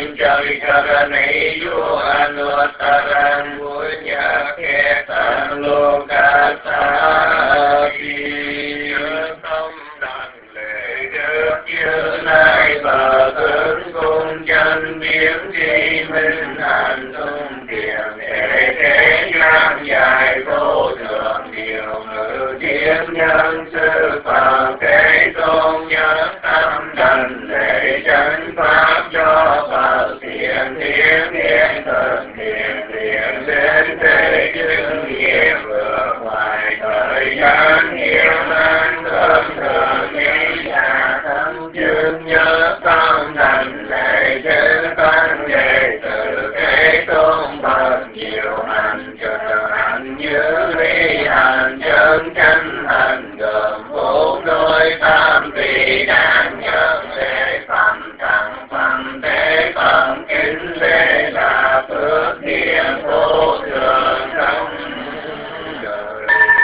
trời cờ này vô an ta rang vô nhà khe tan lô ca sa kỳ tâm đàn lệ được như lai bờ tướng cung chân biến di minh hàn tung tiền để thế gian dài vô thượng điều ngự thiên nhân sư phạm thế tôn nhân tâm đàn lệ chân pháp cho bờ thiện thiên thiên thần thiện thiện đến thế chứng nghiệp vượt ngoài thời gian hiếu an thơm thường nghĩ nhà tâm chương nhớ tâm đảnh lễ trên tăng đệ tử thế tôn bậc nhiều hành trợ hành như ly hành chân chánh hành gồm bốn đôi tam vị đáng nhớ lễ phẩm tặng phẩm thế phẩm kính lễ là phước điển vô thường trong đời.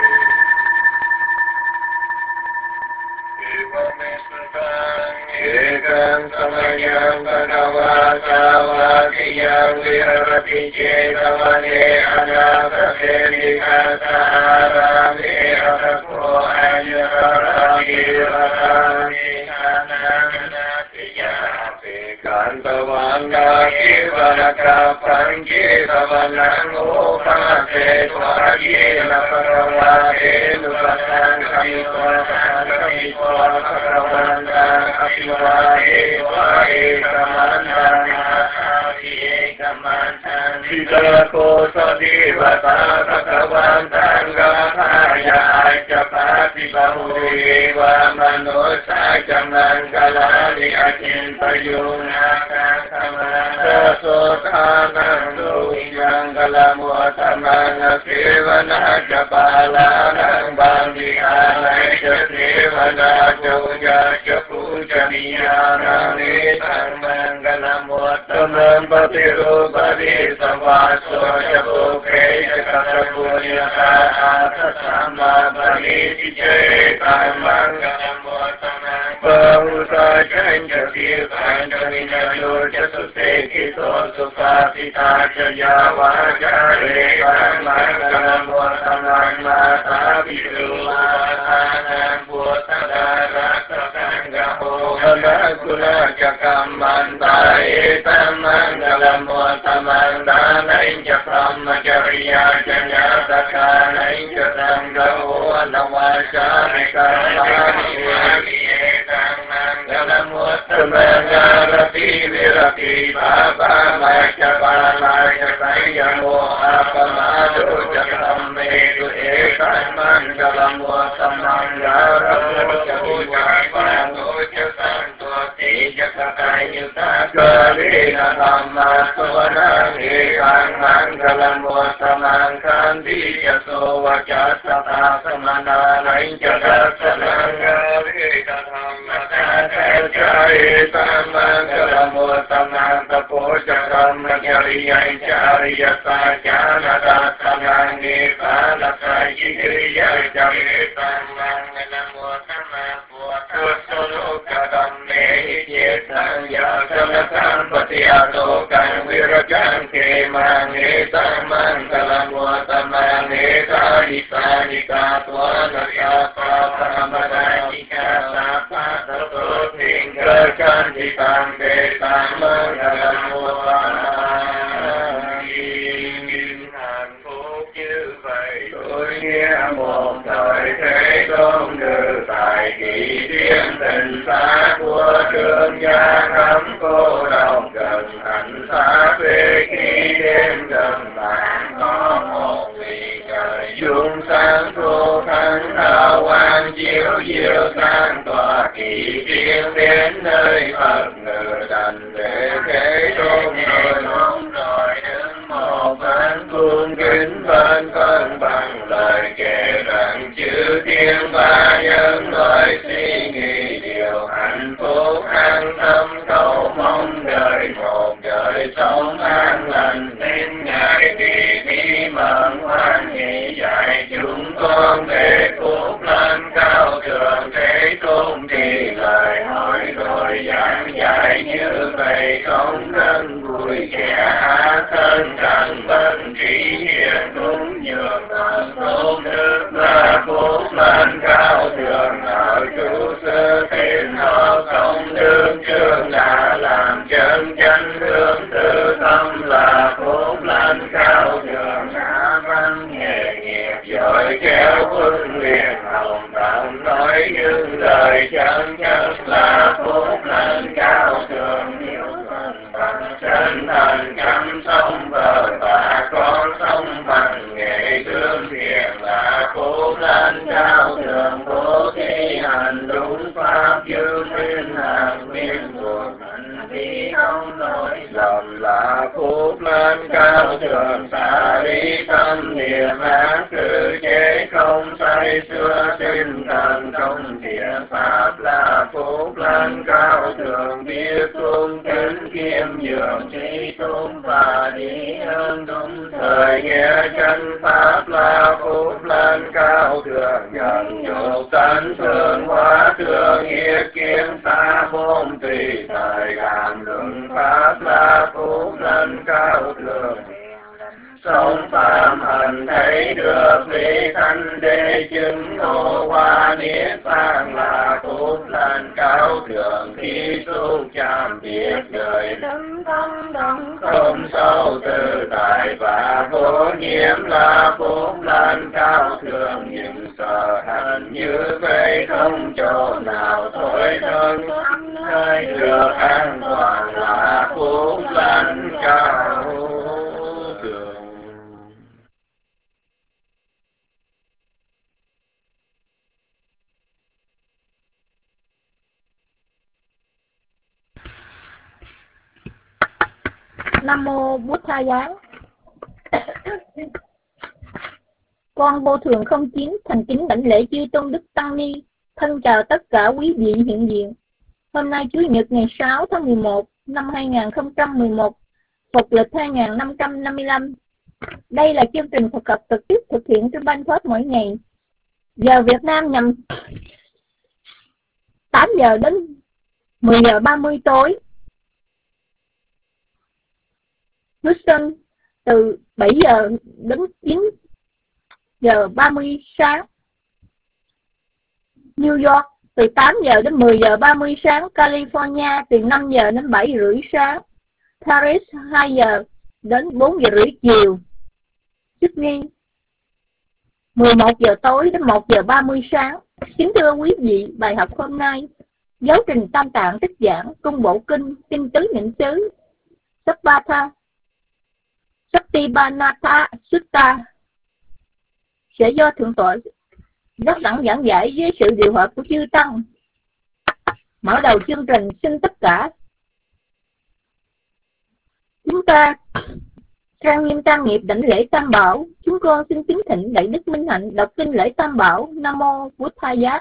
Ekam samayam bhagava savakiyam virati cetavane anapate nikatarame atako ayarami varami ananatiyate kantavanga kivaraka panchitavanang upate tvajena paravate nupatang kamitvasan kamitvasaravanta Vahe vahe kamantang asati kamantang Sita kosa devata sakavantang gathaya japati bahuri va manusa jamangalani achintayuna kakamana sotanang duyangalamuatamana sevana japalanang bandhihanai sevana jauja Pujaniyana netang mangalam uttamam patirupadi savaso japukhe jakasapunyaka atasama bali jayetang mangalam uttamam pahusa chancha tirtang jaminayo jasusekito supasita jayavajare mangalam uttamam mata viduvasanam puttadara Guna jakam mantai tamangalam utamandanain jakam jariya janyataka nain jakam gahu anawasarika mangalam utamangarati virati baba majapala jakayamo apamadu jakam medu ekan mangalam utamangaramu jahiwapanu Jakatayuta Karina Dhamma Suvanang Ekang Mangalam Uttamang Kandi Yaso Vajasata Samana Nain Jagatanang Karina Dhamma Kakachayita Mangalam Uttamang Tapo Jakam Jariya Jariya Sajana Datanang Ekanasa Jigriya Jarita Mangalam Uttamang Puasolo Kadam Sang Yasamatan Patiato Kang Virajan Kemang Etamang Kalamwataman Etadisadika Twanasapa Paramadajika Sapa Tato Tingkakan Jitang Betang Mangalamwataman Hàn phúc như vậy tôi nghe một thời thế tôn ngự tại kỳ thiên tình xa của trương gia cấm cô đồng gần thành xa về khi đêm gần bạn có một vị trời dung sáng thu thắng hào quang chiếu diệu sang tòa kỳ thiên đến nơi Phật ngự đành để thế tôn rồi đứng một bên cung kính bên phân bằng lời kể rằng chư thiên ba nhân loại suy nghĩ điều hạnh phúc an tâm cầu mong đời một đời sống an lành nên ngài thì bí mật hoan hỷ dạy chúng con về phúc lên cao thượng thế tôn thì lời hỏi rồi giảng dạy như vậy không cần an vui vẻ thân thành bình trí hiền cúng dường thần tốt đức là phúc lành cao thượng ở chủ sư tín hợp công đức chương đã làm chân chánh hướng tư tâm là phúc lành cao thượng đã văn nghề nghiệp giỏi khéo huấn luyện hồng tâm nói những lời chân chất là phúc lành cao thượng chân thành chăm sóc vợ và con sống bằng nghệ thương thiện là phúc lành cao thượng bố thí hành đúng pháp chư thiên hàng nguyên thuộc hành vi không lỗi lầm là phúc lành cao thượng xả lý tâm niệm ác cử chế không say xưa tinh thần trong thiện pháp là phúc lành cao thượng biết cung kính kiêm nhường trí tôn và đi ơn đúng thời nghe chân pháp là phúc lành cao thượng nhận nhục tánh thương hóa thương yết kiến xa môn tùy thời làm luận pháp là phúc lành cao thượng sống phạm hành thấy được lý thanh đế chứng ngộ hoa niết bàn là phúc lành cao thượng khi tu chạm biết đời đấng tâm động không sâu tự tại và vô nhiễm là phúc lành cao thượng những sở hành như vậy không chỗ nào thối thân nơi được an toàn là phúc lành cao thượng. Nam mô Bụt Tha Giá. Con vô thường không chín thành kính đảnh lễ chư tôn đức tăng ni, thân chào tất cả quý vị hiện diện. Hôm nay Chủ nhật ngày 6 tháng 11 năm 2011, Phật lịch 2555. Đây là chương trình Phật học trực tiếp thực hiện trên Ban Phước mỗi ngày. Giờ Việt Nam nhằm 8 giờ đến 10 giờ 30 tối. Houston từ 7 giờ đến 9 giờ 30 sáng. New York từ 8 giờ đến 10 giờ 30 sáng. California từ 5 giờ đến 7 rưỡi sáng. Paris 2 giờ đến 4 giờ rưỡi chiều. Sydney 11 giờ tối đến 1 giờ 30 sáng. Kính thưa quý vị, bài học hôm nay giáo trình Tam Tạng Tích Giảng Cung Bộ Kinh Kinh Tứ Niệm xứ Sappatha Satipatthana Sutta sẽ do Thượng tọa Giác Đẳng giảng giải với sự điều hợp của chư tăng. Mở đầu chương trình, xin tất cả chúng ta trang nghiêm tam nghiệp đảnh lễ Tam Bảo. Chúng con xin kính thỉnh Đại Đức Minh Hạnh đọc kinh lễ Tam Bảo. Nam mô Bụt Tha Giá.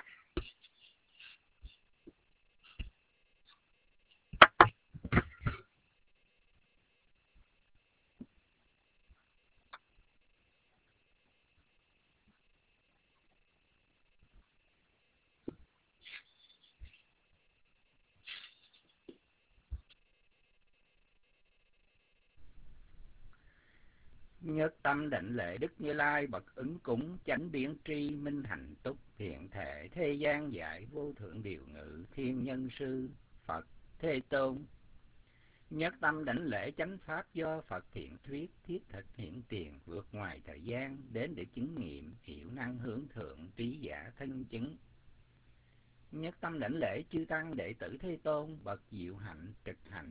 Nhất tâm đảnh lễ Đức Như Lai bậc ứng cúng chánh biến tri minh hạnh túc thiện thể thế gian giải vô thượng điều ngự thiên nhân sư Phật Thế Tôn. Nhất tâm đảnh lễ chánh pháp do Phật thiện thuyết thiết thực hiện tiền vượt ngoài thời gian đến để chứng nghiệm hiểu năng hướng thượng trí giả thân chứng. Nhất tâm đảnh lễ chư tăng đệ tử Thế Tôn bậc diệu hạnh trực hạnh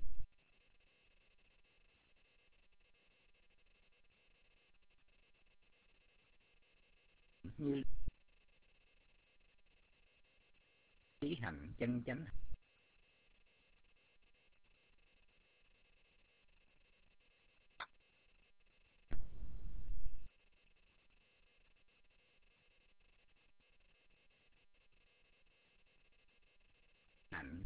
như trí hạnh chân chánh hạnh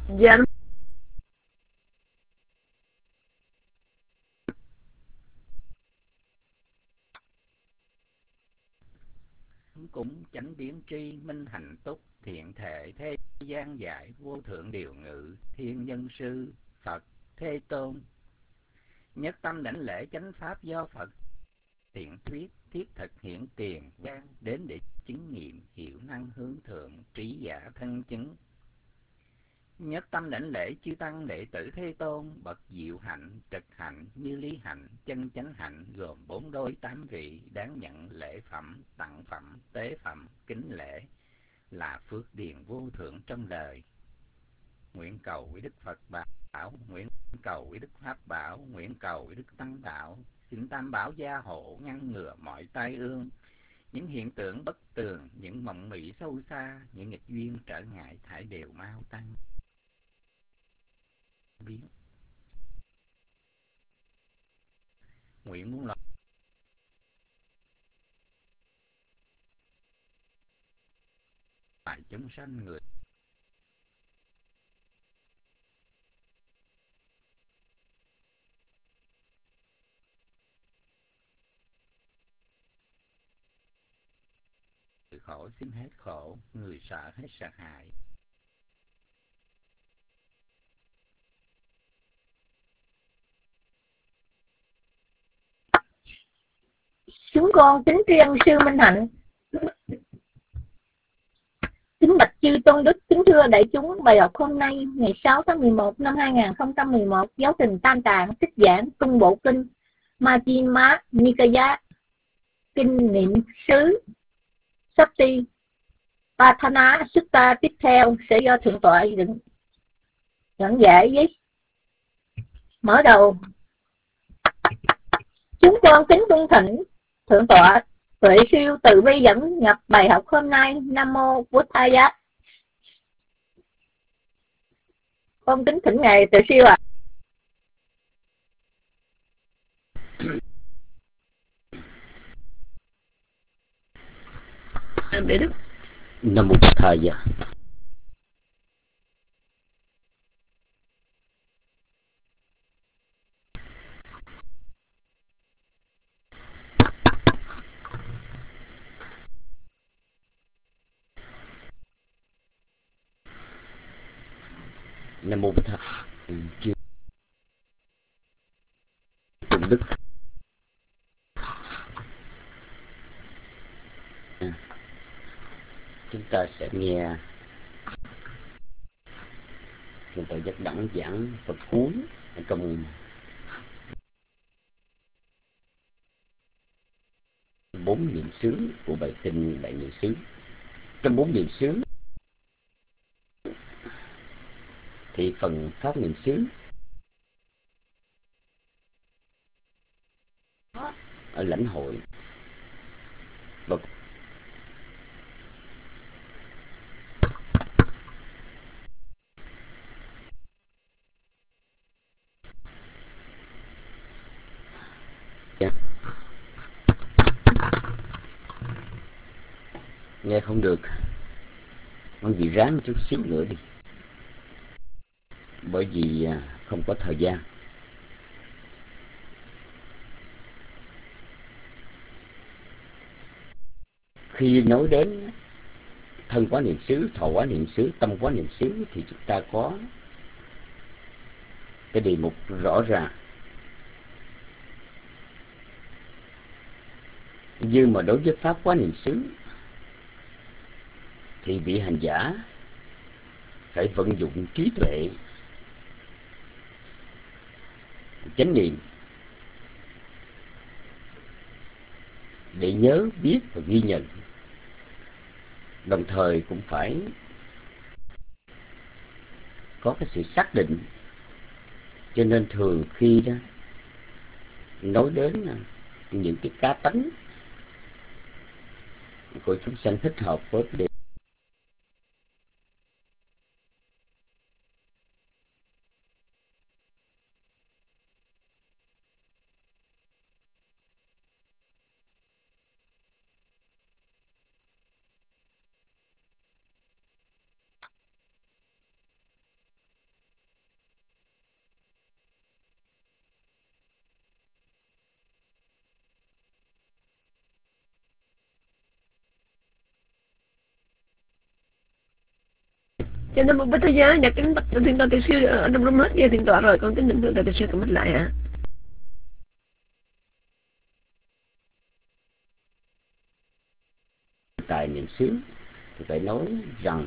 Dạ. Cũng chánh biến tri minh hạnh túc thiện thể thế gian giải vô thượng điều ngự thiên nhân sư Phật Thế Tôn. Nhất tâm đảnh lễ chánh pháp do Phật thiện thuyết thiết thực hiện tiền gian đến để chứng nghiệm hiểu năng hướng thượng trí giả thân chứng. Nhất tâm đảnh lễ chư tăng đệ tử Thế Tôn bậc diệu hạnh trực hạnh như lý hạnh chân chánh hạnh gồm 4 đôi 8 vị đáng nhận lễ phẩm tặng phẩm tế phẩm kính lễ là phước điền vô thượng trong đời. Nguyện cầu với Đức Phật bảo, nguyện cầu với Đức Pháp bảo, nguyện cầu với Đức Tăng bảo, xin Tam bảo gia hộ ngăn ngừa mọi tai ương, những hiện tượng bất tường, những mộng mị sâu xa, những nghịch duyên trở ngại thải đều mau tăng biến. Nguyện muôn loài chúng sanh người khổ xin hết khổ, người sợ hết sợ hãi. Chúng con kính tri ân sư Minh Hạnh. Kính bạch chư tôn đức, kính thưa đại chúng, bài học hôm nay ngày 6 tháng 11 năm 2011, giáo trình Tam Tạng trích giảng Trung Bộ Kinh Majjhima Nikaya, kinh niệm xứ Sati Patthana Sutta tiếp theo sẽ do thượng tọa dẫn giải với mở đầu. Chúng con kính cung thỉnh thượng tọa Tuệ Siêu từ bi dẫn nhập bài học hôm nay. Nam mô Buddhaya. Con kính thỉnh ngài Tuệ Siêu ạ. Nam mô Buddhaya. Nam mô Buddhaya. Chư tôn đức, chúng ta sẽ nghe Thượng tọa Giác Đẳng giảng Phật cuối trong 4 niệm xứ của bài kinh Đại Niệm xứ. Trong 4 niệm xứ thì phần pháp niệm xứ ở lãnh hội và nghe không được, mong gì ráng chút xíu nữa đi, bởi vì không có thời gian. Khi nói đến thân quá niệm xứ, thọ quá niệm xứ, tâm quá niệm xứ thì chúng ta có cái đề mục rõ ràng. Nhưng mà đối với pháp quá niệm xứ thì vị hành giả phải vận dụng trí tuệ, chánh niệm để nhớ, biết và ghi nhận. Đồng thời cũng phải có cái sự xác định. Cho nên thường khi đó nói đến những cái cá tánh của chúng sanh thích hợp với đề Cho nên một bích thế giới và kính bạch thiên tọa Từ Siêu ở trong lúc hết về thiên tọa rồi, con kính định thượng Từ Siêu cầm bích lại ạ. Tài niệm xứ thì phải nói rằng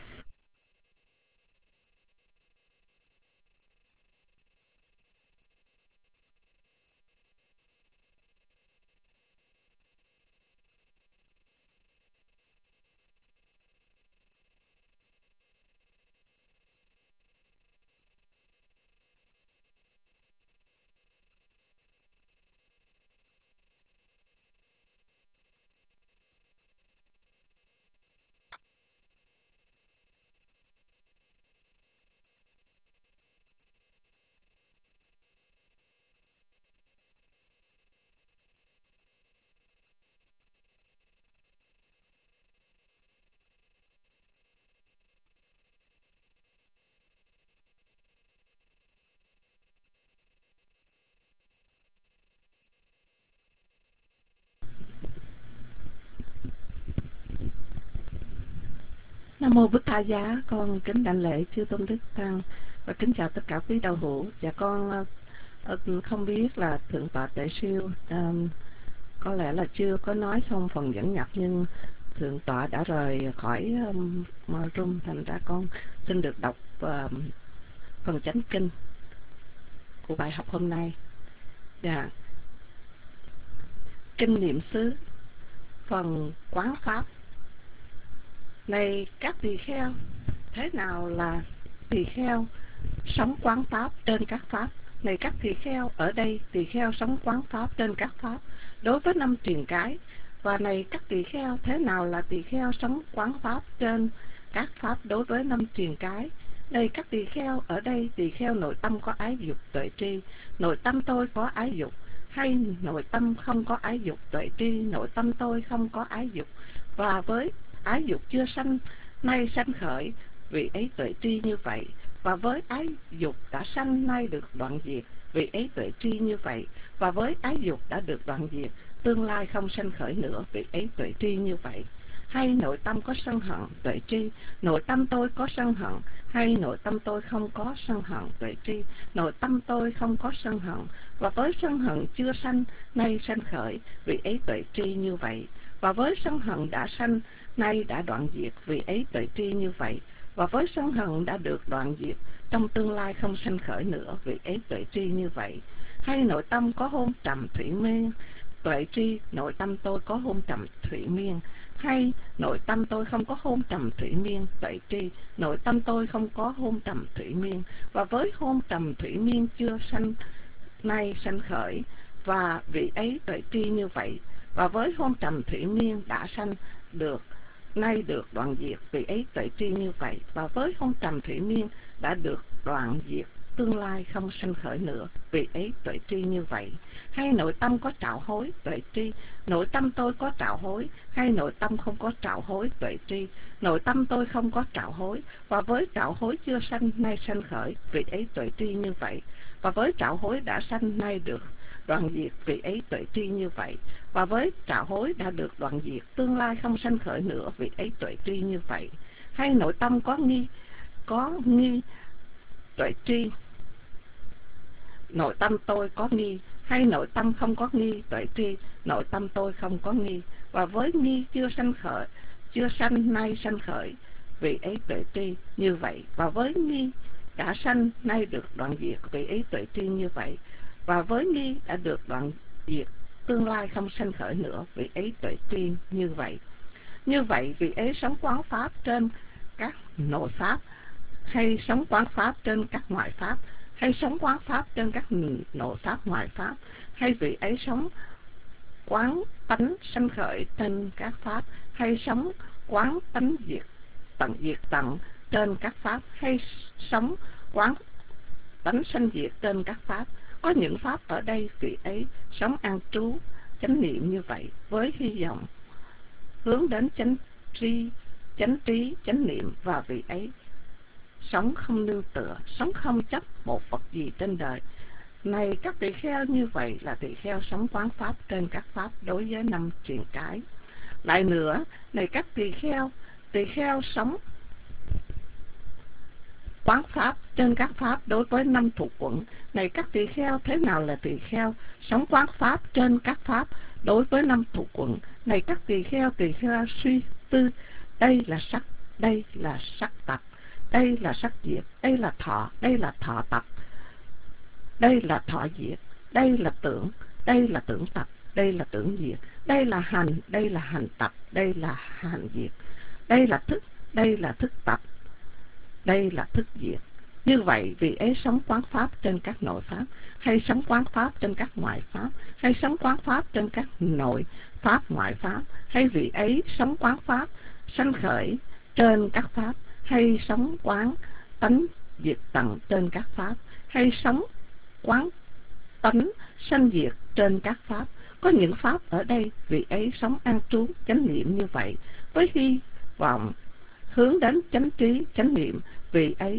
Nam mô Bụt Tha Giá, con kính đảnh lễ chư tôn đức tăng và kính chào tất cả quý đạo hữu. Và con không biết là thượng tọa Tuệ Siêu có lẽ là chưa có nói xong phần dẫn nhập, nhưng thượng tọa đã rời khỏi room, thành ra con xin được đọc phần chánh kinh của bài học hôm nay. Kinh niệm xứ, phần quán pháp. Này các tỳ kheo, thế nào là tỳ kheo sống quán pháp trên các pháp? Này các tỳ kheo, ở đây tỳ kheo sống quán pháp trên các pháp đối với 5 truyền cái. Và này các tỳ kheo, thế nào là tỳ kheo sống quán pháp trên các pháp đối với 5 truyền cái? Này các tỳ kheo, ở đây tỳ kheo nội tâm có ái dục tuệ tri, nội tâm tôi có ái dục, hay nội tâm không có ái dục tuệ tri, nội tâm tôi không có ái dục. Và với ái dục chưa sanh, nay sanh khởi, vì ấy tuệ tri như vậy. Và với ái dục đã sanh, nay được đoạn diệt, vì ấy tuệ tri như vậy. Và với ái dục đã được đoạn diệt, tương lai không sanh khởi nữa, vì ấy tuệ tri như vậy. Hay nội tâm có sân hận, tuệ tri, nội tâm tôi có sân hận, hay nội tâm tôi không có sân hận, tuệ tri, nội tâm tôi không có sân hận. Và với sân hận chưa sanh, nay sanh khởi, vì ấy tuệ tri như vậy. Và với sân hận đã sanh, nay đã đoạn diệt, vì ấy tuệ tri như vậy. Và với sân hận đã được đoạn diệt, trong tương lai không sanh khởi nữa, vì ấy tuệ tri như vậy. Hay nội tâm có hôn trầm thủy miên, tuệ tri, nội tâm tôi có hôn trầm thủy miên. Hay nội tâm tôi không có hôn trầm thủy miên, tuệ tri, nội tâm tôi không có hôn trầm thủy miên. Và với hôn trầm thủy miên chưa sanh, nay sanh khởi, và vị ấy tuệ tri như vậy. Và với hôn trầm thủy miên đã sanh được, nay được đoạn diệt, vì ấy tuệ tri như vậy. Và với hôn trầm thủy miên đã được đoạn diệt, tương lai không sanh khởi nữa, vì ấy tuệ tri như vậy. Hay nội tâm có trạo hối, tuệ tri, nội tâm tôi có trạo hối, hay nội tâm không có trạo hối, tuệ tri, nội tâm tôi không có trạo hối. Và với trạo hối chưa sanh, nay sanh khởi, vì ấy tuệ tri như vậy. Và với trạo hối đã sanh, nay được đoạn diệt, vì ấy tuệ tri như vậy. Và với trạo hối đã được đoạn diệt, tương lai không sanh khởi nữa, vì ấy tuệ tri như vậy. Hay nội tâm có nghi tuệ tri, nội tâm tôi có nghi, hay nội tâm không có nghi, tuệ tri, nội tâm tôi không có nghi. Và với nghi chưa sanh nay sanh khởi, vì ấy tuệ tri như vậy. Và với nghi đã sanh, nay được đoạn diệt, vì ấy tuệ tri như vậy. Và với nghi đã được đoạn diệt, tương lai không sanh khởi nữa, vì ấy tuệ tri như vậy. Như vậy, vì ấy sống quán pháp trên các nội pháp, hay sống quán pháp trên các ngoại pháp, hay sống quán pháp trên các nội pháp ngoại pháp, hay vị ấy sống quán tánh sanh khởi trên các pháp, hay sống quán tánh diệt tận trên các pháp, hay sống quán tánh sanh diệt trên các pháp. Có những pháp ở đây vị ấy sống an trú chánh niệm như vậy, với hy vọng hướng đến chánh trí chánh niệm. Và vị ấy sống không nương tựa, sống không chấp một vật gì trên đời. Này các tỳ kheo, như vậy là tỳ kheo sống quán pháp trên các pháp đối với 5 truyền cái. Lại nữa, này các tỳ kheo sống quán pháp trên các pháp đối với 5 thuộc quẩn. Này các tỳ kheo, thế nào là tỳ kheo? Sống quán pháp trên các pháp đối với 5 thuộc quẩn. Này các tỳ kheo suy tư, đây là sắc, đây là sắc tập, đây là sắc diệt, đây là thọ tập, đây là thọ diệt, đây là tưởng tập, đây là tưởng diệt, đây là hành tập, đây là hành diệt, đây là thức tập, đây là thức diệt. Như vậy vị ấy sống quán pháp trên các nội pháp, hay sống quán pháp trên các ngoại pháp, hay sống quán pháp trên các nội pháp ngoại pháp, hay vị ấy sống quán pháp sanh khởi trên các pháp, hay sống quán tánh diệt tận trên các pháp, hay sống quán tánh sanh diệt trên các pháp. Có những pháp ở đây vị ấy sống an trú chánh niệm như vậy, với hy vọng hướng đến chánh trí chánh niệm vị ấy,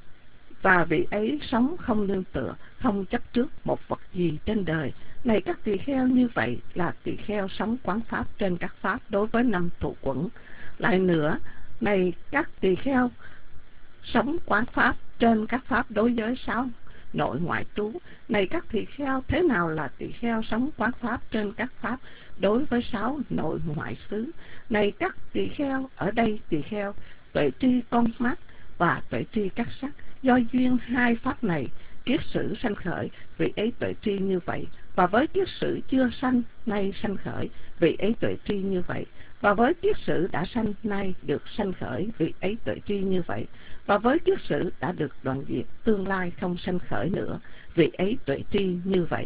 và vị ấy sống không nương tựa, không chấp trước một vật gì trên đời. Này các tỳ kheo, như vậy là tỳ kheo sống quán pháp trên các pháp đối với 5 thuộc quẩn. Lại nữa, này các tỳ kheo sống quán pháp trên các pháp đối với 6 nội ngoại trú. Này các tỳ kheo, thế nào là tỳ kheo sống quán pháp trên các pháp đối với 6 nội ngoại xứ? Này các tỳ kheo, ở đây tỳ kheo tuệ tri con mắt và tuệ tri các sắc, do duyên 2 pháp này kiết sử sanh khởi, vị ấy tuệ tri như vậy. Và với kiết sử chưa sanh nay sanh khởi, vị ấy tuệ tri như vậy. Và với kiết sử đã sanh nay được sanh khởi, vị ấy tuệ tri như vậy. Và với kiết sử đã được đoạn diệt, tương lai không sanh khởi nữa, vị ấy tuệ tri như vậy.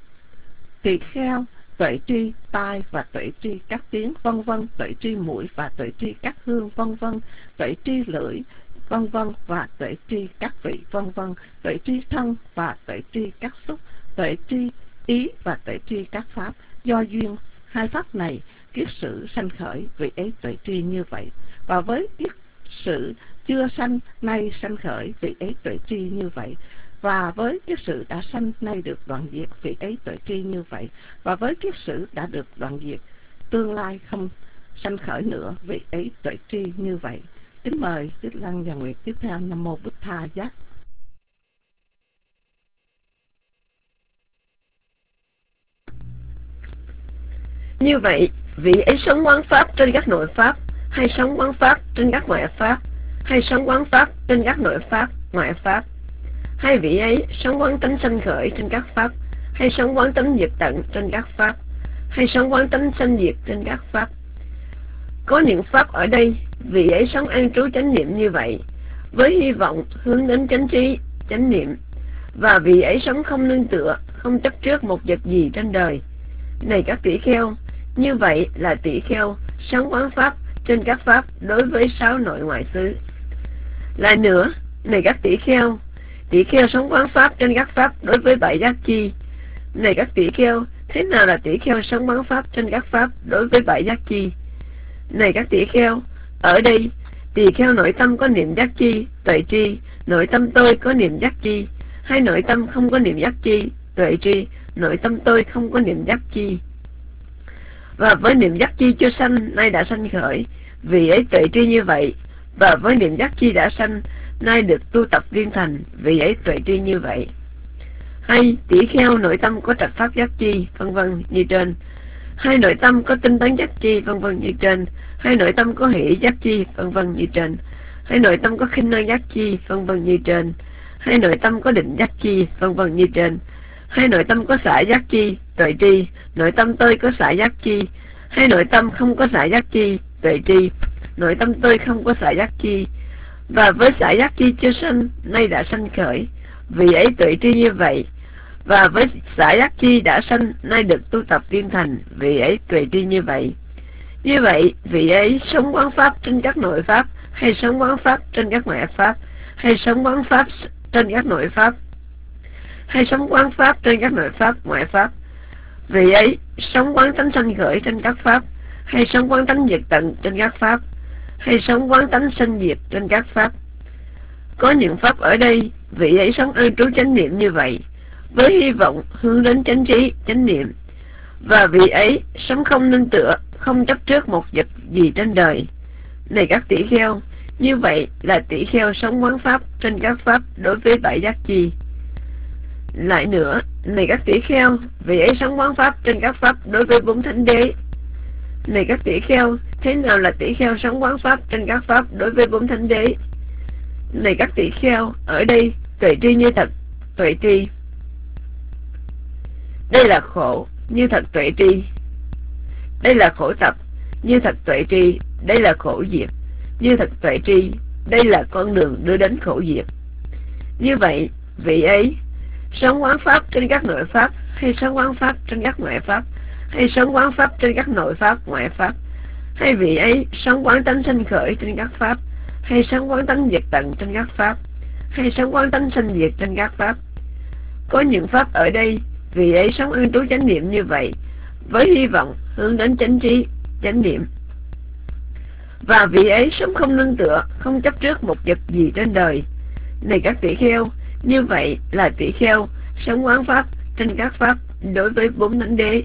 Tỳ kheo tuệ tri tai và tuệ tri các tiếng vân vân, tuệ tri mũi và tuệ tri các hương vân vân, tuệ tri lưỡi vân vân và tuệ tri các vị vân vân, tuệ tri thân và tuệ tri các xúc, tuệ tri ý và tuệ tri các pháp. Do duyên 2 pháp này kiết sử sanh khởi, vị ấy tuệ tri như vậy. Và với kiết sử chưa sanh nay sanh khởi, vị ấy tuệ tri như vậy. Và với kiết sử đã sanh nay được đoạn diệt, vị ấy tuệ tri như vậy. Và với kiết sử đã được đoạn diệt, tương lai không sanh khởi nữa, vị ấy tuệ tri như vậy. Kính mời Đức Lăng và Nguyệt tiếp theo. Nam mô Bụt Tha Giác. Như vậy, vị ấy sống quán pháp trên các nội pháp, hay sống quán pháp trên các ngoại pháp, hay sống quán pháp trên các nội pháp, ngoại pháp. Hay vị ấy sống quán tánh sanh khởi trên các pháp, hay sống quán tánh diệt tận trên các pháp, hay sống quán tánh sanh diệt trên các pháp. Có những pháp ở đây, vị ấy sống an trú chánh niệm như vậy, với hy vọng hướng đến chánh trí, chánh niệm, và vị ấy sống không nương tựa, không chấp trước một vật gì trên đời. Này các tỷ kheo, như vậy là tỷ kheo sống quán pháp trên các pháp đối với 6 nội ngoại xứ. Lại nữa, này các tỷ kheo sống quán pháp trên các pháp đối với 7 giác chi. Này các tỷ kheo, thế nào là tỷ kheo sống quán pháp trên các pháp đối với 7 giác chi? Này các tỷ kheo, ở đây tỳ kheo nội tâm có niệm giác chi, tuệ tri, nội tâm tôi có niệm giác chi, hay nội tâm không có niệm giác chi, tuệ tri, nội tâm tôi không có niệm giác chi. Và với niệm giác chi chưa sanh nay đã sanh khởi, vì ấy tuệ tri như vậy. Và với niệm giác chi đã sanh nay được tu tập viên thành, vì ấy tuệ tri như vậy. Hay tỷ kheo nội tâm có trạch pháp giác chi, vân vân như trên. Hay nội tâm có tinh tấn giác chi, vân vân như trên. Hay nội tâm có hỷ giác chi, vân vân như trên. Hay nội tâm có khinh năng giác chi, vân vân như trên. Hay nội tâm có định giác chi, vân vân như trên. Hay nội tâm có xả giác chi, tuệ tri, nội tâm tôi có xả giác chi. Hay nội tâm không có xả giác chi, tuệ tri, nội tâm tôi không có xả giác chi. Và với xả giác chi chưa sanh nay đã sanh khởi, vì ấy tuệ tri như vậy. Và với xả giác chi đã sanh nay được tu tập viên thành, vì ấy tuệ tri như vậy. Như vậy, vị ấy sống quán pháp trên các nội pháp, hay sống quán pháp trên các ngoại pháp, hay sống quán pháp trên các nội pháp, hay sống quán pháp trên các nội pháp, ngoại pháp. Vì ấy sống quán tánh sanh khởi trên các pháp, hay sống quán tánh diệt tận trên các pháp, hay sống quán tánh sanh diệt trên các pháp. Có những pháp ở đây, vị ấy sống an trú chánh niệm như vậy, với hy vọng hướng đến chánh trí, chánh niệm, và vị ấy sống không nương tựa, không chấp trước một vật gì trên đời. Này các tỷ kheo, Như vậy là tỷ kheo sống quán pháp trên các pháp đối với bảy giác chi. Lại nữa, này các tỷ kheo, vị ấy sống quán pháp trên các pháp đối với bốn thánh đế. Này các tỷ kheo, thế nào là tỷ kheo sống quán pháp trên các pháp đối với bốn thánh đế? Này các tỷ kheo, ở đây tuệ tri như thật tuệ tri. Đây là khổ như thật tuệ tri. Đây là khổ tập như thật tuệ tri. Đây là khổ diệt như thật tuệ tri. Đây là con đường đưa đến khổ diệt. Như vậy, vị ấy sống quán pháp trên các nội pháp, hay sống quán pháp trên các ngoại pháp, hay sống quán pháp trên các nội pháp, ngoại pháp, hay vị ấy sống quán tánh sanh khởi trên các pháp, hay sống quán tánh diệt tận trên các pháp, hay sống quán tánh sanh diệt trên các pháp. Có những pháp ở đây, vị ấy sống ưng trú chánh niệm như vậy, với hy vọng hướng đến chánh trí, chánh niệm. Và vị ấy sống không nương tựa, không chấp trước một vật gì trên đời. Này các tỷ kheo, như vậy là tỷ kheo sống quán pháp trên các pháp đối với bốn thánh đế.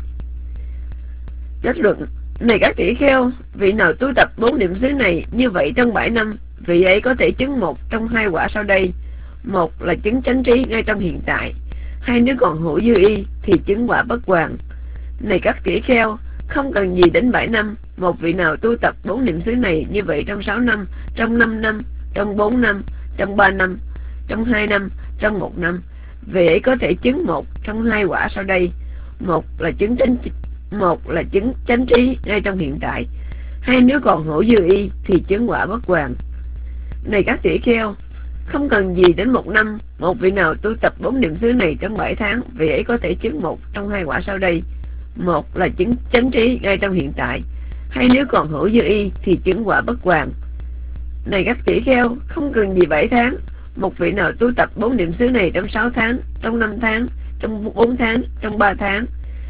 Kết luận: này các tỷ kheo, vị nào tu tập bốn niệm xứ này như vậy trong 7 năm, vị ấy có thể chứng một trong hai quả sau đây. Một là chứng chánh trí ngay trong hiện tại, hay nếu còn hữu dư y thì chứng quả bất hoàn. Này các tỷ kheo, không cần gì đến 7 năm, một vị nào tu tập bốn niệm xứ này như vậy trong 6 năm, trong 5 năm, trong 4 năm, trong 3 năm, trong 2 năm, trong 1 năm, vị ấy có thể chứng một trong hai quả sau đây. Một là chứng chánh trí ngay trong hiện tại, hay nếu còn hữu dư y thì chứng quả bất hoàn. Này các tỷ kheo, không cần gì đến 1 năm, một vị nào tu tập bốn niệm xứ này trong 7 tháng, vị ấy có thể chứng một trong hai quả sau đây. Một là chứng chánh trí ngay trong hiện tại, hay nếu còn hữu dư y thì chứng quả bất hoàn. Này các tỷ kheo, không cần gì 7 tháng, một vị nào tu tập bốn niệm xứ này trong 6 tháng, trong 5 tháng, trong 4 tháng, trong 3 tháng,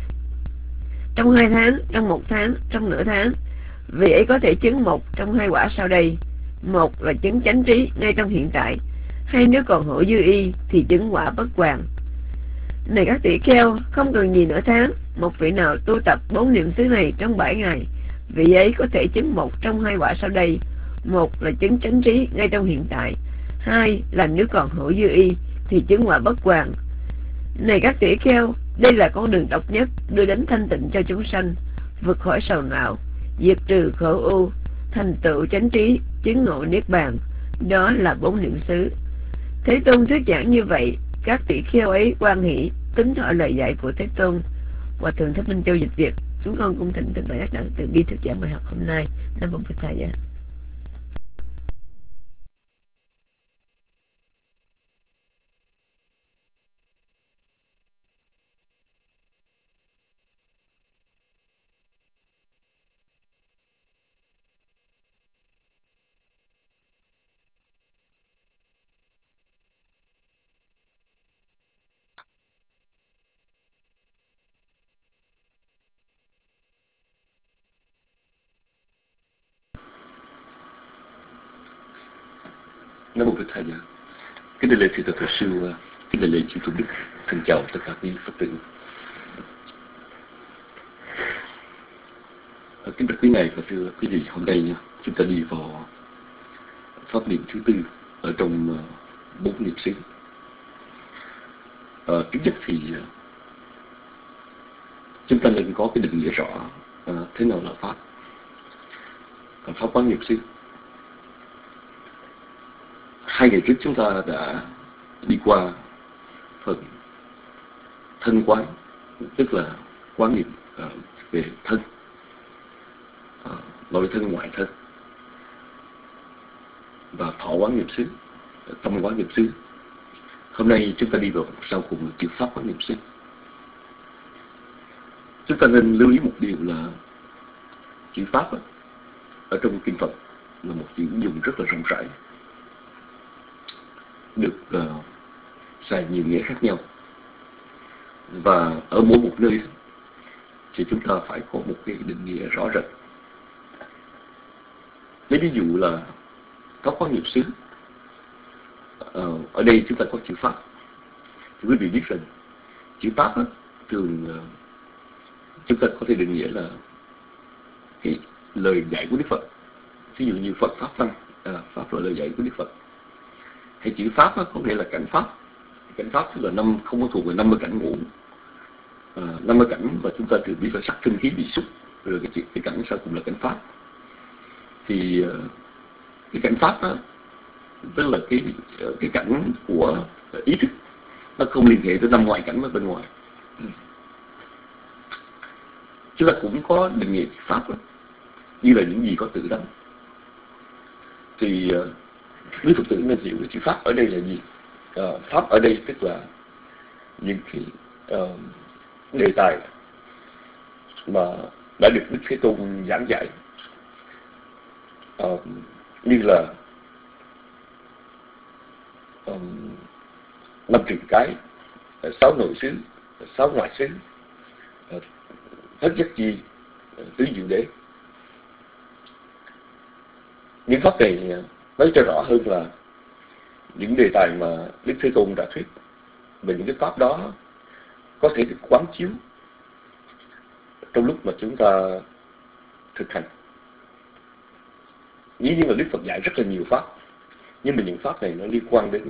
trong 2 tháng, trong 1 tháng, trong nửa tháng, vị ấy có thể chứng một trong hai quả sau đây. Một là chứng chánh trí ngay trong hiện tại, hay nếu còn hữu dư y thì chứng quả bất hoàn. Này các tỷ kheo, không cần gì nửa tháng, một vị nào tu tập bốn niệm xứ này trong 7 ngày, vị ấy có thể chứng một trong hai quả sau đây. Một là chứng chánh trí ngay trong hiện tại, hai là nếu còn hữu dư y thì chứng quả bất hoàn. Này các tỷ kheo, đây là con đường độc nhất đưa đến thanh tịnh cho chúng sanh, vượt khỏi sầu não, diệt trừ khổ ưu, thành tựu chánh trí, chứng ngộ niết bàn. Đó là bốn niệm xứ. Thế Tôn thuyết giảng như vậy, các tỷ kheo ấy hoan hỷ kính thọ lời dạy của Thế Tôn. Hòa thượng Thích Minh Châu dịch Việt. Chúng con cung thỉnh từng bài tác đặng từ bi thuyết giảng bài học hôm nay. Nam mô Bổn Thầy. Nam mô Bổn Thầy. Kính đại lễ thượng tọa Phật sư, kính đại lễ chư tôn đức, thân chào tất cả quý Phật tử. Kính bạch quý ngài và thưa quý vị, hôm nay chúng ta đi vào pháp niệm thứ tư ở trong bốn niệm xứ. Trước nhất thì chúng ta nên có cái định nghĩa rõ thế nào là pháp. Pháp quán niệm xứ. 2 ngày trước chúng ta đã đi qua phần thân quán, tức là quán niệm về thân, nội thân ngoại thân, và thọ quán niệm xứ, tâm quán niệm xứ. Hôm nay chúng ta đi vào sau cùng chữ pháp quán niệm xứ. Chúng ta nên lưu ý một điều là chữ pháp ở trong kinh Phật là một chữ dùng rất là rộng rãi, được xài nhiều nghĩa khác nhau, và ở mỗi một nơi thì chúng ta phải có một cái định nghĩa rõ rệt. Lấy ví dụ là pháp quán niệm xứ, ở đây chúng ta có chữ pháp, thì quý vị biết rằng chữ pháp thường chúng ta có thể định nghĩa là cái lời dạy của Đức Phật. Ví dụ như Phật pháp văn pháp là lời dạy của Đức Phật. Hay chữ pháp có nghĩa là cảnh pháp. Cảnh pháp tức là không có thuộc về 50 cảnh ngũ. 50 cảnh mà chúng ta thường biết là sắc thân khí bị xúc, rồi cái cảnh sau cùng là cảnh pháp. Thì cái cảnh pháp đó tức là cái cảnh của ý thức, nó không liên hệ tới 5 ngoại cảnh ở bên ngoài. Chúng ta cũng có định nghĩa pháp đó, như là những gì có tự tánh. Thì quý Phật tử nên hiểu cái chữ pháp ở đây là gì. Pháp ở đây tức là những cái đề tài mà đã được Đức Thế Tôn giảng dạy, như là 5 trường cái, 6 nội xứ, 6 ngoại xứ, thất giác chi, tứ diệu đế. Những pháp này nói cho rõ hơn là những đề tài mà Đức Thế Tôn đã thuyết về những cái pháp đó có thể được quán chiếu trong lúc mà chúng ta thực hành. Dĩ nhiên là Đức Phật dạy rất là nhiều pháp, nhưng mà những pháp này nó liên quan đến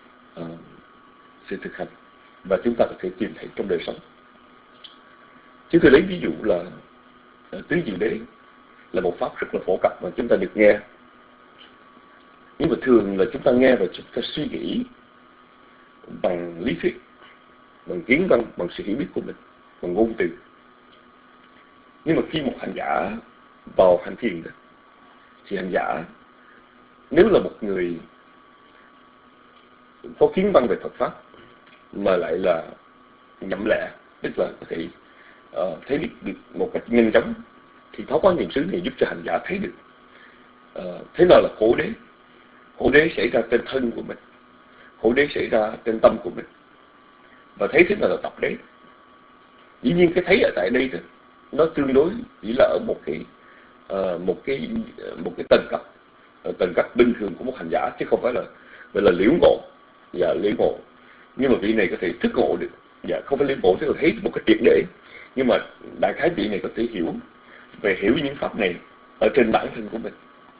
sự thực hành và chúng ta có thể tìm thấy trong đời sống. Chúng tôi lấy ví dụ là tứ diệu đế là một pháp rất là phổ cập mà chúng ta được nghe. Nhưng mà thường là chúng ta nghe và chúng ta suy nghĩ bằng lý thuyết, bằng kiến văn, bằng sự hiểu biết của mình, bằng ngôn từ. Nhưng mà khi một hành giả vào hành thiền đó, thì hành giả nếu là một người có kiến văn về Phật pháp mà lại là nhậm lẹ, tức là có thể thấy được một cách nhanh chóng, thì thói quán niệm xứ này giúp cho hành giả thấy được thế nào là khổ đế. Khổ đế xảy ra trên thân của mình, khổ đế xảy ra trên tâm của mình, và thấy thế nào là tập đế. Dĩ nhiên cái thấy ở tại đây nó tương đối chỉ là ở một cái tầng cấp bình thường của một hành giả, chứ không phải là gọi là liễu ngộ và liễu ngộ. Nhưng mà vị này có thể thức ngộ được, và không phải liễu ngộ tức là thấy một cái triệt để, nhưng mà đại khái vị này có thể hiểu những pháp này ở trên bản thân của mình.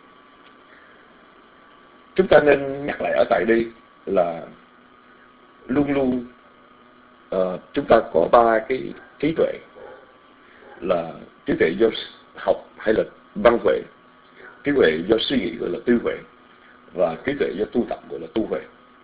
Chúng ta nên nhắc lại ở tại đây là luôn luôn chúng ta có 3 cái trí tuệ, là trí tuệ do học hay là văn huệ, trí tuệ do suy nghĩ gọi là tư huệ, và trí tuệ do tu tập gọi là tu huệ.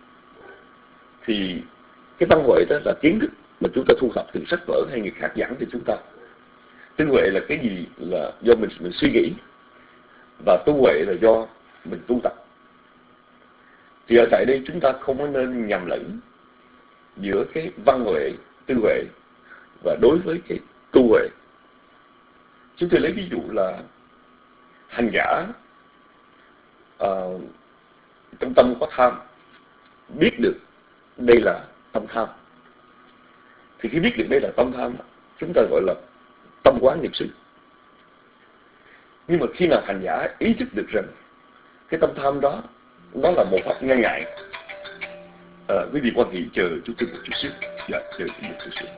Thì cái văn huệ đó là kiến thức mà chúng ta thu thập từ sách vở hay người khác giảng cho chúng ta. Tư huệ là cái gì? Là do mình suy nghĩ, và tu huệ là do mình tu tập. Thì ở tại đây chúng ta không có nên nhầm lẫn giữa cái văn huệ, tư huệ và đối với cái tu huệ. Chúng tôi lấy ví dụ là hành giả trong tâm có tham, biết được đây là tâm tham. Thì khi biết được đây là tâm tham, chúng ta gọi là tâm quán niệm xứ. Nhưng mà khi nào hành giả ý thức được rằng cái tâm tham đó nó là một pháp ngăn ngại, quý vị quan hệ chờ chúng tôi một chút xíu. Dạ, chờ một chút xíu.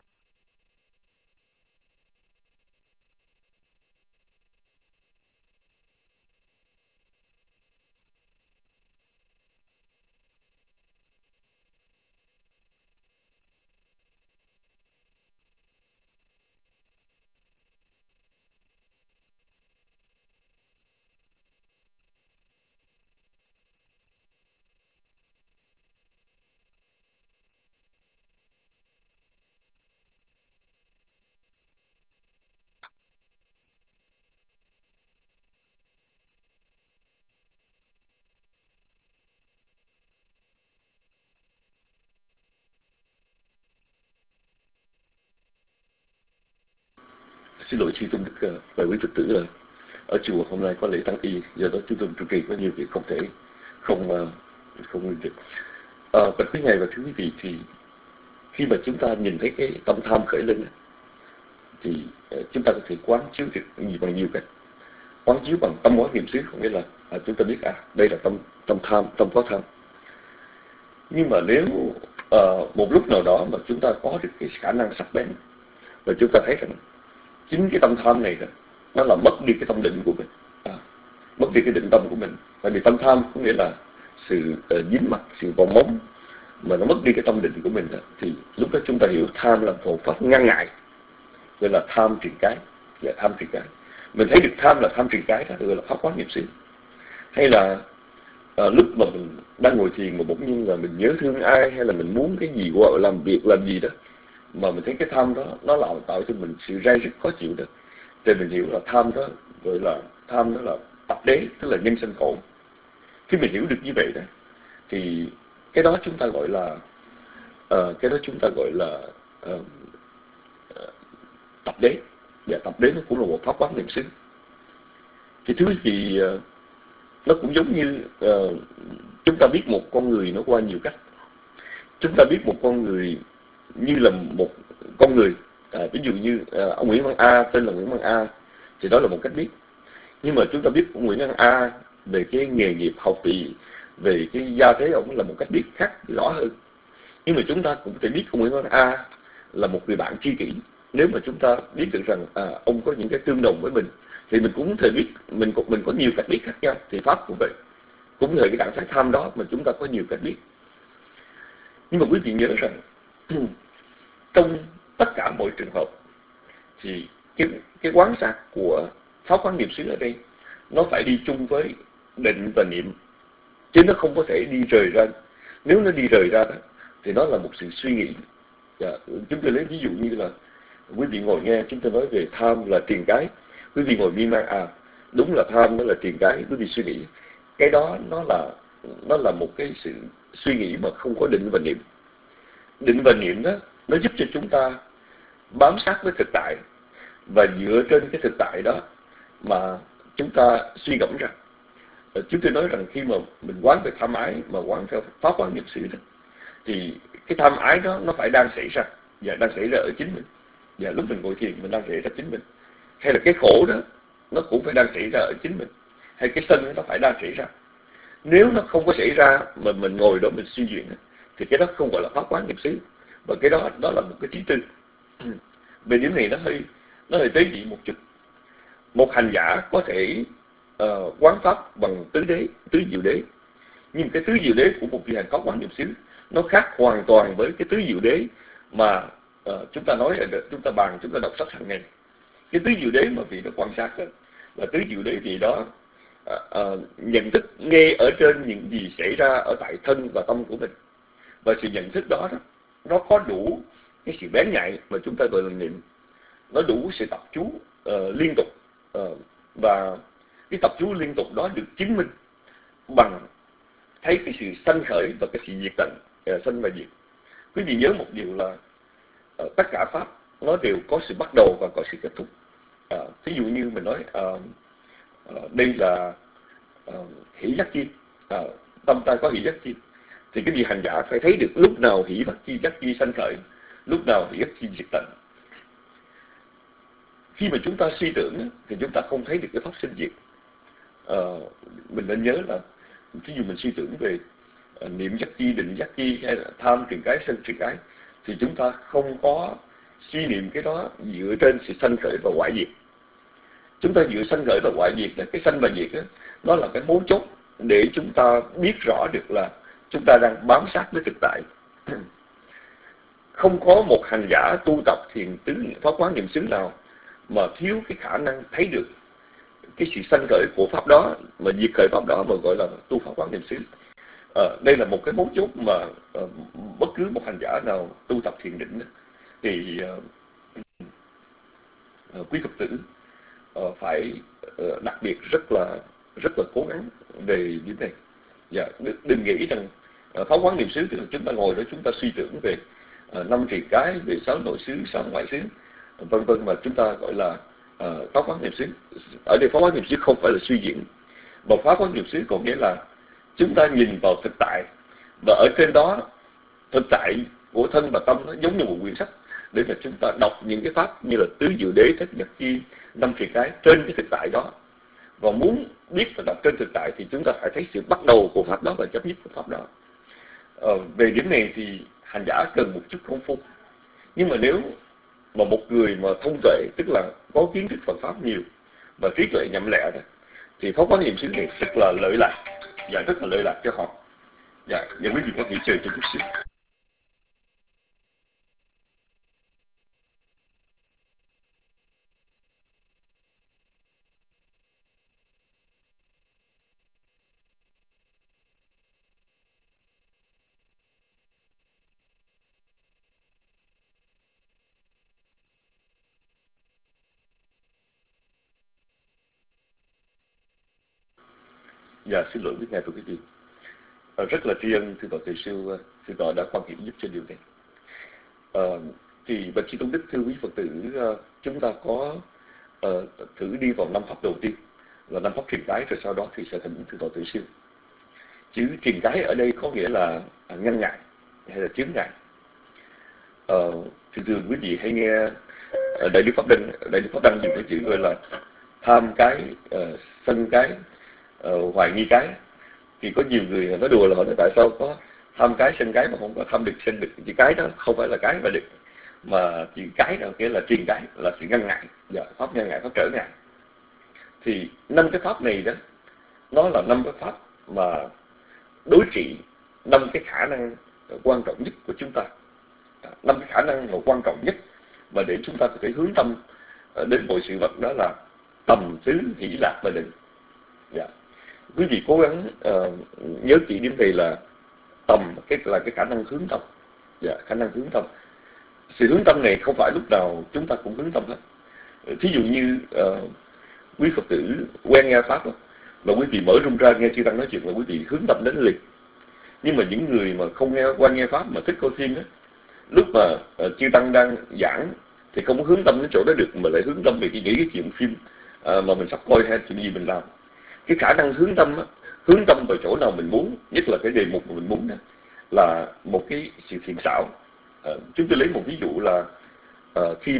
Xin lỗi sư tôn đức và quý Phật tử là ở chùa hôm nay có lễ tăng y, do đó chúng tôi trụ trì có nhiều việc không thể không được. Bạch quý ngài và thưa quý vị, thì khi mà chúng ta nhìn thấy cái tâm tham khởi lên thì chúng ta có thể quán chiếu được bằng nhiều cách. Quán chiếu bằng tâm quán niệm xứ, có nghĩa là chúng ta biết đây là tâm tham, tâm có tham. Nhưng mà nếu một lúc nào đó mà chúng ta có được cái khả năng sắc bén, và chúng ta thấy rằng chính cái tâm tham này nó là mất đi cái tâm định của mình, mất đi cái định tâm của mình. Tại vì tâm tham có nghĩa là sự dính mắc, sự vòng móng, mà nó mất đi cái tâm định của mình đó, thì lúc đó chúng ta hiểu tham là một pháp ngăn ngại, gọi là tham truyền cái. Và tham truyền cái, mình thấy được tham là tham truyền cái đó, gọi là pháp quán niệm xứ. Hay là lúc mà mình đang ngồi thiền mà bỗng nhiên là mình nhớ thương ai, hay là mình muốn cái gì, hoặc làm việc làm gì đó, mà mình thấy cái tham đó nó làm tạo cho mình sự rai rứt khó chịu đó, thì mình hiểu là tham đó, gọi là tham đó là tập đế, tức là nhân sanh khổ. Khi mình hiểu được như vậy đó, thì cái đó chúng ta gọi là tập đế. Và tập đế nó cũng là một pháp quán niệm xứ. Thì thứ gì nó cũng giống như chúng ta biết một con người nó qua nhiều cách. Chúng ta biết một con người như là một con người, ví dụ như ông Nguyễn Văn A tên là Nguyễn Văn A, thì đó là một cách biết. Nhưng mà chúng ta biết ông Nguyễn Văn A về cái nghề nghiệp học vị, về cái gia thế ông là một cách biết khác rõ hơn. Nhưng mà chúng ta cũng thể biết ông Nguyễn Văn A là một người bạn tri kỷ. Nếu mà chúng ta biết được rằng ông có những cái tương đồng với mình, thì mình cũng thể biết mình có nhiều cách biết khác nhau. Thì pháp cũng vậy, cũng là cái trạng thái tham đó mà chúng ta có nhiều cách biết. Nhưng mà quý vị nhớ rằng trong tất cả mọi trường hợp thì cái quán sát của pháp quán niệm xứ ở đây nó phải đi chung với định và niệm, chứ nó không có thể đi rời ra. Nếu nó đi rời ra đó, thì nó là một sự suy nghĩ. Chúng tôi lấy ví dụ như là quý vị ngồi nghe chúng tôi nói về tham là tiền cái, quý vị ngồi miên man đúng là tham nó là tiền cái, quý vị suy nghĩ cái đó nó là một cái sự suy nghĩ mà không có định và niệm. Định và niệm đó nó giúp cho chúng ta bám sát với thực tại, và dựa trên cái thực tại đó mà chúng ta suy ngẫm ra. Chúng tôi nói rằng khi mà mình quán về tham ái mà quán theo pháp quán niệm xứ đó, thì cái tham ái đó nó phải đang xảy ra, và đang xảy ra ở chính mình. Và lúc mình ngồi thiền mình đang xảy ra chính mình. Hay là cái khổ đó nó cũng phải đang xảy ra ở chính mình. Hay cái sân nó phải đang xảy ra. Nếu nó không có xảy ra mà mình ngồi đó mình suy diễn, thì cái đó không gọi là pháp quán niệm xứ, và cái đó là một cái trí tư. Về điểm này nó hơi tế nhị một chút. Một hành giả có thể quán pháp bằng tứ diệu đế, nhưng cái tứ diệu đế của một vị hành pháp quán niệm xứ nó khác hoàn toàn với cái tứ diệu đế mà chúng ta nói, chúng ta bàn, chúng ta đọc sách hàng ngày. Cái tứ diệu đế mà vị nó quan sát đó, là tứ diệu đế vị đó nhận thức nghe ở trên những gì xảy ra ở tại thân và tâm của mình, và sự nhận thức đó nó có đủ cái sự bén nhạy mà chúng ta gọi là niệm, nó đủ sự tập chú liên tục, và cái tập chú liên tục đó được chứng minh bằng thấy cái sự sanh khởi và cái sự diệt tận, sanh và diệt. Quý vị nhớ một điều là tất cả pháp nó đều có sự bắt đầu và có sự kết thúc. Ví dụ như mình nói đây là hỷ giác chi, tâm ta có hỷ giác chi, thì cái vị hành giả phải thấy được lúc nào hỷ giác chi sanh khởi, lúc nào hỷ giác chi diệt tận. Khi mà chúng ta suy tưởng thì chúng ta không thấy được cái pháp sinh diệt. Mình nên nhớ là ví dụ mình suy tưởng về niệm giác chi, định giác chi, hay là tham truyền cái, sân truyền cái, thì chúng ta không có suy niệm cái đó dựa trên sự sanh khởi và hoại diệt. Chúng ta dựa sanh khởi và hoại diệt là cái sanh và diệt đó, nó là cái mấu chốt để chúng ta biết rõ được là chúng ta đang bám sát với thực tại. Không có một hành giả tu tập thiền tứ pháp quán niệm xứ nào mà thiếu cái khả năng thấy được cái sự sanh khởi của pháp đó, mà diệt khởi pháp đó mà gọi là tu pháp quán niệm xứ. Đây là một cái mấu chốt mà bất cứ một hành giả nào tu tập thiền định thì quý Phật tử phải đặc biệt rất là cố gắng về điểm này. Và đừng nghĩ rằng pháp quán niệm xứ thì chúng ta ngồi đó chúng ta suy tưởng về 5 truyền cái, về 6 nội xứ, 6 ngoại xứ, vân vân, mà chúng ta gọi là pháp quán niệm xứ. Ở đây pháp quán niệm xứ không phải là suy diễn, mà pháp quán niệm xứ có nghĩa là chúng ta nhìn vào thực tại, và ở trên đó thực tại của thân và tâm nó giống như một quyển sách để mà chúng ta đọc những cái pháp như là tứ diệu đế, thất nhật chi, 5 truyền cái trên cái thực tại đó. Và muốn biết và đọc trên thực tại thì chúng ta phải thấy sự bắt đầu của pháp đó và chấm dứt của pháp đó. Về điểm này thì hành giả cần một chút công phu. Nhưng mà nếu mà một người mà thông tuệ, tức là có kiến thức Phật pháp nhiều và trí tuệ nhậm lẹ đó, thì pháp quán niệm xứ này rất là lợi lạc, và rất là lợi lạc cho họ. Và quý vị có thể chơi cho chút xíu. Dạ, xin lỗi với ngài thưa quý vị. Rất là tri ân thưa tọa thầy sư tọa đã quan hệ giúp cho điều này. Thì bạch Chí Tôn Đức, thưa quý Phật tử, chúng ta có thử đi vào 5 pháp đầu tiên là 5 pháp truyền cái, rồi sau đó thì sẽ thỉnh thưa tọa thầy sư. Chữ truyền cái ở đây có nghĩa là ngăn ngại hay là chướng ngại. Thường quý vị hay nghe Đại Đức Pháp Đăng dùng cái chữ gọi là tham cái, sân cái, hoài nghi cái. Thì có nhiều người nói đùa là hỏi tại sao có tham cái sân cái mà không có tham đực sân đực. Chỉ cái đó không phải là cái và đực, mà chỉ cái đó nghĩa là truyền cái, là sự ngăn ngại, pháp ngăn ngại, pháp trở ngại. Thì 5 cái pháp này đó, nó là 5 cái pháp mà đối trị 5 cái khả năng quan trọng nhất của chúng ta. 5 cái khả năng mà quan trọng nhất mà để chúng ta có thể hướng tâm đến mọi sự vật, đó là tầm, tứ, hỷ, lạc và định. Quý vị cố gắng nhớ kỹ điểm này là tầm là cái khả năng hướng tâm. Khả năng hướng tâm. Sự hướng tâm này không phải lúc nào chúng ta cũng hướng tâm hết. Thí dụ như quý Phật tử quen nghe pháp đó, mà quý vị mở rung ra nghe chư tăng nói chuyện là quý vị hướng tâm đến liền. Nhưng mà những người mà không quen nghe pháp mà thích coi phim đó, lúc mà chư tăng đang giảng thì không có hướng tâm đến chỗ đó được, mà lại hướng tâm về nghĩ cái chuyện phim mà mình sắp coi hay chuyện gì mình làm. Cái khả năng hướng tâm vào chỗ nào mình muốn, nhất là cái đề mục mà mình muốn đó, là một cái sự thiện xảo. Chúng tôi lấy một ví dụ là khi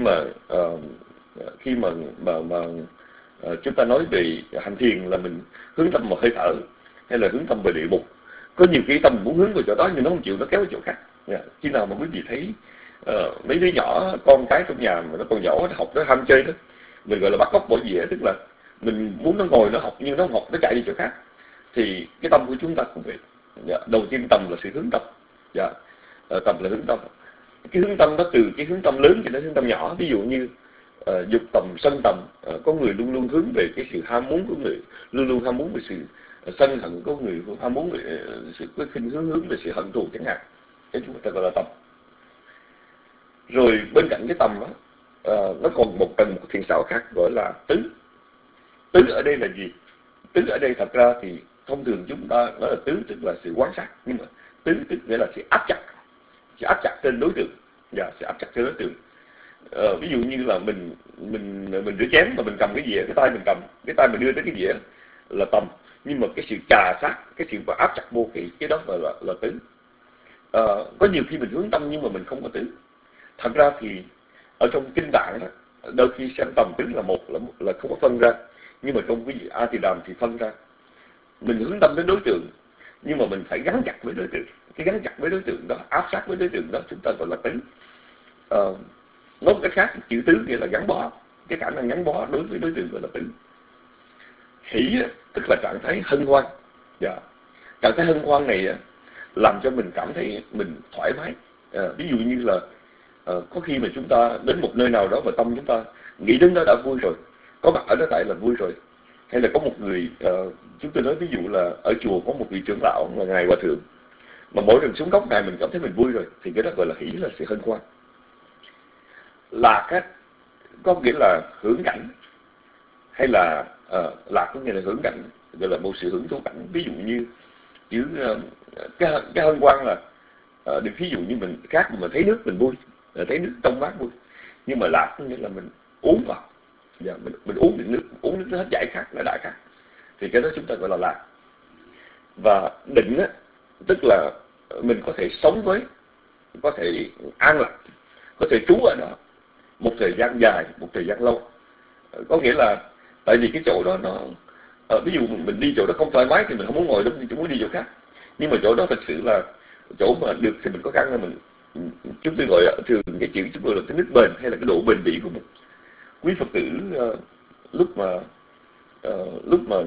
mà chúng ta nói về hành thiền là mình hướng tâm vào hơi thở hay là hướng tâm về địa mục. Có nhiều cái tâm muốn hướng vào chỗ đó nhưng nó không chịu, nó kéo vào chỗ khác. Khi nào mà quý vị thấy mấy đứa nhỏ, con cái trong nhà mà nó còn nhỏ, nó học, nó ham chơi đó, mình gọi là bắt cóc bỏ dĩa, tức là mình muốn nó ngồi nó học nhưng nó không học, nó chạy đi chỗ khác, thì cái tâm của chúng ta cũng vậy. Đầu tiên tầm là sự hướng tâm. Tầm là hướng tâm. Cái hướng tâm đó từ cái hướng tâm lớn cho đến hướng tâm nhỏ. Ví dụ như dục tầm, sân tầm, có người luôn luôn hướng về cái sự ham muốn của người, luôn luôn ham muốn về sự sân hận, có người ham muốn về sự khinh hướng về sự hận thù chẳng hạn. Cái chúng ta gọi là tầm. Rồi bên cạnh cái tầm đó, nó còn một thiện xảo khác gọi là tứ. Tứ ở đây là gì? Tứ ở đây thật ra thì thông thường chúng ta nói là tứ tức là sự quan sát, nhưng mà tứ tức nghĩa là sự áp chặt trên đối tượng. Sự áp chặt trên đối tượng. Ví dụ như là mình rửa chén mà mình cầm cái dĩa, cái tay mình đưa tới cái dĩa là tầm, nhưng mà cái sự chà sát, cái sự áp chặt vô cái đó là tứ. Có nhiều khi mình hướng tâm nhưng mà mình không có tứ. Thật ra thì ở trong kinh tạng đó, đôi khi xem tầm tứ là một là không có phân ra, nhưng mà trong cái gì A Tỳ Đàm thì phân ra. Mình hướng tâm đến đối tượng nhưng mà mình phải gắn chặt với đối tượng. Cái gắn chặt với đối tượng đó, áp sát với đối tượng đó chúng ta gọi là tứ. Nói một cách khác, chữ tứ nghĩa là gắn bó, cái khả năng gắn bó đối với đối tượng gọi là tứ. Hỷ tức là trạng thái hân hoan. Trạng thái hân hoan này làm cho mình cảm thấy mình thoải mái. Ví dụ như là có khi mà chúng ta đến một nơi nào đó và tâm chúng ta nghĩ đến đó đã vui rồi, có mặt ở đó tại là vui rồi. Hay là có một người, chúng tôi nói ví dụ là ở chùa có một vị trưởng lão là ngài hòa thượng, mà mỗi lần xuống góc này mình cảm thấy mình vui rồi, thì cái đó gọi là hỷ, là sự hân hoan. Lạc á, có nghĩa là hưởng cảnh, hay là lạc có nghĩa là hưởng cảnh, gọi là một sự hưởng thụ cảnh. Ví dụ như chữ cái hân hoan là được ví dụ như mình khác, mình thấy nước mình vui, thấy nước trong mát vui, nhưng mà lạc có nghĩa là mình uống vào, mình uống nước nó hết giải khát, nó đại khát, thì cái đó chúng ta gọi là lạc. Và định á, tức là mình có thể sống với, có thể an lạc, có thể trú ở đó một thời gian dài, một thời gian lâu. Có nghĩa là tại vì cái chỗ đó nó ví dụ mình đi chỗ đó không thoải mái thì mình không muốn ngồi đó, mình chỉ muốn đi chỗ khác. Nhưng mà chỗ đó thật sự là chỗ mà được thì mình có khả năng mình, chúng tôi gọi thường cái chữ chúng tôi là cái nước bền hay là cái độ bền bỉ của mình. Quý Phật tử lúc mà lúc mà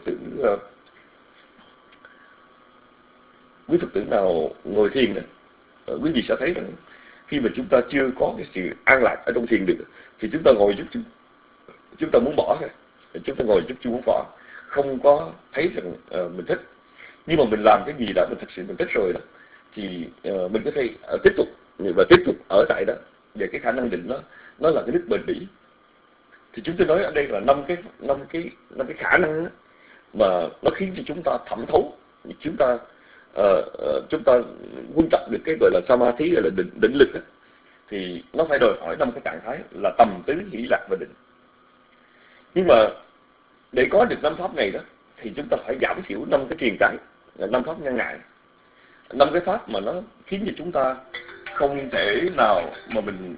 quý Phật tử nào ngồi thiền này, quý vị sẽ thấy rằng khi mà chúng ta chưa có cái sự an lạc ở trong thiền được, thì chúng ta ngồi chút chúng ta muốn bỏ rồi, chúng ta ngồi chút chưa muốn bỏ, không có thấy rằng mình thích. Nhưng mà mình làm cái gì đó mình thật sự mình thích rồi đó, thì mình có thể tiếp tục ở tại đó, về cái khả năng định nó là cái đức bền bỉ. Thì chúng tôi nói ở đây là năm cái khả năng đó, mà nó khiến cho chúng ta thẩm thấu, chúng ta quân tập được cái gọi là samadhi, gọi là định lực đó, thì nó phải đòi hỏi 5 cái trạng thái là tầm, tứ, hỷ, lạc và định. Nhưng mà để có được 5 pháp này đó, thì chúng ta phải giảm thiểu 5 cái triền cái, 5 pháp ngăn ngại, 5 cái pháp mà nó khiến cho chúng ta không thể nào mà mình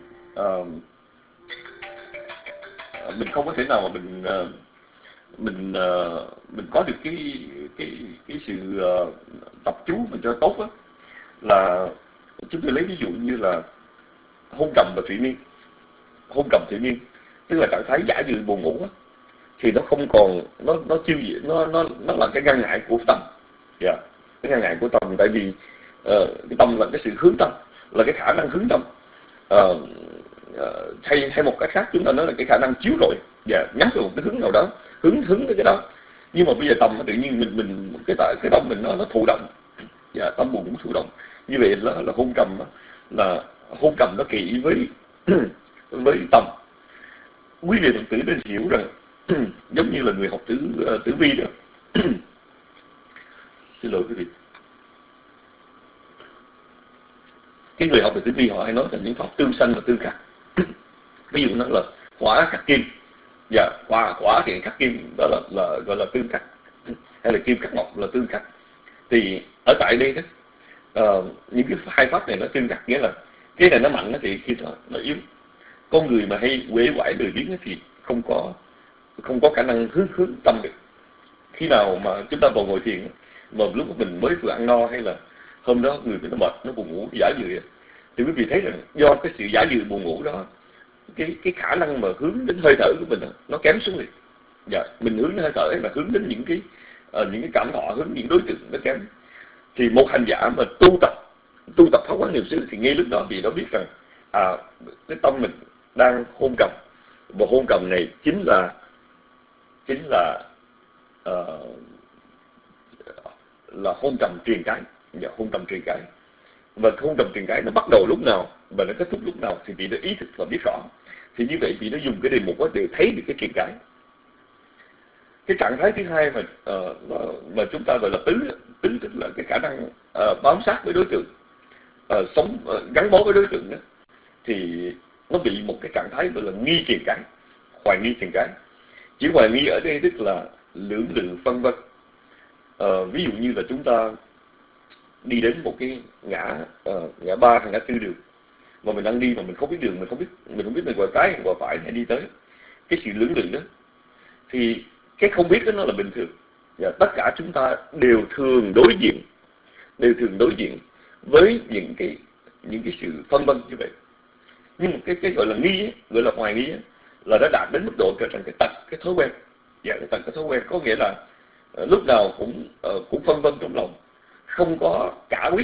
không có thể nào mà mình có được cái sự tập chú mình cho tốt đó. Là chúng tôi lấy ví dụ như là hôn trầm và thủy miên. Hôn trầm thủy miên tức là trạng thái giả dự buồn ngủ đó, thì nó không còn nó là cái ngăn ngại của tâm. Cái ngăn ngại của tâm, tại vì cái tâm là cái sự hướng tâm, là cái khả năng hướng tâm, hay một cái khác chúng ta nói là cái khả năng chiếu rọi và nhắm vào một cái hướng nào đó, hướng tới cái đó. Nhưng mà bây giờ tâm tự nhiên mình cái tâm mình nó thụ động, và tâm buồn cũng thụ động. Như vậy là hôn trầm, là hôn trầm nó kỵ với với tâm. Quý vị Phật tử nên hiểu rằng giống như là người học tử vi đó. Xin lỗi quý vị. Cái người học về tử vi họ hay nói là những pháp tương sanh và tương khắc. Ví dụ nó là hỏa khắc kim, và hỏa thì khắc kim, đó là gọi là tương khắc, hay là kim khắc ngọc là tương khắc. Thì ở tại đây đó, những cái hai pháp này nó tương khắc, nghĩa là cái này nó mạnh thì khi nó yếu. Con người mà hay uể oải lười biếng thì không có khả năng hướng tâm được. Khi nào mà chúng ta vào ngồi thiền, mà lúc mà mình mới vừa ăn no, hay là hôm đó người mình nó mệt, nó buồn ngủ, giả dự, thì quý vị thấy rằng do cái sự giả dự buồn ngủ đó, cái khả năng mà hướng đến hơi thở của mình nó kém xuống liền. Mình hướng đến hơi thở hay là hướng đến những cái cảm thọ, hướng những đối tượng nó kém. Thì một hành giả mà tu tập pháp quán niệm xứ, thì ngay lúc đó vì nó biết rằng cái tâm mình đang hôn trầm, và hôn trầm này chính là hôn trầm truyền cái, hôn trầm truyền cái. Và hôn trầm truyền cái nó bắt đầu lúc nào và nó kết thúc lúc nào thì vì nó ý thức và biết rõ. Thì như vậy vì nó dùng cái đề mục đó để thấy được cái truyền cái. Cái trạng thái thứ hai mà chúng ta gọi là tứ tức là cái khả năng bám sát với đối tượng, sống gắn bó với đối tượng đó, thì nó bị một cái trạng thái gọi là nghi truyền cái, hoài nghi truyền cái. Chỉ hoài nghi ở đây tức là lưỡng lự phân vân. Ví dụ như là chúng ta đi đến một cái ngã 3 hay ngã 4 đường, mà mình đang đi mà mình không biết đường, mình không biết mình qua trái hay qua phải hay đi tới cái sự lưỡng lự đó, thì cái không biết đó nó là bình thường. Và tất cả chúng ta đều thường đối diện với những cái sự phân vân như vậy. Nhưng cái gọi là nghi ấy, gọi là hoài nghi ấy, là đã đạt đến mức độ trở thành cái tật, cái thói quen. Cái tật, cái thói quen có nghĩa là lúc nào cũng phân vân trong lòng, không có cả quyết,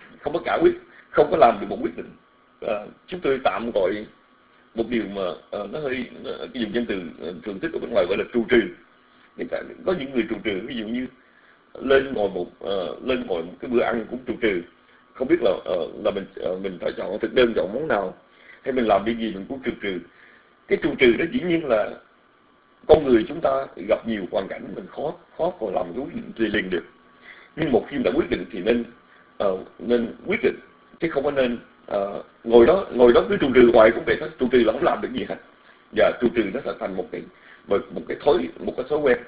không có làm được một quyết định. Chúng tôi tạm gọi một điều mà nó hơi cái dùng danh từ thường thức ở bên ngoài gọi là trụ trừ. Có những người trụ trừ, ví dụ như lên ngồi một cái bữa ăn cũng trụ trừ, không biết là mình phải chọn thực đơn, chọn món nào, hay mình làm cái gì mình cũng trụ trừ. Cái trụ trừ đó dĩ nhiên là con người chúng ta gặp nhiều hoàn cảnh mình khó còn làm cái quyết định liền được. Nhưng một khi đã quyết định thì nên quyết định, chứ không có nên ngồi đó cứ trụ trừ hoài cũng vậy thôi. Trụ trừ là không làm được gì hết, và trụ trừ nó sẽ thành một cái thói quen.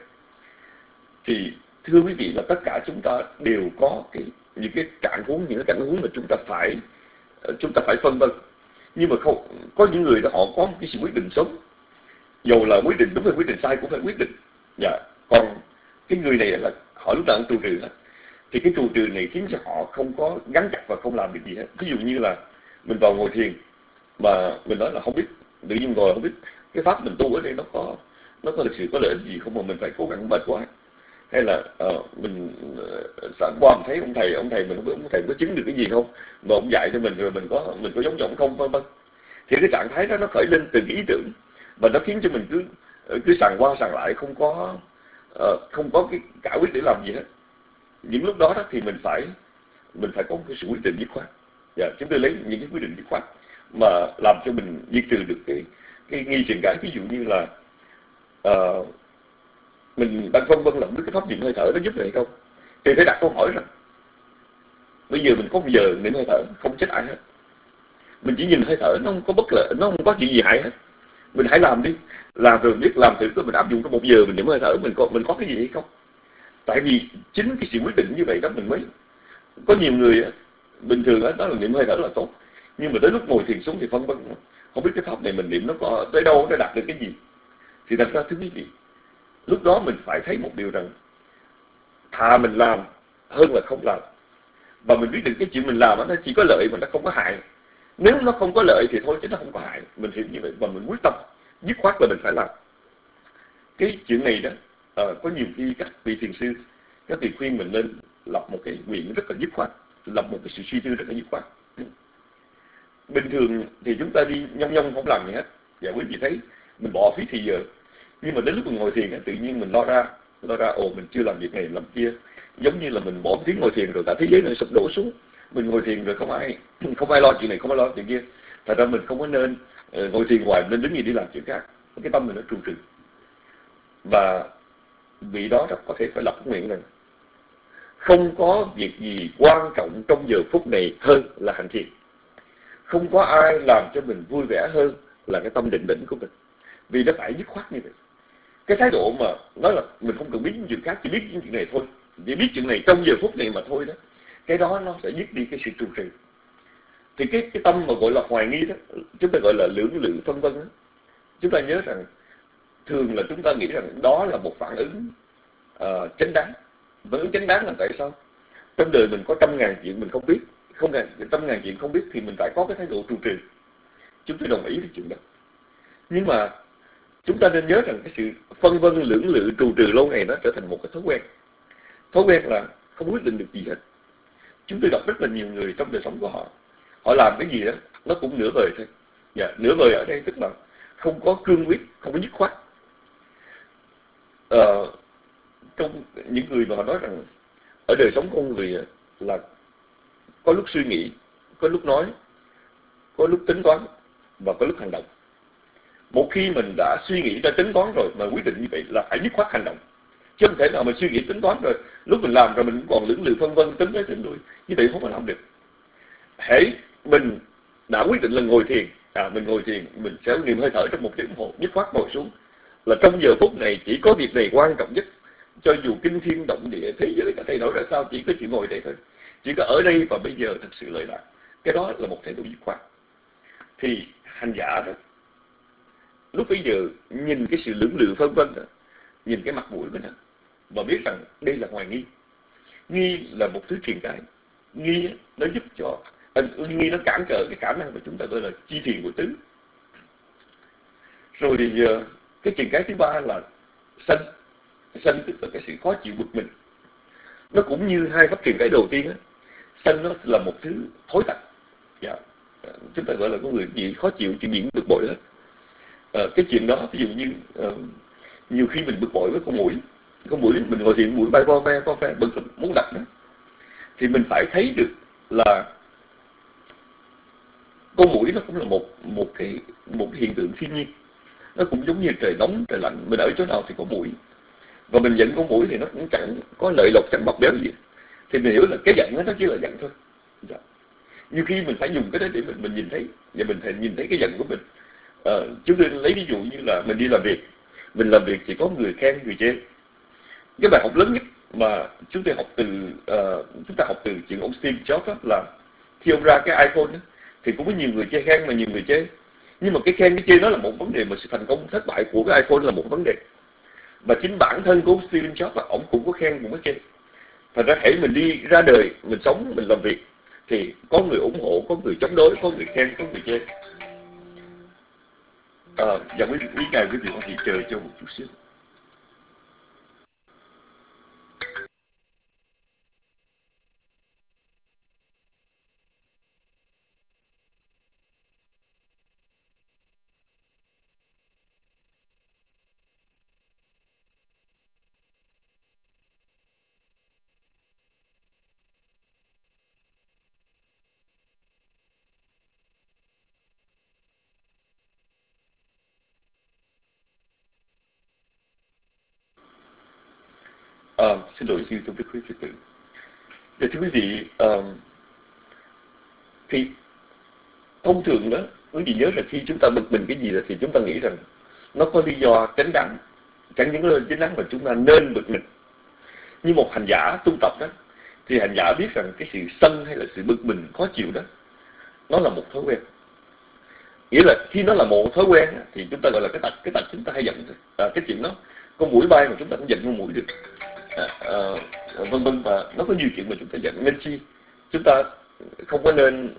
Thì thưa quý vị là tất cả chúng ta đều có những cái cảnh huống mà chúng ta phải phân vân. Nhưng mà không có những người đó họ có một cái sự quyết định sống, dầu là quyết định đúng hay quyết định sai cũng phải quyết định. Còn cái người này là họ lúc nào cũng trụ trừ hết, thì cái trụ trừ này khiến cho họ không có gắn chặt và không làm được gì hết. Ví dụ như là mình vào ngồi thiền mà mình nói là không biết, tự nhiên ngồi không biết cái pháp mình tu ở đây nó có thực sự có lợi ích gì không mà mình phải cố gắng mệt quá, hay là mình sẵn qua mình thấy ông thầy mình ông thầy có chứng được cái gì không mà ông dạy cho mình rồi mình có giống như ông không, vân vân. Thì cái trạng thái đó nó khởi lên từ cái ý tưởng và nó khiến cho mình cứ sàng qua sàng lại, không có cái cả quyết để làm gì hết. Những lúc đó thì mình phải có một cái sự quyết định dứt khoát. Chúng tôi lấy những cái quyết định dứt khoát mà làm cho mình diệt trừ được cái nghi truyền cái. Ví dụ như là mình đang phân vân là biết cái pháp niệm hơi thở nó giúp được hay không, thì phải đặt câu hỏi rằng bây giờ mình có một giờ niệm hơi thở không chết ai hết, mình chỉ nhìn hơi thở, nó không có bất lợi, nó không có chuyện gì hại hết, mình hãy làm đi, làm rồi biết làm thử coi mình áp dụng trong 1 giờ mình niệm hơi thở mình có cái gì hay không. Tại vì chính cái sự quyết định như vậy đó mình mới có nhiều người bình thường đó là niệm hơi thở là tốt, nhưng mà tới lúc ngồi thiền xuống thì phân vân, không biết cái pháp này mình niệm nó có tới đâu, nó đạt được cái gì. Thì thật ra thưa quý vị, lúc đó mình phải thấy một điều rằng thà mình làm hơn là không làm, và mình biết được cái chuyện mình làm đó, nó chỉ có lợi mà nó không có hại. Nếu nó không có lợi thì thôi chứ nó không có hại, mình hiểu như vậy và mình quyết tâm dứt khoát là mình phải làm. Cái chuyện này đó có nhiều khi các vị thiền sư, các vị khuyên mình nên lập một cái nguyện rất là dứt khoát, lập một cái sự suy tư rất là dứt khoát. Bình thường thì chúng ta đi nhông không làm gì hết, và quý vị thấy mình bỏ phí thì giờ, nhưng mà đến lúc mình ngồi thiền tự nhiên mình lo ra mình chưa làm việc này làm kia, giống như là mình bỏ tiếng ngồi thiền rồi cả thế giới này sụp đổ xuống. Mình ngồi thiền rồi không ai lo chuyện này, không ai lo chuyện kia. Thật ra mình không có nên ngồi thiền hoài, nên đứng gì đi làm chuyện khác, cái tâm mình nó tru trừ. Và vị đó có thể phải lập nguyện rằng không có việc gì quan trọng trong giờ phút này hơn là hành thiền. Không có ai làm cho mình vui vẻ hơn là cái tâm định của mình. Vì nó phải dứt khoát như vậy. Cái thái độ mà nói là mình không cần biết những chuyện khác, chỉ biết những chuyện này thôi, chỉ biết chuyện này trong giờ phút này mà thôi đó, cái đó nó sẽ dứt đi cái sự trụ trì. Thì cái tâm mà gọi là hoài nghi đó, chúng ta gọi là lưỡng lự phân vân đó. Chúng ta nhớ rằng thường là chúng ta nghĩ rằng đó là một phản ứng chánh đáng. Phản ứng chánh đáng là tại sao? Trong đời mình có 100.000 chuyện mình không biết, 100.000 chuyện không biết thì mình phải có cái thái độ trụ trì. Chúng tôi đồng ý với chuyện đó. Nhưng mà chúng ta nên nhớ rằng cái sự phân vân lưỡng lự trù trừ lâu ngày nó trở thành một cái thói quen. Thói quen là không quyết định được gì hết. Chúng tôi gặp rất là nhiều người trong đời sống của họ, họ làm cái gì đó nó cũng nửa vời thôi. Nửa vời ở đây tức là không có cương quyết, không có dứt khoát. Trong những người mà họ nói rằng ở đời sống con người là có lúc suy nghĩ, có lúc nói, có lúc tính toán và có lúc hành động. Một khi mình đã suy nghĩ, đã tính toán rồi mà quyết định như vậy là phải dứt khoát hành động. Chứ không thể nào mình suy nghĩ tính toán rồi lúc mình làm rồi mình còn lưỡng lự phân vân, tính tới tính lui, như vậy không có làm được. Hễ mình đã quyết định là ngồi thiền, mình ngồi thiền, mình sẽ niệm hơi thở trong 1 tiếng đồng hồ, dứt khoát ngồi xuống, là trong giờ phút này chỉ có việc này quan trọng nhất. Cho dù kinh thiên động địa, thế giới cả thay đổi ra sao, chỉ có chuyện ngồi đây thôi, chỉ có ở đây và bây giờ thật sự lợi lạc. Cái đó là một thái độ dứt khoát. Thì hành giả đó, lúc bây giờ nhìn cái sự lưỡng lự phân vân đó, nhìn cái mặt mũi của nó và biết rằng đây là hoài nghi. Nghi là một thứ truyền cái. Nghi nó giúp cho nghi nó cản trở cái khả năng mà chúng ta gọi là chi thiền của tứ. Rồi thì cái truyền cái thứ ba là sân. Sân tức là cái sự khó chịu bực mình. Nó cũng như hai pháp truyền cái đầu tiên á. Sân nó là một thứ thối tật. Chúng ta gọi là có người gì khó chịu, chuyện gì cũng bực bội hết. Cái chuyện đó ví dụ như nhiều khi mình bực bội với con mũi mình ngồi thiền mũi bay vo ve bực muốn đập nó, thì mình phải thấy được là con mũi nó cũng là một cái hiện tượng thiên nhiên. Nó cũng giống như trời nóng trời lạnh, mình ở chỗ nào thì có mũi, và mình giận con mũi thì nó cũng chẳng có lợi lộc, chẳng bọc béo gì, thì mình hiểu là cái giận nó chỉ là giận thôi. Nhiều khi mình phải dùng cái đó để mình nhìn thấy, và mình phải nhìn thấy cái giận của mình. Chúng tôi lấy ví dụ như là mình đi làm việc, mình làm việc chỉ có người khen người chê. Cái bài học lớn nhất mà chúng ta học từ chuyện ông Steve Jobs đó là khi ông ra cái iPhone đó, thì cũng có nhiều người chê khen mà nhiều người chê. Nhưng mà cái khen cái chê nó là một vấn đề, mà sự thành công thất bại của cái iPhone là một vấn đề. Và chính bản thân của Steve Jobs là ông cũng có khen cũng có chê. Thật ra hãy mình đi ra đời, mình sống, mình làm việc thì có người ủng hộ, có người chống đối, có người khen, có người chê. Và quý ngài quý vị có thể chờ cho một chút xíu. Xin lỗi xin tôi biết quý vị tử. Thưa quý vị, thì thông thường đó, quý vị nhớ là khi chúng ta bực mình cái gì đó, thì chúng ta nghĩ rằng nó có lý do chính đáng, chẳng những là chính đáng mà chúng ta nên bực mình. Như một hành giả tu tập đó, thì hành giả biết rằng cái sự sân hay là sự bực mình khó chịu đó, nó là một thói quen. Nghĩa là khi nó là một thói quen thì chúng ta gọi là cái tật chúng ta hay giận. Cái chuyện đó, con muỗi bay mà chúng ta cũng giận con muỗi được, vân vân, và nó có nhiều chuyện mà chúng ta giận. Nên chi chúng ta không có nên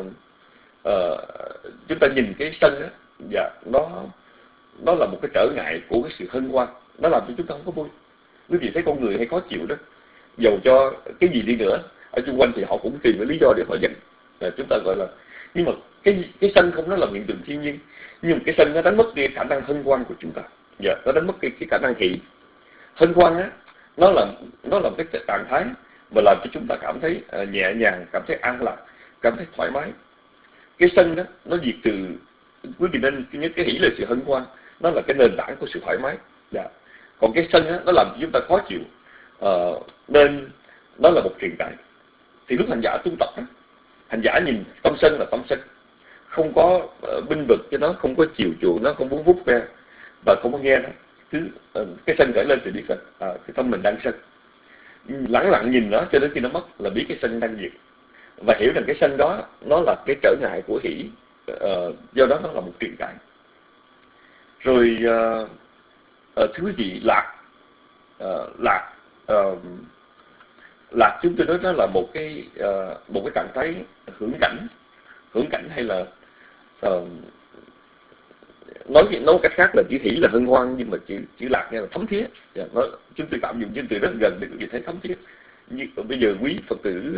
chúng ta nhìn cái sân đó, và nó là một cái trở ngại của cái sự hân hoan, nó làm cho chúng ta không có vui. Quý vị thấy con người hay khó chịu đó, dầu cho cái gì đi nữa ở xung quanh thì họ cũng tìm cái lý do để họ giận. Chúng ta gọi là, nhưng mà cái sân không, nó là hiện tượng thiên nhiên, nhưng mà cái sân nó đánh mất đi khả năng hân hoan của chúng ta. Nó đánh mất cái khả năng hỷ. Hân hoan á, nó là một cái trạng thái mà làm cho chúng ta cảm thấy nhẹ nhàng, cảm thấy an lạc, cảm thấy thoải mái. Cái sân đó nó diệt từ, quý vị nên nhớ cái hỷ là sự hân hoan, nó là cái nền tảng của sự thoải mái. Còn cái sân đó, nó làm cho chúng ta khó chịu, nên nó là một truyền tại. Thì lúc hành giả tu tập đó, hành giả nhìn tâm sân là tâm sân, không có binh vực cho nó, không có chiều chuộng nó, không muốn vút ve và không có nghe nó. Cái sân khởi lên thì biết rằng cái tâm mình đang sân. Lẳng lặng nhìn nó cho đến khi nó mất là biết cái sân đang diệt, và hiểu rằng cái sân đó nó là cái trở ngại của hỷ, do đó nó là một truyền tại. Rồi thưa quý vị, lạc chúng tôi nói đó là một cái trạng thái hưởng cảnh hay là nói cách khác là chữ hỷ là hân hoan, nhưng mà chữ lạc nghe là thấm thía. Chúng tôi tạm dùng chữ từ rất gần để quý vị thấy thấm thía. Như bây giờ quý Phật tử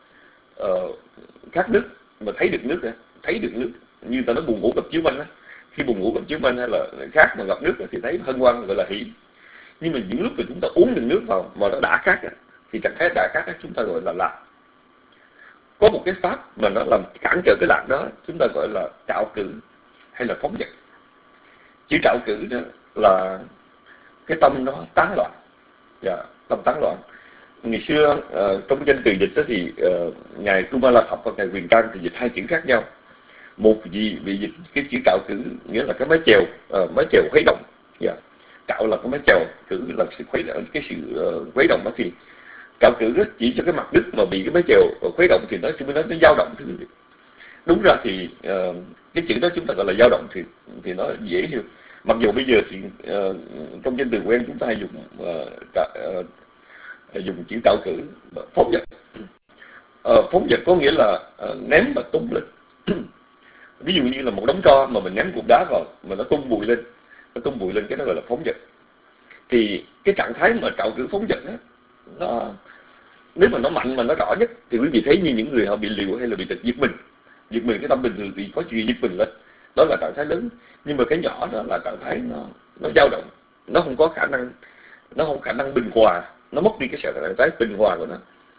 khát nước mà thấy được nước, như ta nói buồn ngủ gặp chiếu manh á, khi buồn ngủ gặp chiếu manh hay là khát mà gặp nước thì thấy hân hoan, gọi là hỷ. Nhưng mà những lúc mà chúng ta uống được nước vào mà nó đã khát thì trạng thái đã khát chúng ta gọi là lạc. Có một cái pháp mà nó làm cản trở cái lạc đó, chúng ta gọi là trạo cử hay là phóng dật. Chữ trạo cử đó là cái tâm nó tán loạn, tâm tán loạn. Ngày xưa trong danh từ dịch đó thì ngài Kumala Thập và ngài Quyền Trang thì dịch hai chữ khác nhau. Một vị dịch cái chữ trạo cử nghĩa là cái mái chèo khuấy động. Trạo là cái mái chèo, cử là sự khuấy động đó. Thì trạo cử đó chỉ cho cái mặt đất mà bị cái mái chèo khuấy động thì nó dao động. Đúng ra thì cái chữ đó chúng ta gọi là dao động thì nó dễ hiểu. Mặc dù bây giờ thì trong danh từ quen chúng ta hay dùng chữ trạo cử. Phóng dật, phóng dật có nghĩa là ném và tung lên. Ví dụ như là một đống tro mà mình ném cục đá vào mà nó tung bụi lên, cái đó gọi là phóng dật. Thì cái trạng thái mà trạo cử phóng dật đó, nếu mà nó mạnh mà nó rõ nhất thì quý vị thấy như những người họ bị liều hay là bị giật mình cái tâm bình thường thì có chuyện giật mình lên, đó là trạng thái lớn. Nhưng mà cái nhỏ đó là trạng thái nó dao động, nó không có khả năng bình hòa, nó mất đi cái trạng thái bình hòa của nó.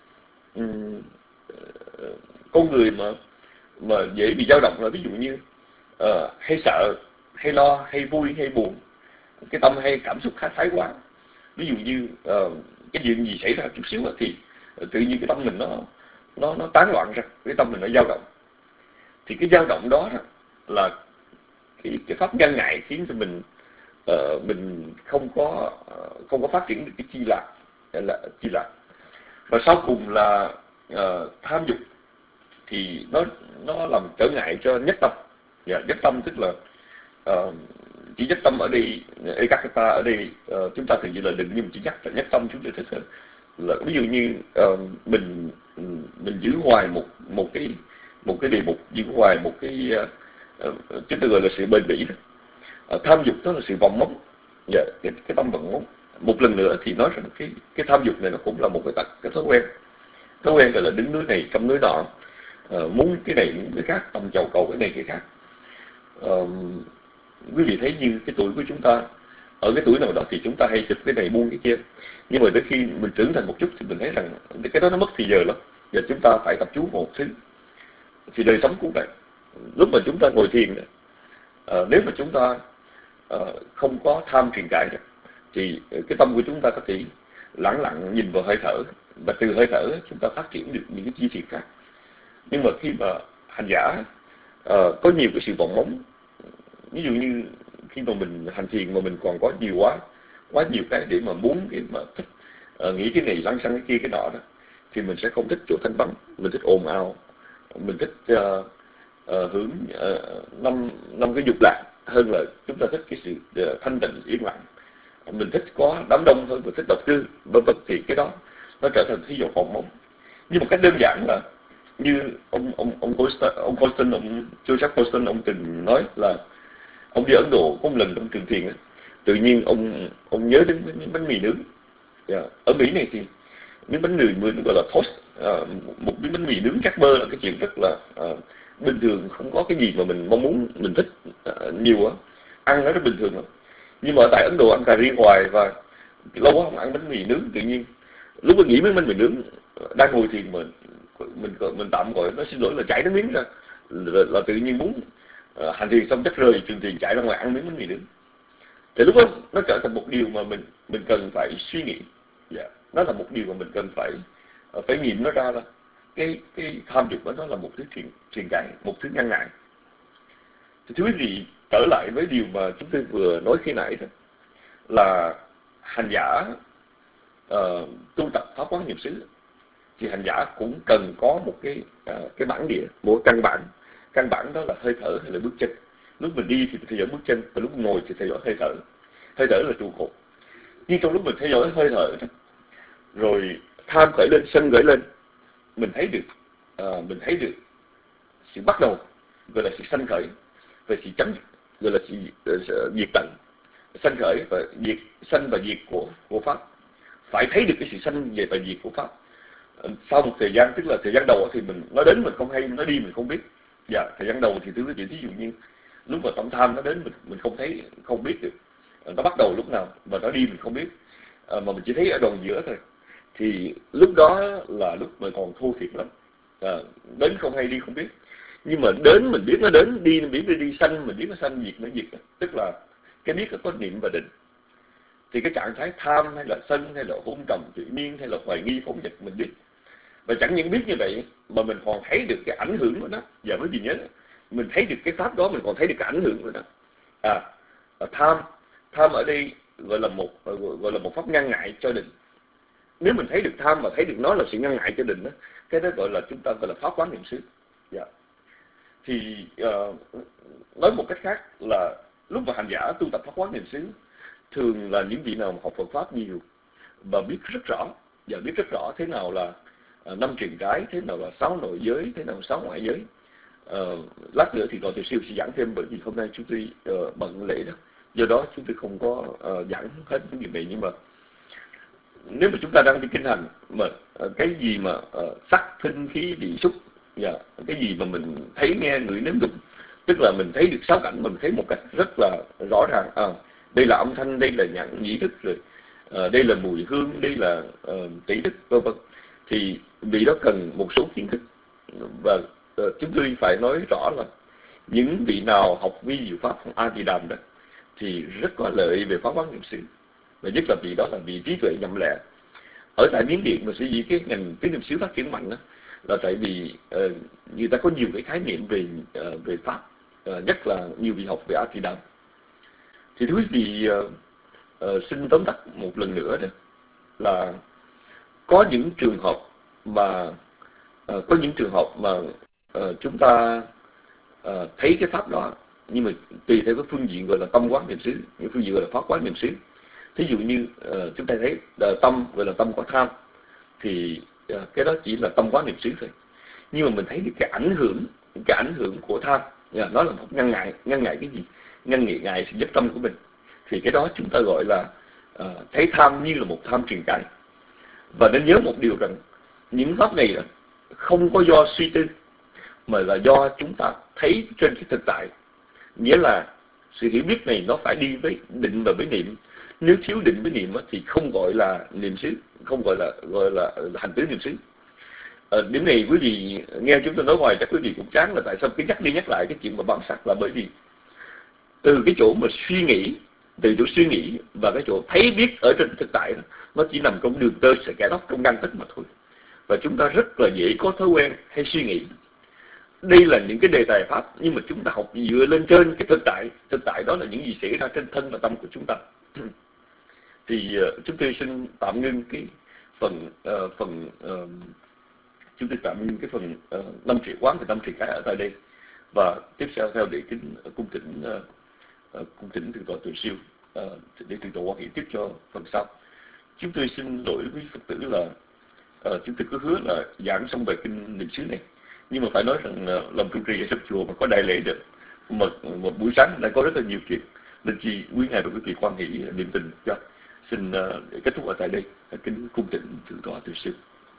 Con người mà dễ bị dao động là ví dụ như hay sợ, hay lo, hay vui, hay buồn, cái tâm hay cảm xúc thái quá. Ví dụ như cái chuyện gì xảy ra chút xíu thì tự nhiên cái tâm mình nó tán loạn ra, cái tâm mình nó dao động. Thì cái dao động đó là cái pháp ngăn ngại khiến cho mình không có phát triển được cái chi lạc. Và sau cùng là tham dục, thì nó làm trở ngại cho nhất tâm. Nhất tâm tức là chỉ nhất tâm ở đây, Ekakata ở đây chúng ta thường chỉ là đừng, nhưng chỉ nhắc là nhất tâm chúng tôi thích hơn. Là ví dụ như mình giữ hoài một cái đề mục, giữ hoài một cái chúng ta gọi là sự bền bỉ đó. Tham dục đó là sự vọng móng, cái tâm vọng móng. Một lần nữa thì nói rằng cái tham dục này nó cũng là một cái thói quen gọi là đứng núi này cắm núi nọ, muốn cái này muốn cái khác, tâm chầu cầu cái này cái khác. Quý vị thấy như cái tuổi của chúng ta, ở cái tuổi nào đó thì chúng ta hay chụp cái này buông cái kia, nhưng mà tới khi mình trưởng thành một chút thì mình thấy rằng cái đó nó mất thì giờ lắm, và chúng ta phải tập trung một thứ. Thì đời sống cũng vậy. Lúc mà chúng ta ngồi thiền, nếu mà chúng ta không có tham truyền cãi thì cái tâm của chúng ta có thể lẳng lặng nhìn vào hơi thở, và từ hơi thở chúng ta phát triển được những cái chi thiền khác. Nhưng mà khi mà hành giả có nhiều cái sự vọng móng, ví dụ như khi mà mình hành thiền mà mình còn có quá nhiều cái để mà muốn, cái mà thích nghĩ cái này lăng xăng cái kia cái nọ đó, thì mình sẽ không thích chỗ thanh vắng, mình thích ồn ào, mình thích hưởng năm cái dục lạc hơn là chúng ta thích cái sự thanh tịnh yên lặng. Mình thích có đám đông hơn, mình thích độc cư, vân vân. Thì cái đó nó trở thành thí dụ vọng móng. Nhưng một cách đơn giản là như ông Colston, ông Joseph Colston, ông từng nói là ông đi Ấn Độ có một lần trong trường thiền, tự nhiên ông nhớ đến miếng bánh mì nướng. Ở Mỹ này thì miếng bánh mì nướng gọi là toast, một miếng bánh mì nướng cát bơ là cái chuyện rất là bình thường, không có cái gì mà mình mong muốn, mình thích nhiều ăn nó rất bình thường lắm. Nhưng mà ở tại Ấn Độ ăn cà ri hoài và lâu quá không ăn bánh mì nướng, tự nhiên lúc mình nghĩ miếng bánh mì nướng đang ngồi thiền mình tạm gọi nó, xin lỗi là chảy nước miếng ra, là tự nhiên muốn hành thiền xong chắc rời trường thiền chạy ra ngoài ăn miếng bánh mì nướng. Thì lúc đó nó trở thành một điều mà mình cần phải suy nghĩ. Nó là một điều mà mình cần phải nhìn nó ra là cái tham dục đó nó là một thứ truyền cãi, một thứ ngăn ngại. Thì thưa quý vị, trở lại với điều mà chúng tôi vừa nói khi nãy thôi, là hành giả tu tập pháp quán niệm xứ thì hành giả cũng cần có một cái bản địa, một căn bản đó là hơi thở hay là bước chân. Lúc mình đi thì mình theo dõi bước chân, và lúc ngồi thì theo dõi hơi thở. Hơi thở là trụ cột. Nhưng trong lúc mình theo dõi hơi thở rồi tham khởi lên, sân khởi lên, mình thấy được sự bắt đầu gọi là sự sanh khởi, và sự chấm dứt gọi là sự diệt tận. Sanh khởi và diệt, sanh và diệt của pháp, phải thấy được cái sự sanh về và diệt của pháp. Sau một thời gian, tức là thời gian đầu thì nó đến mình không hay, nó đi mình không biết. Thời gian đầu thì thưa quý vị, ví dụ như lúc mà tâm tham nó đến mình không thấy, không biết được nó bắt đầu lúc nào, và nó đi mình không biết, mà mình chỉ thấy ở đoạn giữa thôi. Thì lúc đó là lúc mà còn thô thiệt lắm, đến không hay đi không biết. Nhưng mà đến mình biết nó đến, đi mình biết nó đi, sanh mình biết nó sanh, diệt nó diệt. Tức là cái biết nó có niệm và định. Thì cái trạng thái tham hay là sân hay là hôn trầm tự nhiên hay là hoài nghi phóng dật mình biết. Và chẳng những biết như vậy mà mình còn thấy được cái ảnh hưởng của nó. Giờ mới gì nhớ, mình thấy được cái pháp đó, mình còn thấy được cái ảnh hưởng của nó. Tham ở đây gọi là một pháp ngăn ngại cho định. Nếu mình thấy được tham mà thấy được nó là sự ngăn ngại cho định đó, cái đó gọi là chúng ta gọi là pháp quán niệm xứ. Thì nói một cách khác là lúc mà hành giả tu tập pháp quán niệm xứ, thường là những vị nào mà học Phật pháp nhiều và biết rất rõ thế nào là 5 truyền cái, thế nào là 6 nội giới, thế nào là 6 ngoại giới. Lát nữa thì còn thầy siêu sẽ giảng thêm, bởi vì hôm nay chúng tôi bận lễ đó, do đó chúng tôi không có giảng hết những điều này. Nhưng mà nếu mà chúng ta đang đi kinh hành mà cái gì mà sắc thinh khí vị xúc, cái gì mà mình thấy nghe ngửi nếm đụng, tức là mình thấy được 6 cảnh, mình thấy một cách rất là rõ ràng. Đây là âm thanh, đây là nhĩ thức, rồi đây là mùi hương, đây là tỷ thức, vân vân. Thì vì đó cần một số kiến thức, và chúng tôi phải nói rõ là những vị nào học vi diệu pháp A Di Đàm đó thì rất có lợi về pháp quán niệm xứ, và nhất là vì đó là vì trí tuệ nhậm lẹ. Ở tại Miến Điện mà sở dĩ cái ngành tứ niệm xứ phát triển mạnh đó, là tại vì người ta có nhiều cái khái niệm về pháp, nhất là nhiều vị học về A Di Đàm. Thì thưa quý vị, xin tóm tắt một lần nữa đó là có những trường hợp mà chúng ta thấy cái pháp đó, nhưng mà tùy theo cái phương diện gọi là tâm quán niệm xứ, những phương diện gọi là pháp quán niệm xứ. Thí dụ như chúng ta thấy tâm gọi là tâm có tham, thì cái đó chỉ là tâm quán niệm xứ thôi. Nhưng mà mình thấy được cái ảnh hưởng của tham, nó là một ngăn ngại cái gì? ngăn ngừa ngại sự dấp tâm của mình, thì cái đó chúng ta gọi là thấy tham như là một tham truyền cái. Và nên nhớ một điều rằng những pháp này không có do suy tư, mà là do chúng ta thấy trên cái thực tại. Nghĩa là sự hiểu biết này nó phải đi với định và với niệm. Nếu thiếu định với niệm thì không gọi là niệm xứ, không gọi là hành tứ niệm xứ. Điểm này quý vị nghe chúng tôi nói hoài chắc quý vị cũng chán là tại sao cứ nhắc đi nhắc lại cái chuyện mà bám sát, là bởi vì từ cái chỗ mà suy nghĩ, từ chỗ suy nghĩ và cái chỗ thấy biết ở trên thực tại đó, nó chỉ nằm trong đường tơ sợi gai tóc, trong ngăn tấc mà thôi. Và chúng ta rất là dễ có thói quen hay suy nghĩ đây là những cái đề tài pháp, nhưng mà chúng ta học dựa lên trên cái thực tại đó là những gì xảy ra trên thân và tâm của chúng ta. Thì chúng tôi xin tạm ngưng cái chúng tôi tạm ngưng cái phần năm trị quán và năm trị cái ở tại đây, và tiếp theo để cung kính thượng tọa Từ Siêu để thượng tọa Quan Hệ tiếp cho phần sau. Chúng tôi xin lỗi với Phật tử là chúng tôi có hứa là giảng xong bài kinh niệm xứ này, nhưng mà phải nói rằng làm trụ trì ở trong chùa mà có đại lễ được một buổi sáng đã có rất là nhiều chuyện, nên chi quý ngài và quý vị quan hỷ niệm tình cho. Xin kết thúc ở tại đây. Kính cung tịnh thượng tọa Từ Siêu.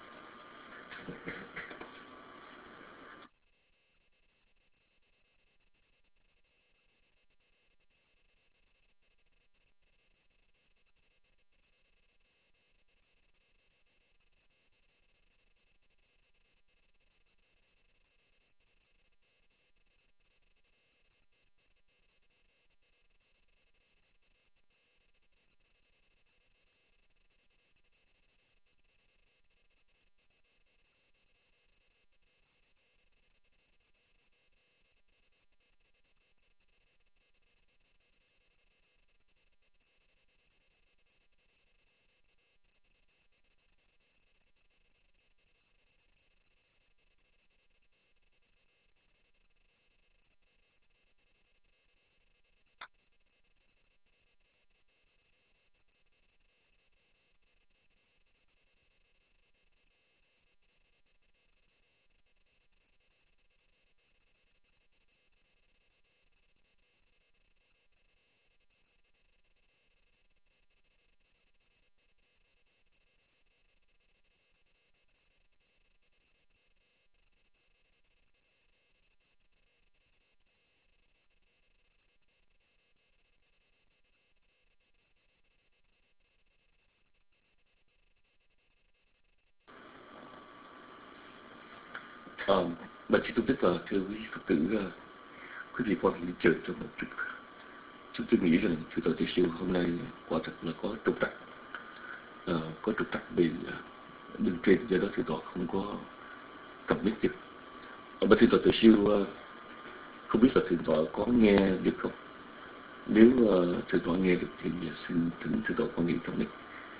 Bạch sĩ tôn đức và thưa quý Phật tử, quý vị quan hệ chờ cho một chút. Chúng tôi nghĩ rằng thượng tọa Từ Siêu hôm nay quả thật là có trục trặc vì đường trên, do đó thượng tọa không có cầm mic kịp. Bạch thượng tọa Từ Siêu không biết là thượng tọa có nghe được không? Nếu thượng tọa nghe được thì xin thỉnh thượng tọa quan hệ trong mic.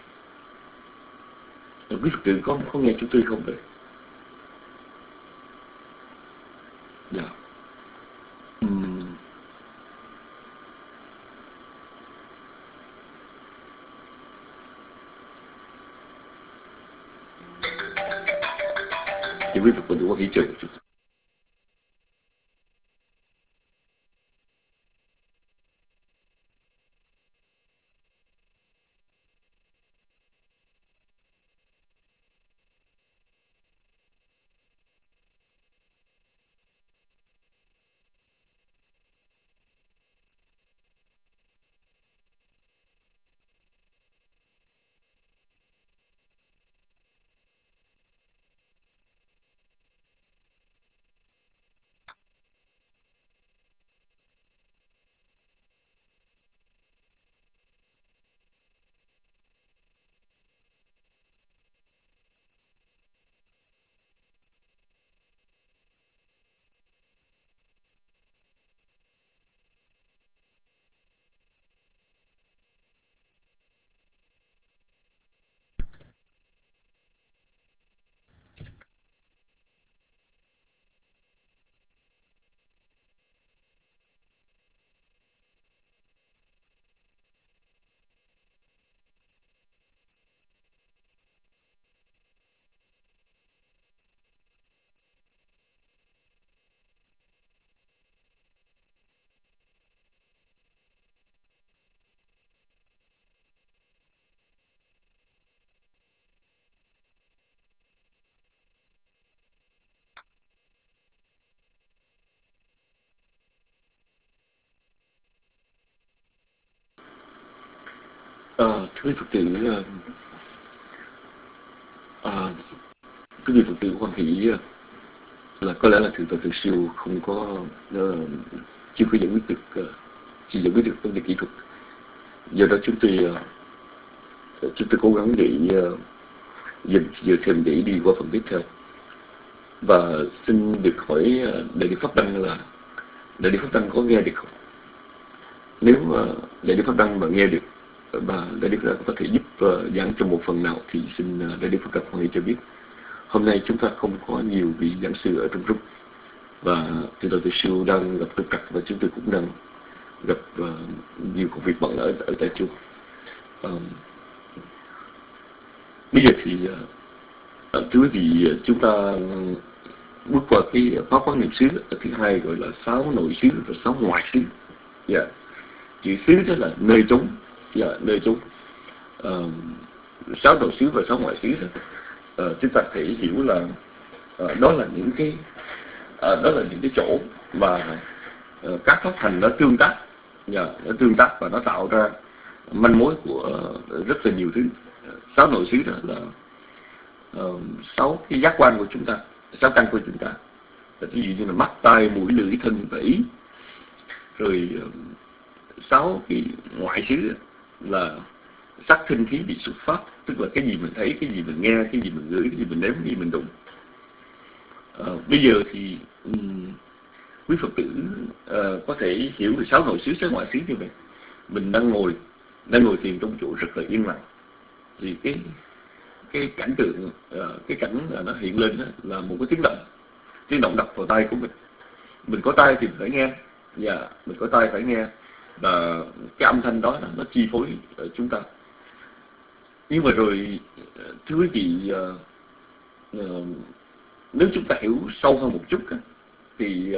Quý Phật tử có nghe chúng tôi không vậy? Dạ. Thì quý Phật tử có hỷ trợ một chút. Thưa Phật tử, cái vị Phật tử hoan hỷ là có lẽ là thượng tọa Thực Siêu không có chưa có giải quyết được chưa giải quyết được vấn đề kỹ thuật, do đó chúng tôi cố gắng để dành giờ thêm để đi qua phần tiếp theo. Và xin được hỏi Đại Đức Pháp Đăng là Đại Đức Pháp Đăng có nghe được không? Nếu Đại Đức Pháp Đăng mà nghe được và Đại Đức có thể giúp giảng trong một phần nào thì xin Đại Đức Pháp Đăng hoan hỷ cho biết. Hôm nay chúng ta không có nhiều vị giảng sư ở trong group, và thượng tọa Từ Siêu đang gặp trục trặc, và chúng tôi cũng đang gặp nhiều công việc bận ở tại chùa. Bây giờ thì thưa quý vị, chúng ta bước qua cái pháp quán niệm xứ thứ hai, gọi là 6 nội xứ và 6 ngoại xứ. Chữ xứ đó là nơi chốn, nơi chốn. 6 nội xứ và 6 ngoại xứ đó, chúng ta thể hiểu là đó là những cái chỗ mà các pháp hành nó tương tác, nó tương tác và nó tạo ra manh mối của rất là nhiều thứ. 6 nội xứ đó là 6 cái giác quan của chúng ta, 6 căn của chúng ta. Ví dụ như là mắt, tai, mũi, lưỡi, thân và ý. Rồi 6 cái ngoại xứ là sắc, thinh, khí, vị, xúc, pháp, tức là cái gì mình thấy, cái gì mình nghe, cái gì mình ngửi, cái gì mình nếm, cái gì mình đụng. Bây giờ thì quý Phật tử có thể hiểu về 6 nội xứ, 6 ngoại xứ như vậy. Mình đang ngồi thiền trong chỗ rất là yên lặng, thì cái cảnh tượng, cái cảnh nó hiện lên đó là một cái tiếng động đập vào tai của mình. Mình có tai thì phải nghe, mình có tai phải nghe, và cái âm thanh đó nó chi phối chúng ta. Nhưng mà rồi thưa quý vị, nếu chúng ta hiểu sâu hơn một chút thì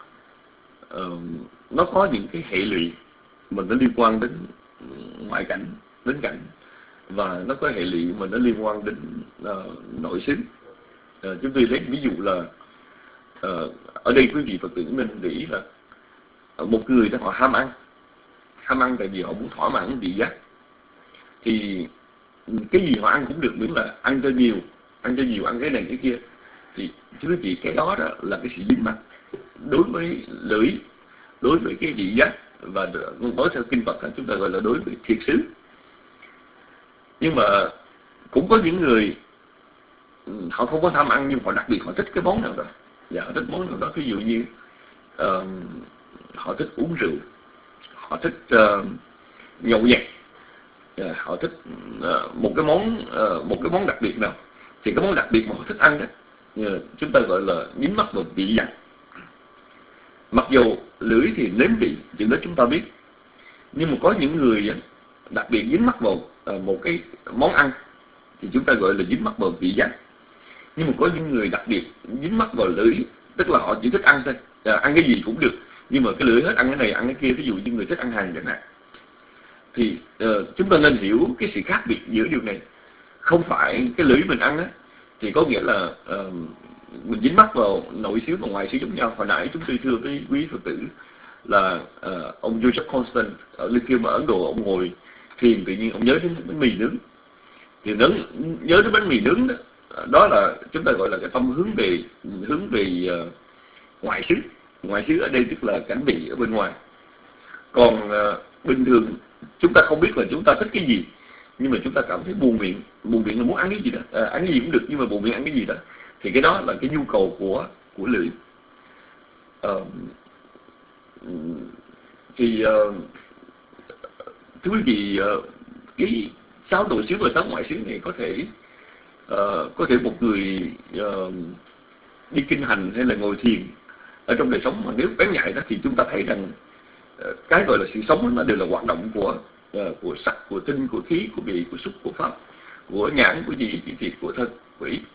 nó có những cái hệ lụy mà nó liên quan đến ngoại cảnh, đến cảnh, và nó có hệ lụy mà nó liên quan đến nội xứ. Chúng tôi lấy ví dụ là ở đây quý vị Phật tử nên để ý là một người đó họ ham ăn tại vì họ muốn thỏa mãn vị giác, thì cái gì họ ăn cũng được, miễn là ăn cho nhiều, ăn cái này cái kia. Thì thưa quý vị, cái đó là cái sự dính mắc đối với lưỡi, đối với cái vị giác, và nói theo kinh Phật chúng ta gọi là đối với thiệt xứ. Nhưng mà cũng có những người họ không có tham ăn, nhưng họ đặc biệt họ thích cái món nào đó, họ thích món nào đó. Ví dụ như họ thích uống rượu, họ thích nhậu nhẹt, họ thích một cái món đặc biệt nào, thì cái món đặc biệt mà họ thích ăn đó chúng ta gọi là dính mắc vào vị giác. Mặc dù lưỡi thì nếm vị, chuyện đó chúng ta biết, nhưng mà có những người đặc biệt dính mắc vào một cái món ăn thì chúng ta gọi là dính mắc vào vị giác. Nhưng mà có những người đặc biệt dính mắc vào lưỡi, tức là họ chỉ thích ăn thôi, ăn cái gì cũng được, nhưng mà cái lưỡi hết ăn cái này ăn cái kia. Ví dụ như người thích ăn hàng chẳng hạn, thì chúng ta nên hiểu cái sự khác biệt giữa điều này. Không phải cái lưỡi mình ăn thì có nghĩa là mình dính mắc vào nội xứ và ngoại xứ giống nhau. Hồi nãy chúng tôi thưa với quý Phật tử là ông Joseph Constant ở Lithium ở Ấn Độ, ông ngồi thiền, tự nhiên ông nhớ đến bánh mì nướng. Thì nhớ đến bánh mì nướng đó, đó là chúng ta gọi là cái tâm hướng về ngoại xứ. Ngoại xứ ở đây tức là cảnh vị ở bên ngoài. Còn bình thường chúng ta không biết là chúng ta thích cái gì, nhưng mà chúng ta cảm thấy buồn miệng là muốn ăn cái gì đó, ăn cái gì cũng được, nhưng mà buồn miệng ăn cái gì đó, thì cái đó là cái nhu cầu của lưỡi. Thưa quý vị, cái 6 nội xứ và 6 ngoại xứ này có thể một người đi kinh hành hay là ngồi thiền ở trong đời sống mà nếu bén nhạy đó, thì chúng ta thấy rằng cái gọi là sự sống nó đều là hoạt động của sắc, của tinh, của khí, của vị, của xúc, của pháp, của nhãn, của gì, của thiệt, của thân, của ý.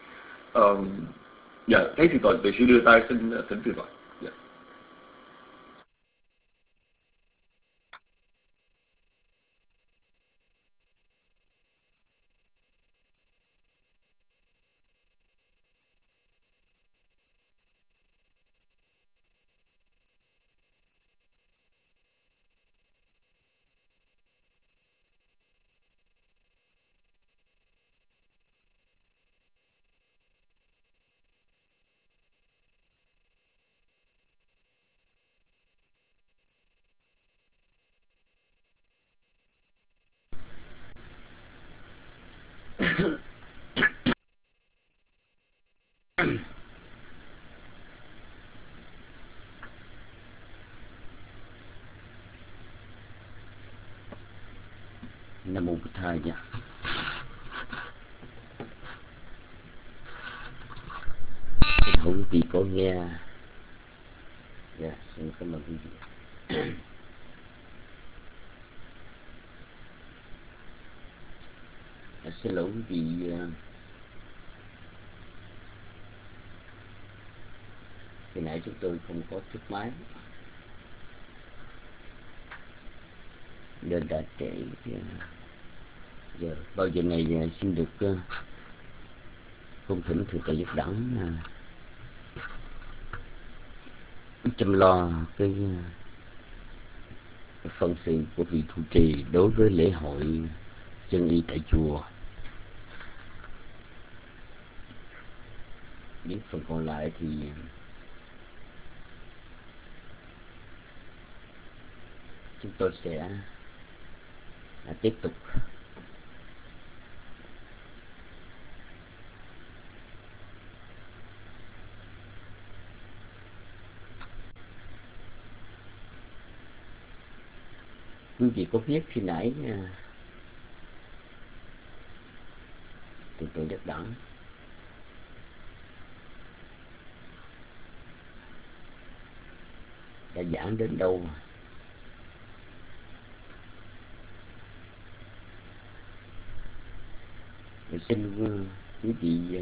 Thế thì toàn về sư đưa tay xin thưa toàn. Nam mô Bụt Thầy nha. Hữu quý vị có nghe. Dạ, xin cảm ơn quý vị. Xin lỗi quý vị, khi nãy chúng tôi không có tắt máy nên đã trễ. Giờ bao giờ này xin được cung thỉnh thượng tọa Giác Đẳng chăm lo cái phận sự của vị trụ trì đối với lễ hội chân y tại chùa. Những phần còn lại thì chúng tôi sẽ tiếp tục. Quý vị có biết khi nãy thượng tọa Giác Đẳng đã giảng đến đâu? Mình xin quý vị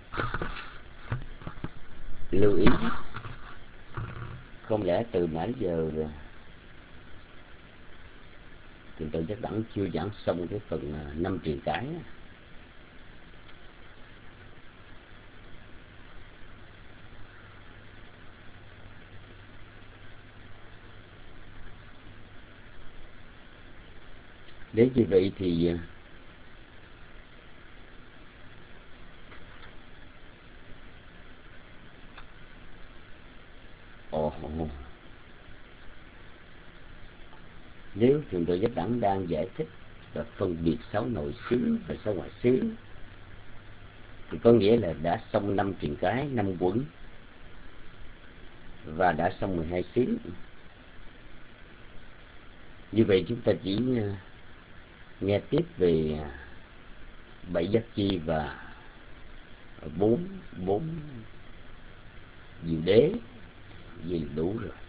lưu ý, không lẽ từ nãy giờ thượng tọa Giác Đẳng chưa giảng xong cái phần 5 truyền cái. Nếu như vậy thì nếu thượng tọa Giác Đẳng đang giải thích và phân biệt 6 nội xứ và 6 ngoại xứ thì có nghĩa là đã xong 5 truyền cái, 5 quẩn và đã xong 12 xứ. Như vậy chúng ta chỉ nghe tiếp về 7 giác chi và 4 diệu đế vậy là đủ rồi.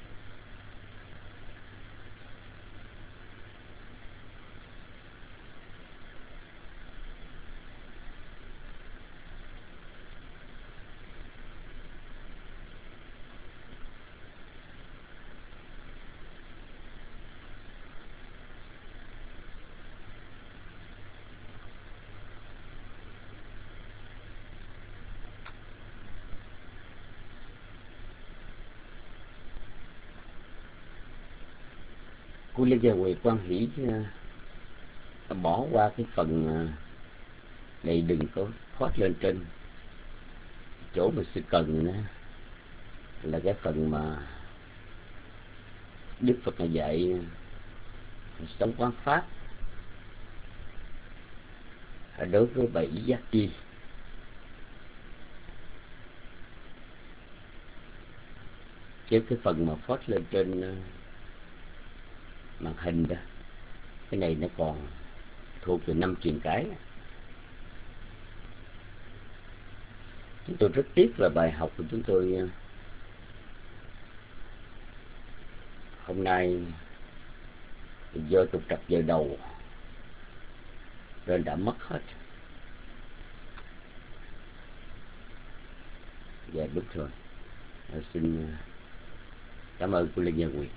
Cô Lê Gia Huệ Quan Hỷ bỏ qua cái phần này, đừng có thoát lên trên chỗ mà sự cần nữa, là cái phần mà Đức Phật này dạy sống quán pháp đối với 7 giác chi. Chứ cái phần mà phốt lên trên màn hình đó, cái này nó còn thuộc về 5 truyền cái. Chúng tôi rất tiếc là bài học của chúng tôi hôm nay do trục trặc giờ đầu nên đã mất hết. Dạ đúng rồi. Xin cảm ơn cô Lê Gia Nguyệt.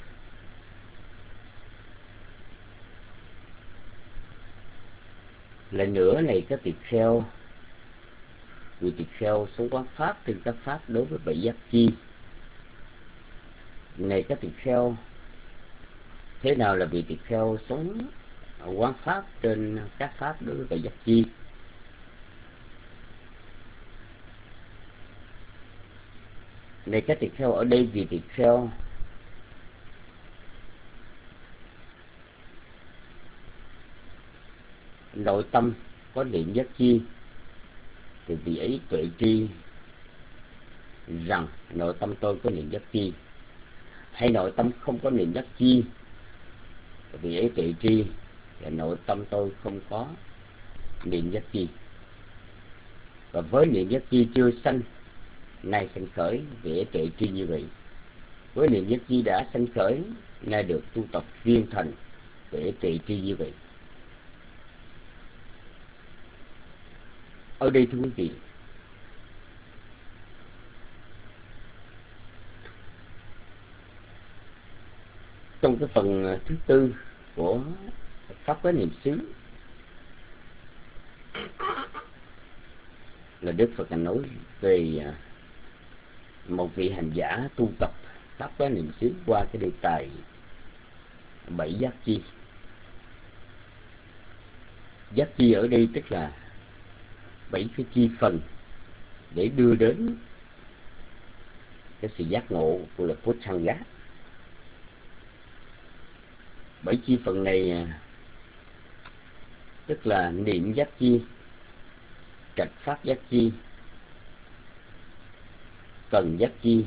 Lần nữa này các tỳ kheo, người tỳ kheo sống quán pháp trên các pháp đối với 7 giác chi. Này các tỳ kheo, thế nào là vị tỳ kheo sống quán pháp trên các pháp đối với 7 giác chi? Này các tỳ kheo, ở đây vị tỳ kheo nội tâm có niệm giác chi thì vị ấy tuệ tri rằng nội tâm tôi có niệm giác chi, hay nội tâm không có niệm giác chi vị ấy tuệ tri là nội tâm tôi không có niệm giác chi. Và với niệm giác chi chưa sanh nay sanh khởi, vị ấy tuệ tri như vậy. Với niệm giác chi đã sanh khởi nay được tu tập viên thành, vị ấy tuệ tri như vậy. Ở đây thưa quý vị, trong cái phần thứ tư của pháp quán niệm xứ là Đức Phật nói về một vị hành giả tu tập pháp quán niệm xứ qua cái đề tài 7 giác chi. Giác chi ở đây tức là 7 cái chi phần để đưa đến cái sự giác ngộ của là Bhuthanga. 7 chi phần này tức là niệm giác chi, trạch pháp giác chi, cần giác chi,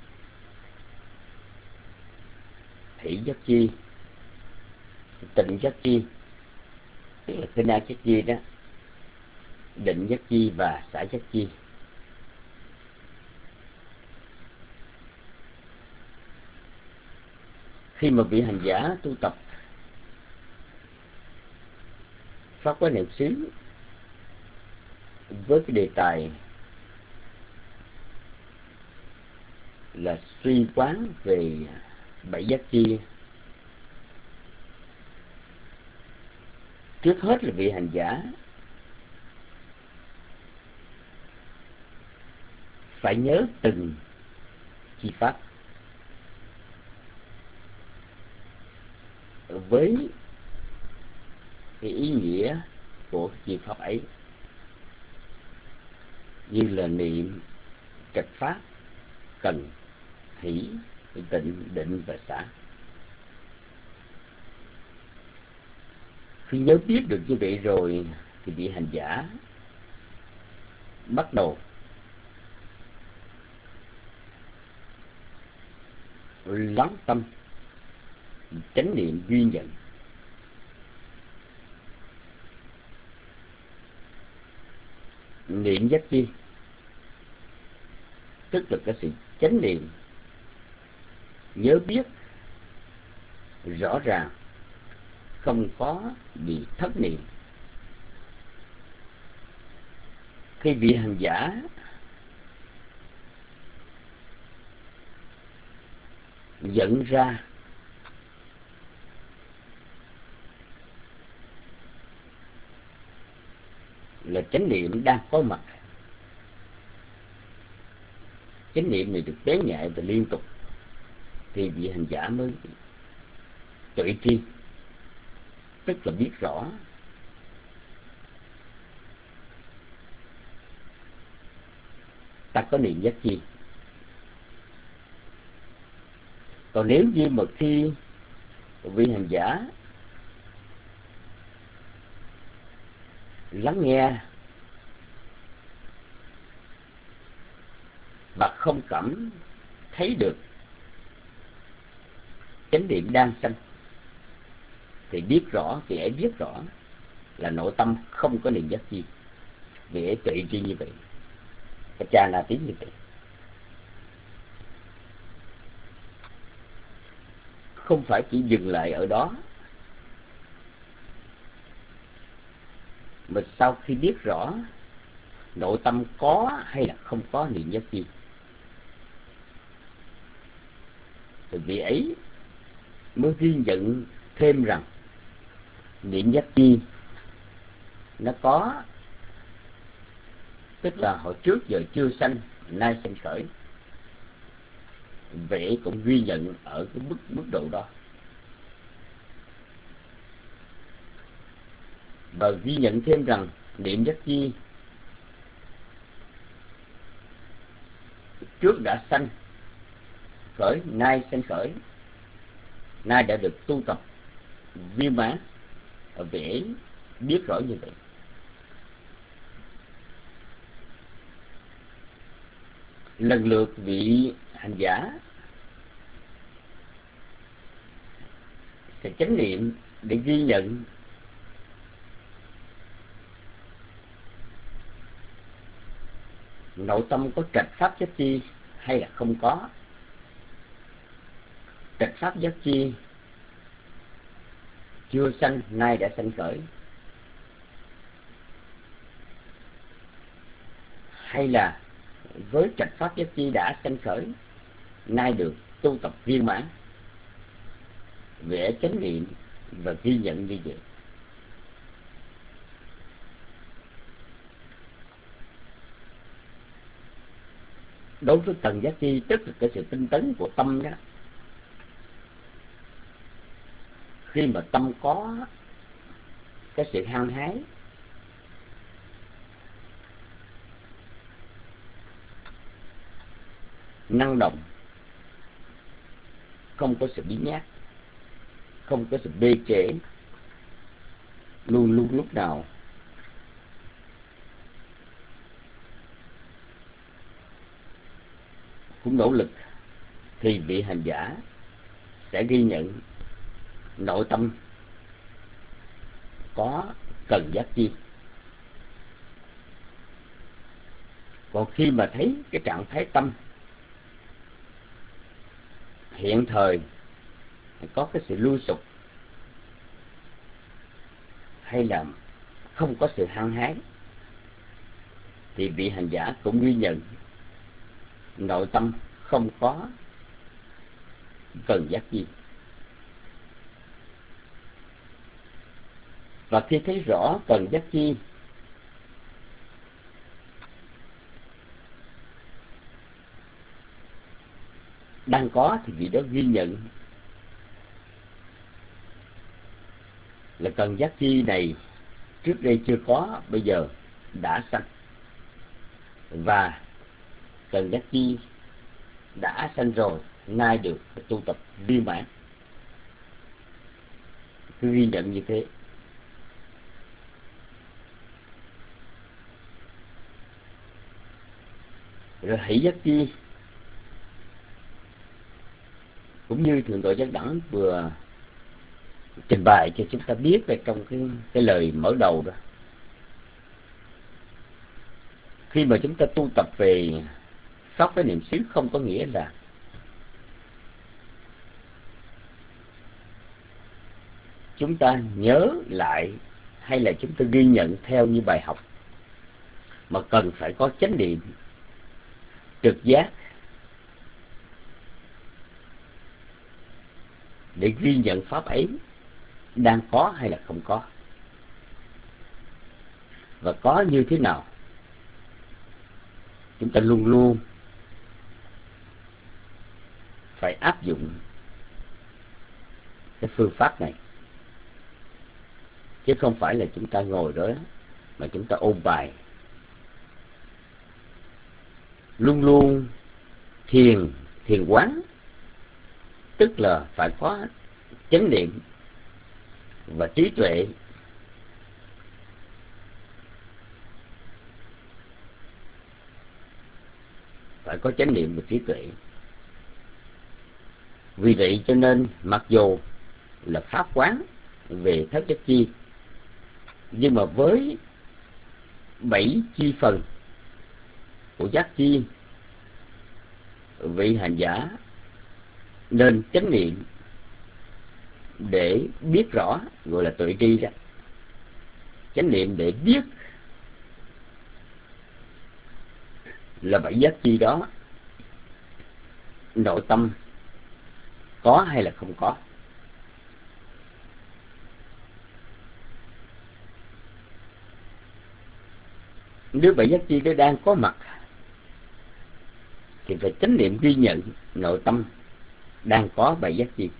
hỷ giác chi, tịnh giác chi, tức là khinh na giác chi đó, định giác chi và xả giác chi. Khi mà vị hành giả tu tập pháp quán niệm xứ với cái đề tài là suy quán về 7 giác chi, trước hết là vị hành giả phải nhớ từng chi pháp với cái ý nghĩa của chi pháp ấy, như là niệm, trạch pháp, cần, hỷ, tịnh, định và xả. Khi nhớ biết được như vậy rồi thì vị hành giả bắt đầu lắng tâm, chánh niệm duy nhận. Niệm giác chi tức là cái sự chánh niệm, nhớ biết rõ ràng, không có bị thất niệm. Khi vị hành giả nhận ra là chánh niệm đang có mặt, chánh niệm này được bén nhạy và liên tục, thì vị hành giả mới tuệ tri, tức là biết rõ ta có niệm giác chi. Còn nếu như mà khi vị hành giả lắng nghe và không cảm thấy được chánh niệm đang sanh, thì biết rõ, vị ấy biết rõ là nội tâm không có niệm giác chi, vị ấy tuệ tri như vậy, cái cha na tín như vậy. Không phải chỉ dừng lại ở đó, mà sau khi biết rõ nội tâm có hay là không có niệm giác chi, thì vị ấy mới ghi nhận thêm rằng niệm giác chi nó có, tức là hồi trước giờ chưa sanh, nay sanh khởi. Vậy cũng ghi nhận ở cái mức độ đó, và ghi nhận thêm rằng niệm giác chi trước đã sanh khởi, nay sanh khởi, nay đã được tu tập viên mãn. Vậy biết rõ như vậy. lần lượt vị hành giả sẽ chánh niệm để ghi nhận nội tâm có trạch pháp giác chi hay là không có. Trạch pháp giác chi chưa sanh, nay đã sanh khởi, hay là với trạch pháp giác chi đã sanh khởi, nay được tu tập viên mãn. Vẽ chánh niệm và ghi nhận như vậy. Đối với tầng giác chi, tức là cái sự tinh tấn của tâm đó. Khi mà tâm có cái sự hăng hái, năng động, không có sự biến nhát, không có sự bê trễ, luôn luôn lúc nào cũng nỗ lực, thì vị hành giả sẽ ghi nhận nội tâm có cần giác chi. Còn khi mà thấy cái trạng thái tâm hiện thời có cái sự lưu sụp hay là không có sự hăng hái, thì vị hành giả cũng ghi nhận nội tâm không có cần giác chi. Và khi thấy rõ cần giác chi, đang có, thì vị đó ghi nhận là cần giác chi này trước đây chưa có, bây giờ đã sanh. Và cần giác chi đã sanh rồi, nay được tu tập viên mãn. Cứ ghi nhận như thế. Rồi hỷ giác chi cũng như Thượng tọa Giác Đẳng vừa trình bày cho chúng ta biết ở trong cái lời mở đầu đó. Khi mà chúng ta tu tập về pháp với niệm xứ, không có nghĩa là chúng ta nhớ lại hay là chúng ta ghi nhận theo như bài học, mà cần phải có chánh niệm trực giác để ghi nhận pháp ấy đang có hay là không có, và có như thế nào. Chúng ta luôn luôn phải áp dụng cái phương pháp này, chứ không phải là chúng ta ngồi đó mà chúng ta ôn bài. Luôn luôn thiền quán, tức là phải có chánh niệm và trí tuệ, phải có chánh niệm và trí tuệ. Vì vậy cho nên mặc dù là pháp quán về thất giác chi, nhưng mà với 7 chi phần của giác chi, vị hành giả nên chánh niệm để biết rõ, gọi là tuệ tri đó. Chánh niệm để biết là 7 giác chi đó nội tâm có hay là không có. Nếu 7 giác chi đó đang có mặt thì phải chánh niệm ghi nhận nội tâm đang có 7 giác chi.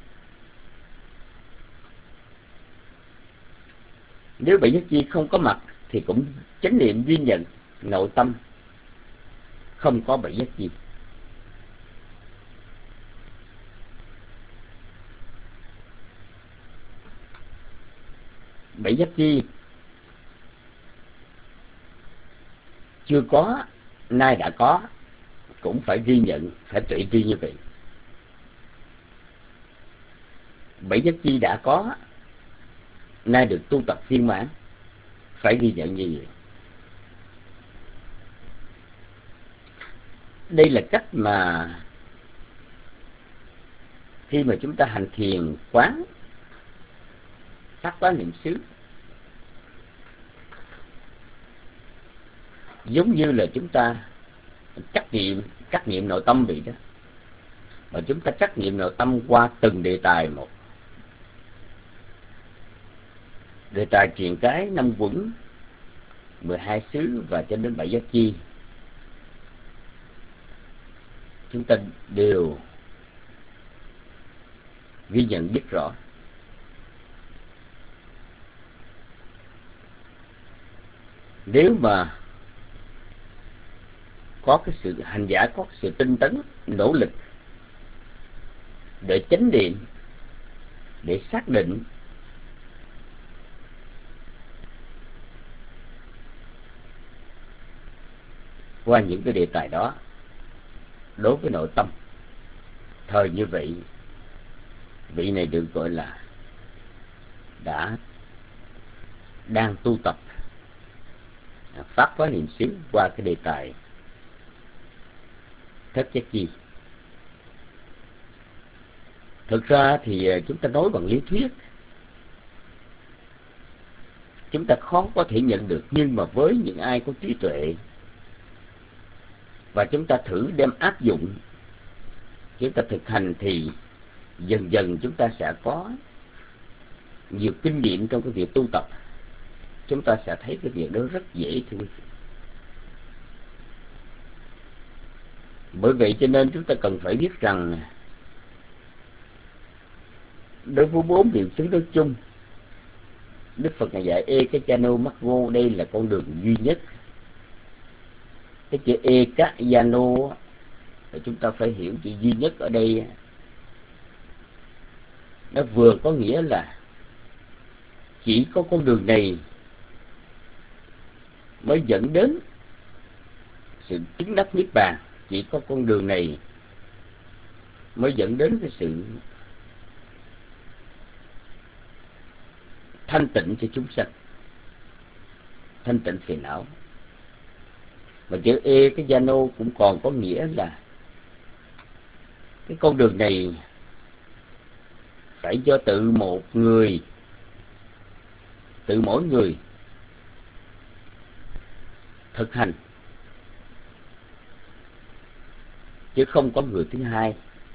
Nếu 7 giác chi không có mặt thì cũng chánh niệm ghi nhận nội tâm không có 7 giác chi. Bảy giác chi chưa có, nay đã có, cũng phải ghi nhận, phải tuệ tri như vậy. Bảy giác chi đã có, nay được tu tập viên mãn, phải ghi nhận như vậy. Đây là cách mà khi mà chúng ta hành thiền quán pháp quán niệm xứ, giống như là chúng ta trắc nghiệm nội tâm vậy đó. Mà chúng ta trắc nghiệm nội tâm qua từng đề tài một. Đề tài truyền cái, 5 quẩn, 12 xứ và cho đến 7 giác chi, chúng ta đều ghi nhận biết rõ. Nếu mà có cái sự hành giả, có cái sự tinh tấn, nỗ lực để chánh niệm, để xác định qua những cái đề tài đó đối với nội tâm, thời như vậy, vị này được gọi là đang tu tập pháp quán niệm xứ qua cái đề tài thất giác chi. Thực ra thì chúng ta nói bằng lý thuyết, chúng ta khó có thể nhận được, nhưng mà với những ai có trí tuệ và chúng ta thử đem áp dụng, chúng ta thực hành thì dần dần chúng ta sẽ có nhiều kinh nghiệm trong cái việc tu tập. Chúng ta sẽ thấy cái việc đó rất dễ thôi. Bởi vậy cho nên chúng ta cần phải biết rằng đối với 4 niệm xứ nói chung, Đức Phật Ngài dạy Ekachano Maggo, đây là con đường duy nhất. Cái chữ Ekachano chúng ta phải hiểu chữ duy nhất ở đây, nó vừa có nghĩa là chỉ có con đường này mới dẫn đến sự chứng đắc niết bàn, chỉ có con đường này mới dẫn đến cái sự thanh tịnh cho chúng sanh, thanh tịnh phiền não. Mà chữ cái Jano cũng còn có nghĩa là cái con đường này phải do tự một người, tự mỗi người thực hành, chứ không có người thứ hai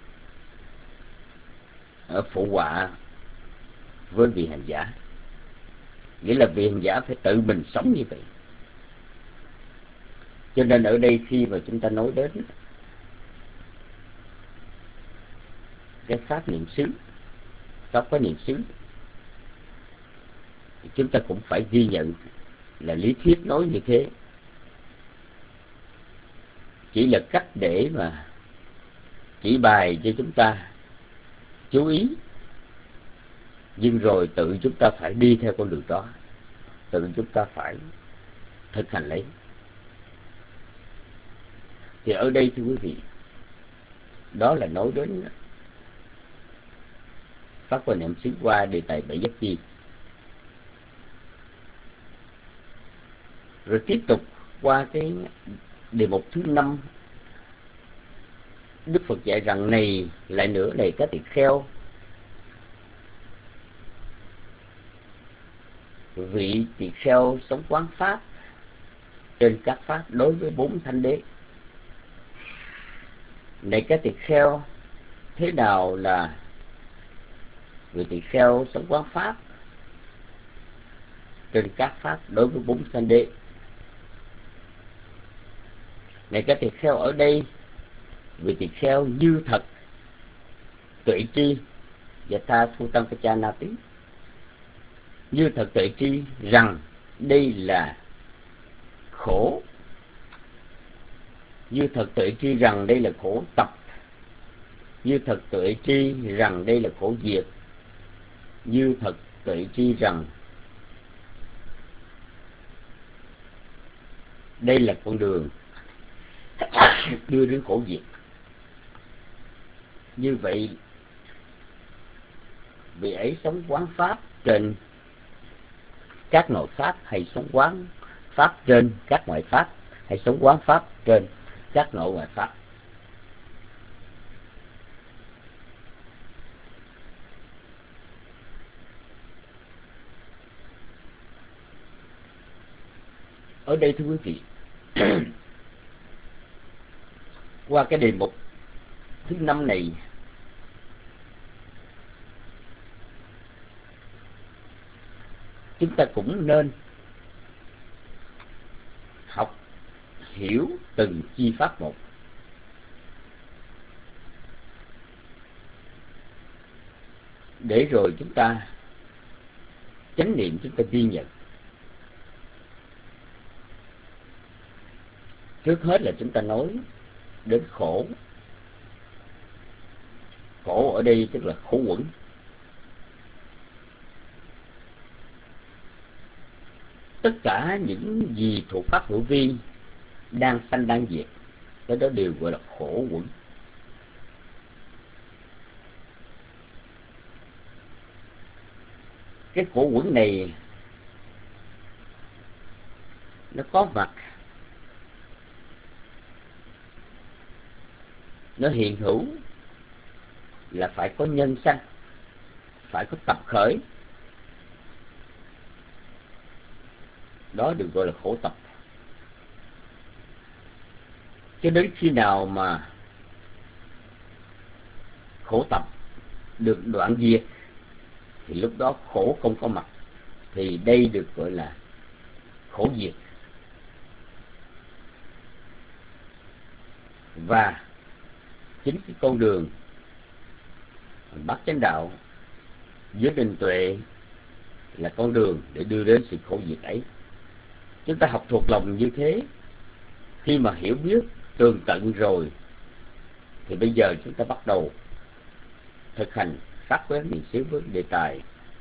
ở phụ họa với vị hành giả. Nghĩa là vị hành giả phải tự mình sống như vậy. Cho nên ở đây khi mà chúng ta nói đến cái pháp niệm xứ, pháp quán niệm xứ, chúng ta cũng phải ghi nhận là lý thuyết nói như thế chỉ là cách để mà chỉ bài cho chúng ta chú ý, nhưng rồi tự chúng ta phải đi theo con đường đó, tự chúng ta phải thực hành lấy. Thì ở đây thưa quý vị, đó là nói đến pháp quán niệm xứ qua đề tài 7 giác chi. Rồi tiếp tục qua cái đề mục thứ 5, Đức Phật dạy rằng này lại nữa này các tỳ kheo, vị tỳ kheo sống quán pháp trên các pháp đối với 4 thánh đế. Này các tỳ kheo, thế nào là vị tỳ kheo sống quán pháp trên các pháp đối với 4 thánh đế? Này các tỳ kheo, ở đây vị tỳ kheo như thật tuệ tri và tha thu tăng cha na tí, như thật tuệ tri rằng đây là khổ, như thật tuệ tri rằng đây là khổ tập, như thật tuệ tri rằng đây là khổ diệt, như thật tuệ tri rằng đây là con đường đưa đến khổ diệt. Như vậy vị ấy sống quán pháp trên các nội pháp, hay sống quán pháp trên các ngoại pháp, hay sống quán pháp trên các nội ngoại pháp? Ở đây thưa quý vị, qua cái đề mục thứ 5 này, chúng ta cũng nên học hiểu từng chi pháp một, để rồi chúng ta chánh niệm, chúng ta ghi nhận. Trước hết là chúng ta nói đến khổ. Khổ ở đây tức là khổ uẩn. Tất cả những gì thuộc pháp hữu vi đang sanh đang diệt, cái đó đều gọi là khổ uẩn. Cái khổ uẩn này nó có mặt, nó hiện hữu là phải có nhân sanh, phải có tập khởi. Đó được gọi là khổ tập. Cho đến khi nào mà khổ tập được đoạn diệt thì lúc đó khổ không có mặt, thì đây được gọi là khổ diệt. Và chính cái con đường bát chánh đạo với định tuệ là con đường để đưa đến sự khổ diệt ấy. Chúng ta học thuộc lòng như thế, khi mà hiểu biết tường tận rồi thì bây giờ chúng ta bắt đầu thực hành phát quán niệm xứ với đề tài.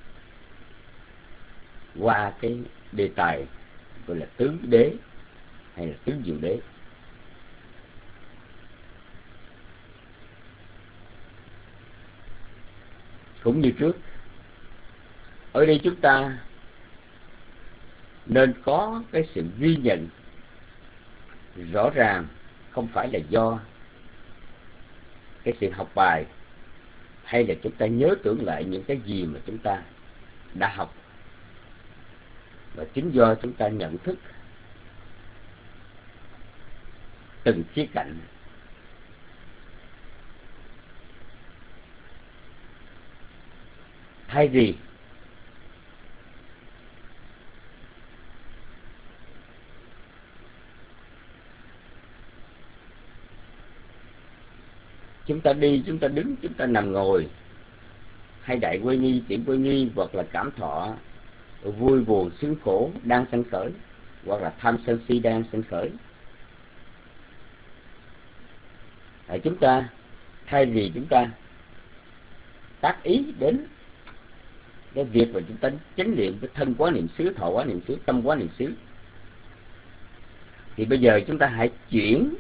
Qua cái đề tài gọi là tứ đế hay là tứ diệu đế. Cũng như trước, ở đây chúng ta nên có cái sự ghi nhận rõ ràng, không phải là do cái sự học bài hay là chúng ta nhớ tưởng lại những cái gì mà chúng ta đã học, và chính do chúng ta nhận thức từng khía cạnh. Thay vì chúng ta đi, chúng ta đứng, chúng ta nằm ngồi, hay đại quay nghi, tiểu quay nghi, hoặc là cảm thọ vui buồn sướng khổ đang sanh khởi, hoặc là tham sân si đang sanh khởi, chúng ta thay vì chúng ta tác ý đến cái việc mà chúng ta chánh niệm cái thân quán niệm xứ, thọ quán niệm xứ, tâm quán niệm xứ, thì bây giờ chúng ta hãy chuyển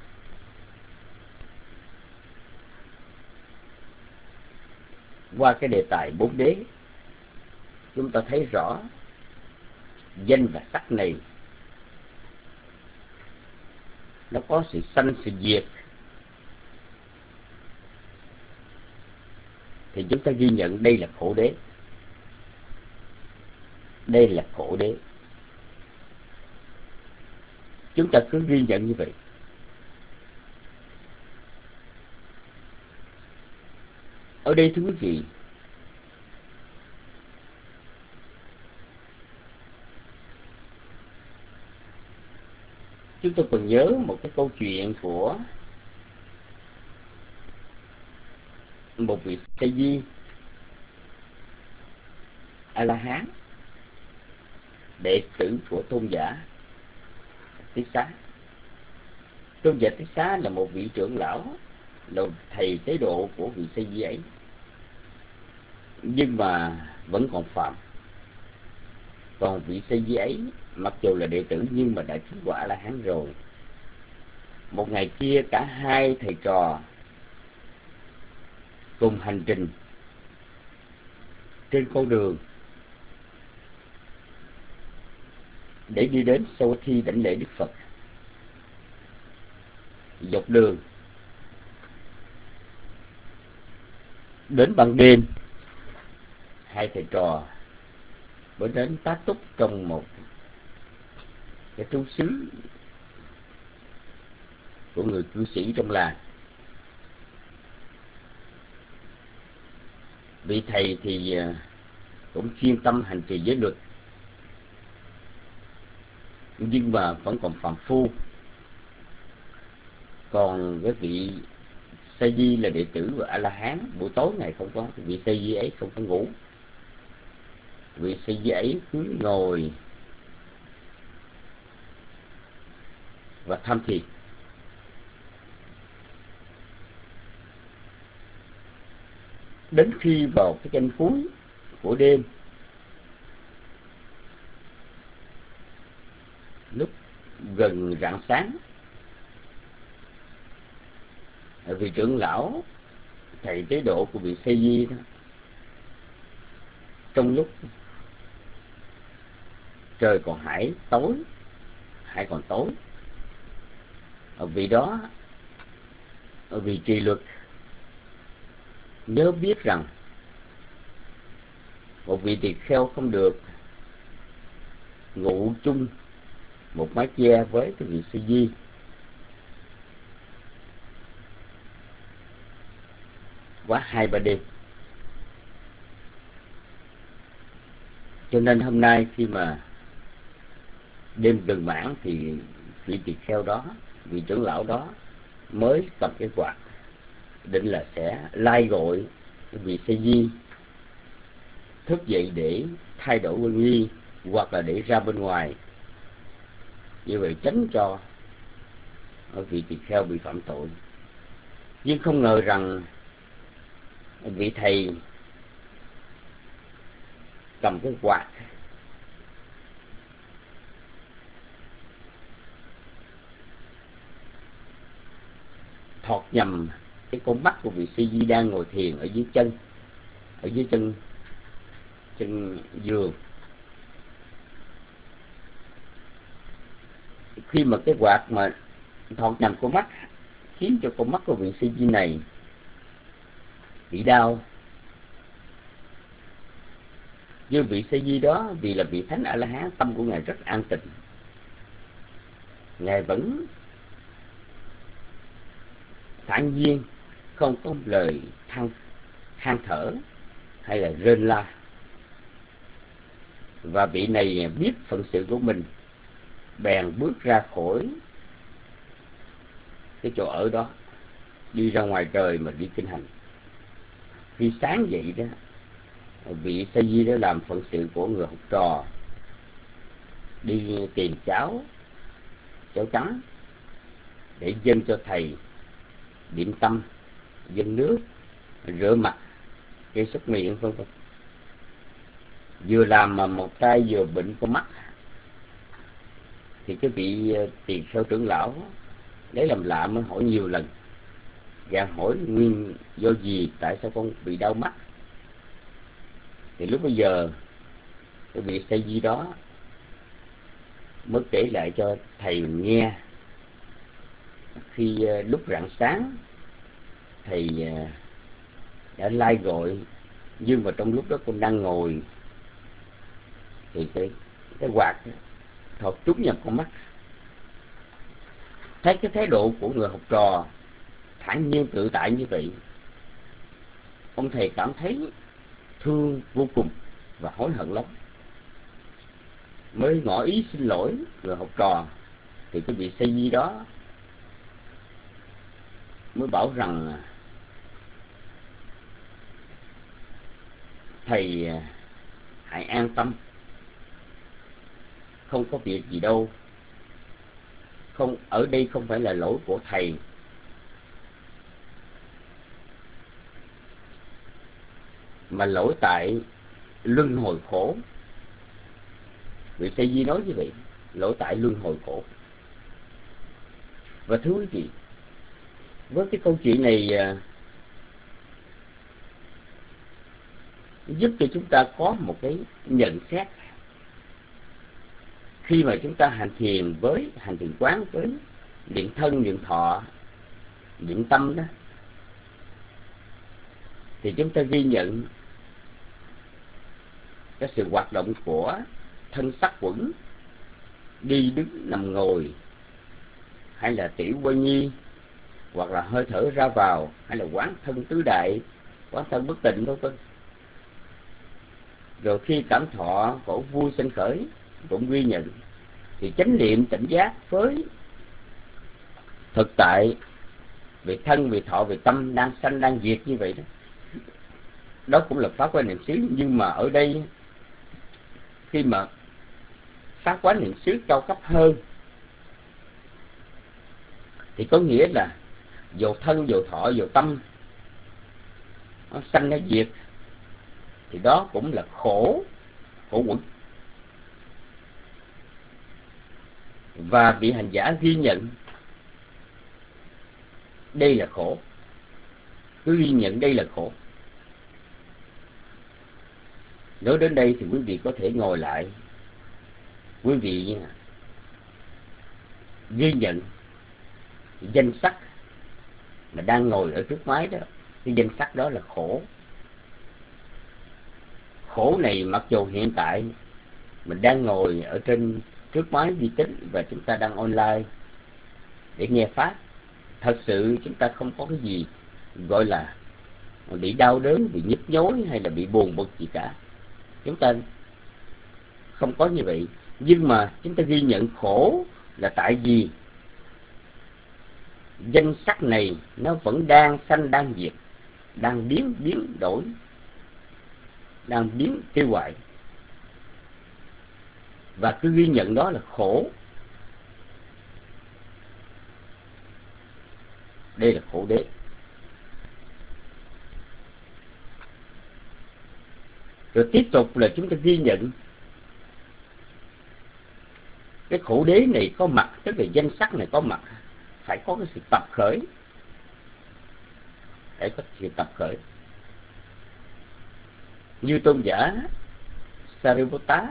qua cái đề tài bốn đế. Chúng ta thấy rõ danh và sắc này nó có sự sanh sự diệt, thì chúng ta ghi nhận đây là khổ đế. Đây là khổ đế. Chúng ta cứ ghi nhận như vậy. Ở đây thưa quý vị, chúng tôi còn nhớ một cái câu chuyện của một vị Sa Di A La Hán, đệ tử của tôn giả Tiết Xá. Tôn giả Tiết Xá là một vị trưởng lão, là thầy tế độ của vị Sa Di ấy, nhưng mà vẫn còn phạm. Còn vị Sa Di ấy mặc dù là đệ tử nhưng mà đã chứng quả La Hán rồi. Một ngày kia cả hai thầy trò cùng hành trình trên con đường để đi đến Savatthi đảnh lễ Đức Phật. Dọc đường đến ban đêm, hai thầy trò mới đến tá túc trong một cái trú xứ của người cư sĩ trong làng. Vị thầy thì cũng chuyên tâm hành trì giới luật, nhưng mà vẫn còn phàm phu. Còn cái vị Sa Di là đệ tử và A La Hán, buổi tối ngày không có, vị Sa Di ấy không có ngủ. Vị Sa Di ấy cứ ngồi và tham thiền. Đến khi vào cái canh cuối của đêm, lúc gần rạng sáng, vị trưởng lão thầy tế độ của vị Sa Di đó, trong lúc trời còn hải còn tối, ở vị đó, ở vị trì luật, nhớ biết rằng một vị tỳ kheo không được ngủ chung một mái che với cái vị Sa Di. Quá 2-3 đêm. Cho nên hôm nay khi mà đêm gần mãn thì vị tỳ kheo đó, vị trưởng lão đó mới cầm cái quạt, định là sẽ lai gọi vị Sa Di thức dậy để thay đổi quân nghi hoặc là để ra bên ngoài, như vậy tránh cho vị tỳ kheo bị phạm tội. Nhưng không ngờ rằng vị thầy cầm cái quạt thọt nhầm cái con mắt của vị Sa Di đang ngồi thiền ở dưới chân giường. Khi mà cái quạt mà thọt nhầm con mắt khiến cho con mắt của vị Sa Di này bị đau. Như vị Sa Di đó, vì là vị Thánh A La Hán, tâm của ngài rất an tịnh, ngài vẫn thản nhiên, không có lời than thở hay là rên la. Và vị này biết phận sự của mình, bèn bước ra khỏi cái chỗ ở đó, đi ra ngoài trời mà đi kinh hành. Khi sáng dậy đó, vị Sa Di đã làm phận sự của người học trò, đi tìm cháo trắng để dâng cho thầy, điểm tâm, dâng nước, rửa mặt, cây súc miệng, vân vân. Vừa làm mà một tay vừa bệnh con mắt, thì cái vị tỳ kheo trưởng lão lấy làm lạ mới hỏi nhiều lần, gàn hỏi nguyên do gì, tại sao con bị đau mắt. Thì lúc bây giờ cái vị Sa Di đó mới kể lại cho thầy mình nghe. Khi lúc rạng sáng thầy đã lai gọi, nhưng mà trong lúc đó con đang ngồi thì cái quạt thọt trúng nhập con mắt. Thấy cái thái độ của người học trò thản nhiên tự tại như vậy, ông thầy cảm thấy thương vô cùng và hối hận lắm, mới ngỏ ý xin lỗi người học trò. Thì cái vị Sa Di đó mới bảo rằng thầy hãy an tâm, không có việc gì đâu, không, ở đây không phải là lỗi của thầy, mà lỗi tại luân hồi khổ. Vị Sa Di nói như vậy, lỗi tại luân hồi khổ. Và thưa quý vị, với cái câu chuyện này giúp cho chúng ta có một cái nhận xét khi mà chúng ta hành thiền quán với niệm thân, niệm thọ, niệm tâm đó, thì chúng ta ghi nhận cái sự hoạt động của thân sắc quẩn, đi đứng nằm ngồi, hay là tiểu quay nhi, hoặc là hơi thở ra vào, hay là quán thân tứ đại, quán thân bất tịnh vân vân. Rồi khi cảm thọ khổ vui sanh khởi cũng ghi nhận, thì chánh niệm tỉnh giác với thực tại về thân, về thọ, về tâm đang sanh đang diệt như vậy đó. Đó cũng là pháp quán niệm xứ. Nhưng mà ở đây khi mà pháp quán niệm xứ cao cấp hơn thì có nghĩa là dầu thân, dầu thọ, dầu tâm nó sanh nó diệt, thì đó cũng là khổ quẩn. Và vị hành giả ghi nhận đây là khổ, cứ ghi nhận đây là khổ. Nói đến đây thì quý vị có thể ngồi lại, quý vị ghi nhận danh sắc mà đang ngồi ở trước máy đó, cái danh sắc đó là khổ. Khổ này mặc dù hiện tại mình đang ngồi ở trên trước máy vi tính và chúng ta đang online để nghe pháp, thật sự chúng ta không có cái gì gọi là bị đau đớn, bị nhức nhối hay là bị buồn bực gì cả. Chúng ta không có như vậy. Nhưng mà chúng ta ghi nhận khổ là tại vì danh sắc này nó vẫn đang sanh đang diệt, đang biến đổi, đang biến tiêu hoại, và cứ ghi nhận đó là khổ. Đây là khổ đế. Rồi tiếp tục là chúng ta ghi nhận cái khổ đế này có mặt, tức là danh sắc này có mặt, phải có cái sự tập khởi, phải có sự tập khởi. Như tôn giả Sariputta,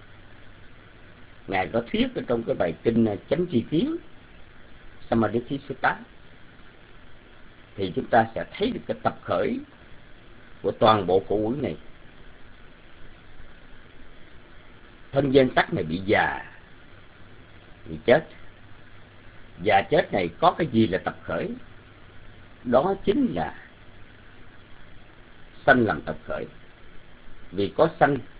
ngài có thuyết ở trong cái bài kinh Chánh Tri Kiến Samadhi Sutta, thì chúng ta sẽ thấy được cái tập khởi của toàn bộ khổ uẩn này. Thân danh sắc này bị già, bị chết. Già chết này có cái gì là tập khởi? Đó chính là sanh làm tập khởi. Vì có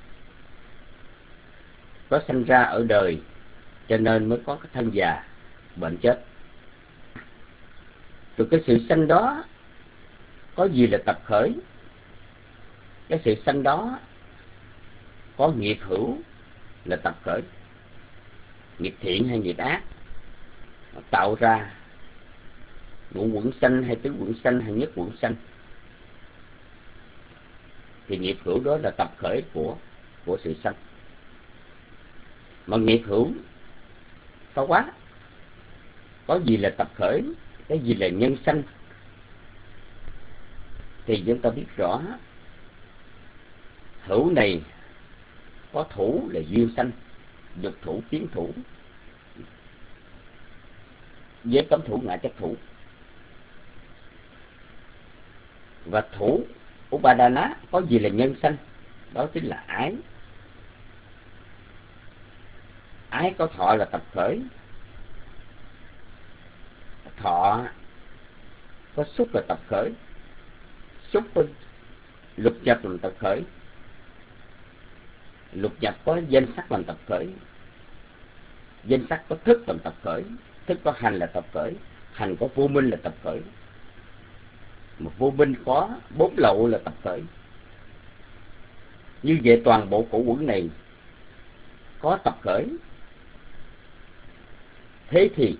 sanh ra ở đời, cho nên mới có cái thân già, bệnh chết. Rồi cái sự sanh đó có gì là tập khởi? Cái sự sanh đó có nghiệp hữu là tập khởi. Nghiệp thiện hay nghiệp ác tạo ra ngũ quẩn sanh hay tứ quẩn sanh hay nhất quẩn sanh, thì nghiệp hữu đó là tập khởi của sự sanh. Mà nghiệp hữu phá quá có gì là tập khởi, cái gì là nhân sanh, thì chúng ta biết rõ. Hữu này có thủ là duyên sanh, dục thủ, kiến thủ, giới cấm thủ, ngã chấp thủ. Và thủ Upadana có gì là nhân sanh, đó chính là ái. Ái có thọ là tập khởi, thọ có xúc là tập khởi, xúc có lục nhập làm tập khởi, lục nhập có danh sắc làm tập khởi, danh sắc có thức làm tập khởi, thức có hành là tập khởi, hành có vô minh là tập khởi, mà vô minh có bốn lậu là tập khởi. Như vậy toàn bộ khổ uẩn này có tập khởi. Thế thì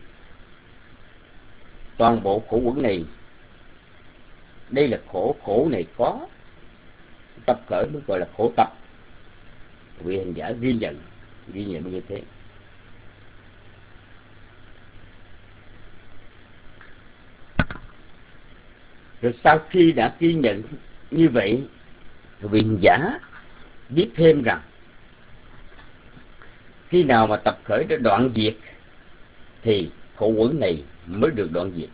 toàn bộ khổ uẩn này, đây là khổ này có tập khởi mới gọi là khổ tập. Vị hành giả ghi nhận như thế. Rồi sau khi đã ghi nhận như vậy, vị hành giả biết thêm rằng khi nào mà tập khởi để đoạn diệt thì khổ uẩn này mới được đoạn diệt.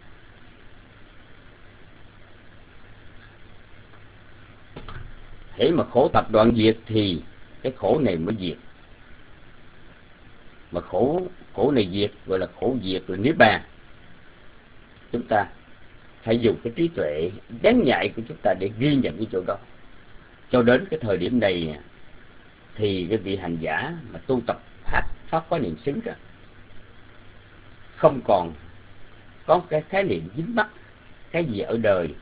Hễ mà khổ tập đoạn diệt thì cái khổ này mới diệt. Mà khổ này diệt gọi là khổ diệt rồi niết bàn. Chúng ta phải dùng cái trí tuệ đáng nhạy của chúng ta để ghi nhận cái chỗ đó. Cho đến cái thời điểm này thì cái vị hành giả mà tu tập pháp có niệm xứ đó không còn có cái khái niệm dính mắc cái gì ở đời,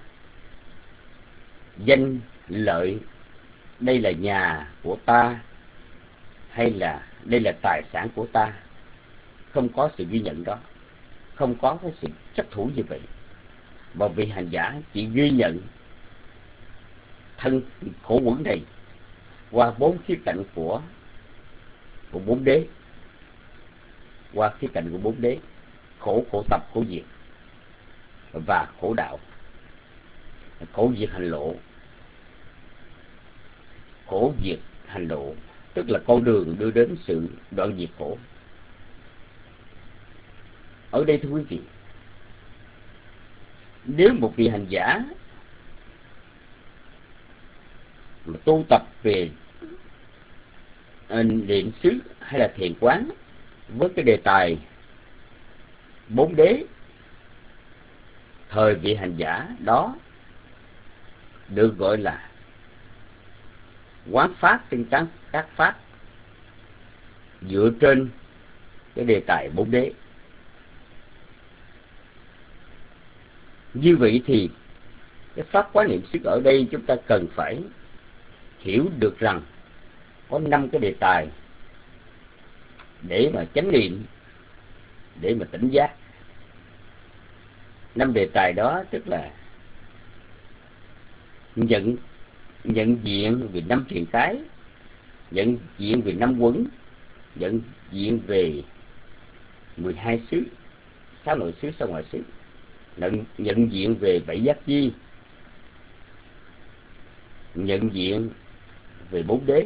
danh lợi, đây là nhà của ta hay là đây là tài sản của ta. Không có sự ghi nhận đó, không có cái sự chấp thủ như vậy. Và vị hành giả chỉ ghi nhận thân khổ uẩn này qua 4 khía cạnh của 4 đế, qua khía cạnh của 4 đế: khổ, khổ tập, khổ diệt và khổ đạo. Khổ diệt hành lộ, khổ diệt hành độ tức là con đường đưa đến sự đoạn diệt khổ. Ở đây thưa quý vị, nếu một vị hành giả mà tu tập về niệm xứ hay là thiền quán với cái đề tài 4 đế, thời vị hành giả đó được gọi là quán pháp trên các pháp dựa trên cái đề tài 4 đế. Như vậy thì cái pháp quán niệm xứ ở đây chúng ta cần phải hiểu được rằng có 5 cái đề tài để mà chánh niệm, để mà tỉnh giác. 5 đề tài đó tức là nhận diện về 5 truyền cái, nhận diện về 5 quẩn, nhận diện về 12 xứ, 6 nội xứ, 6 ngoại xứ, nhận diện về 7 giác chi, nhận diện về 4 đế.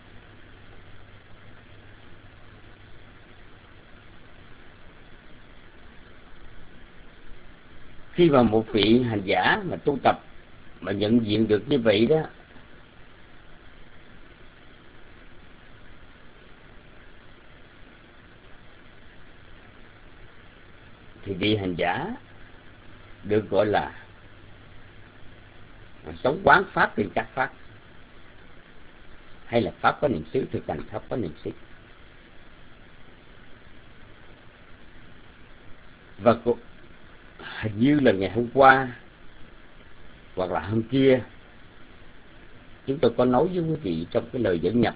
Khi mà một vị hành giả mà tu tập mà nhận diện được như vậy đó, thì vị hành giả được gọi là sống quán pháp trên các pháp, hay là pháp có niệm xứ, thực hành pháp có niệm xứ. Và hình như là ngày hôm qua hoặc là hôm kia chúng tôi có nói với quý vị trong cái lời dẫn nhập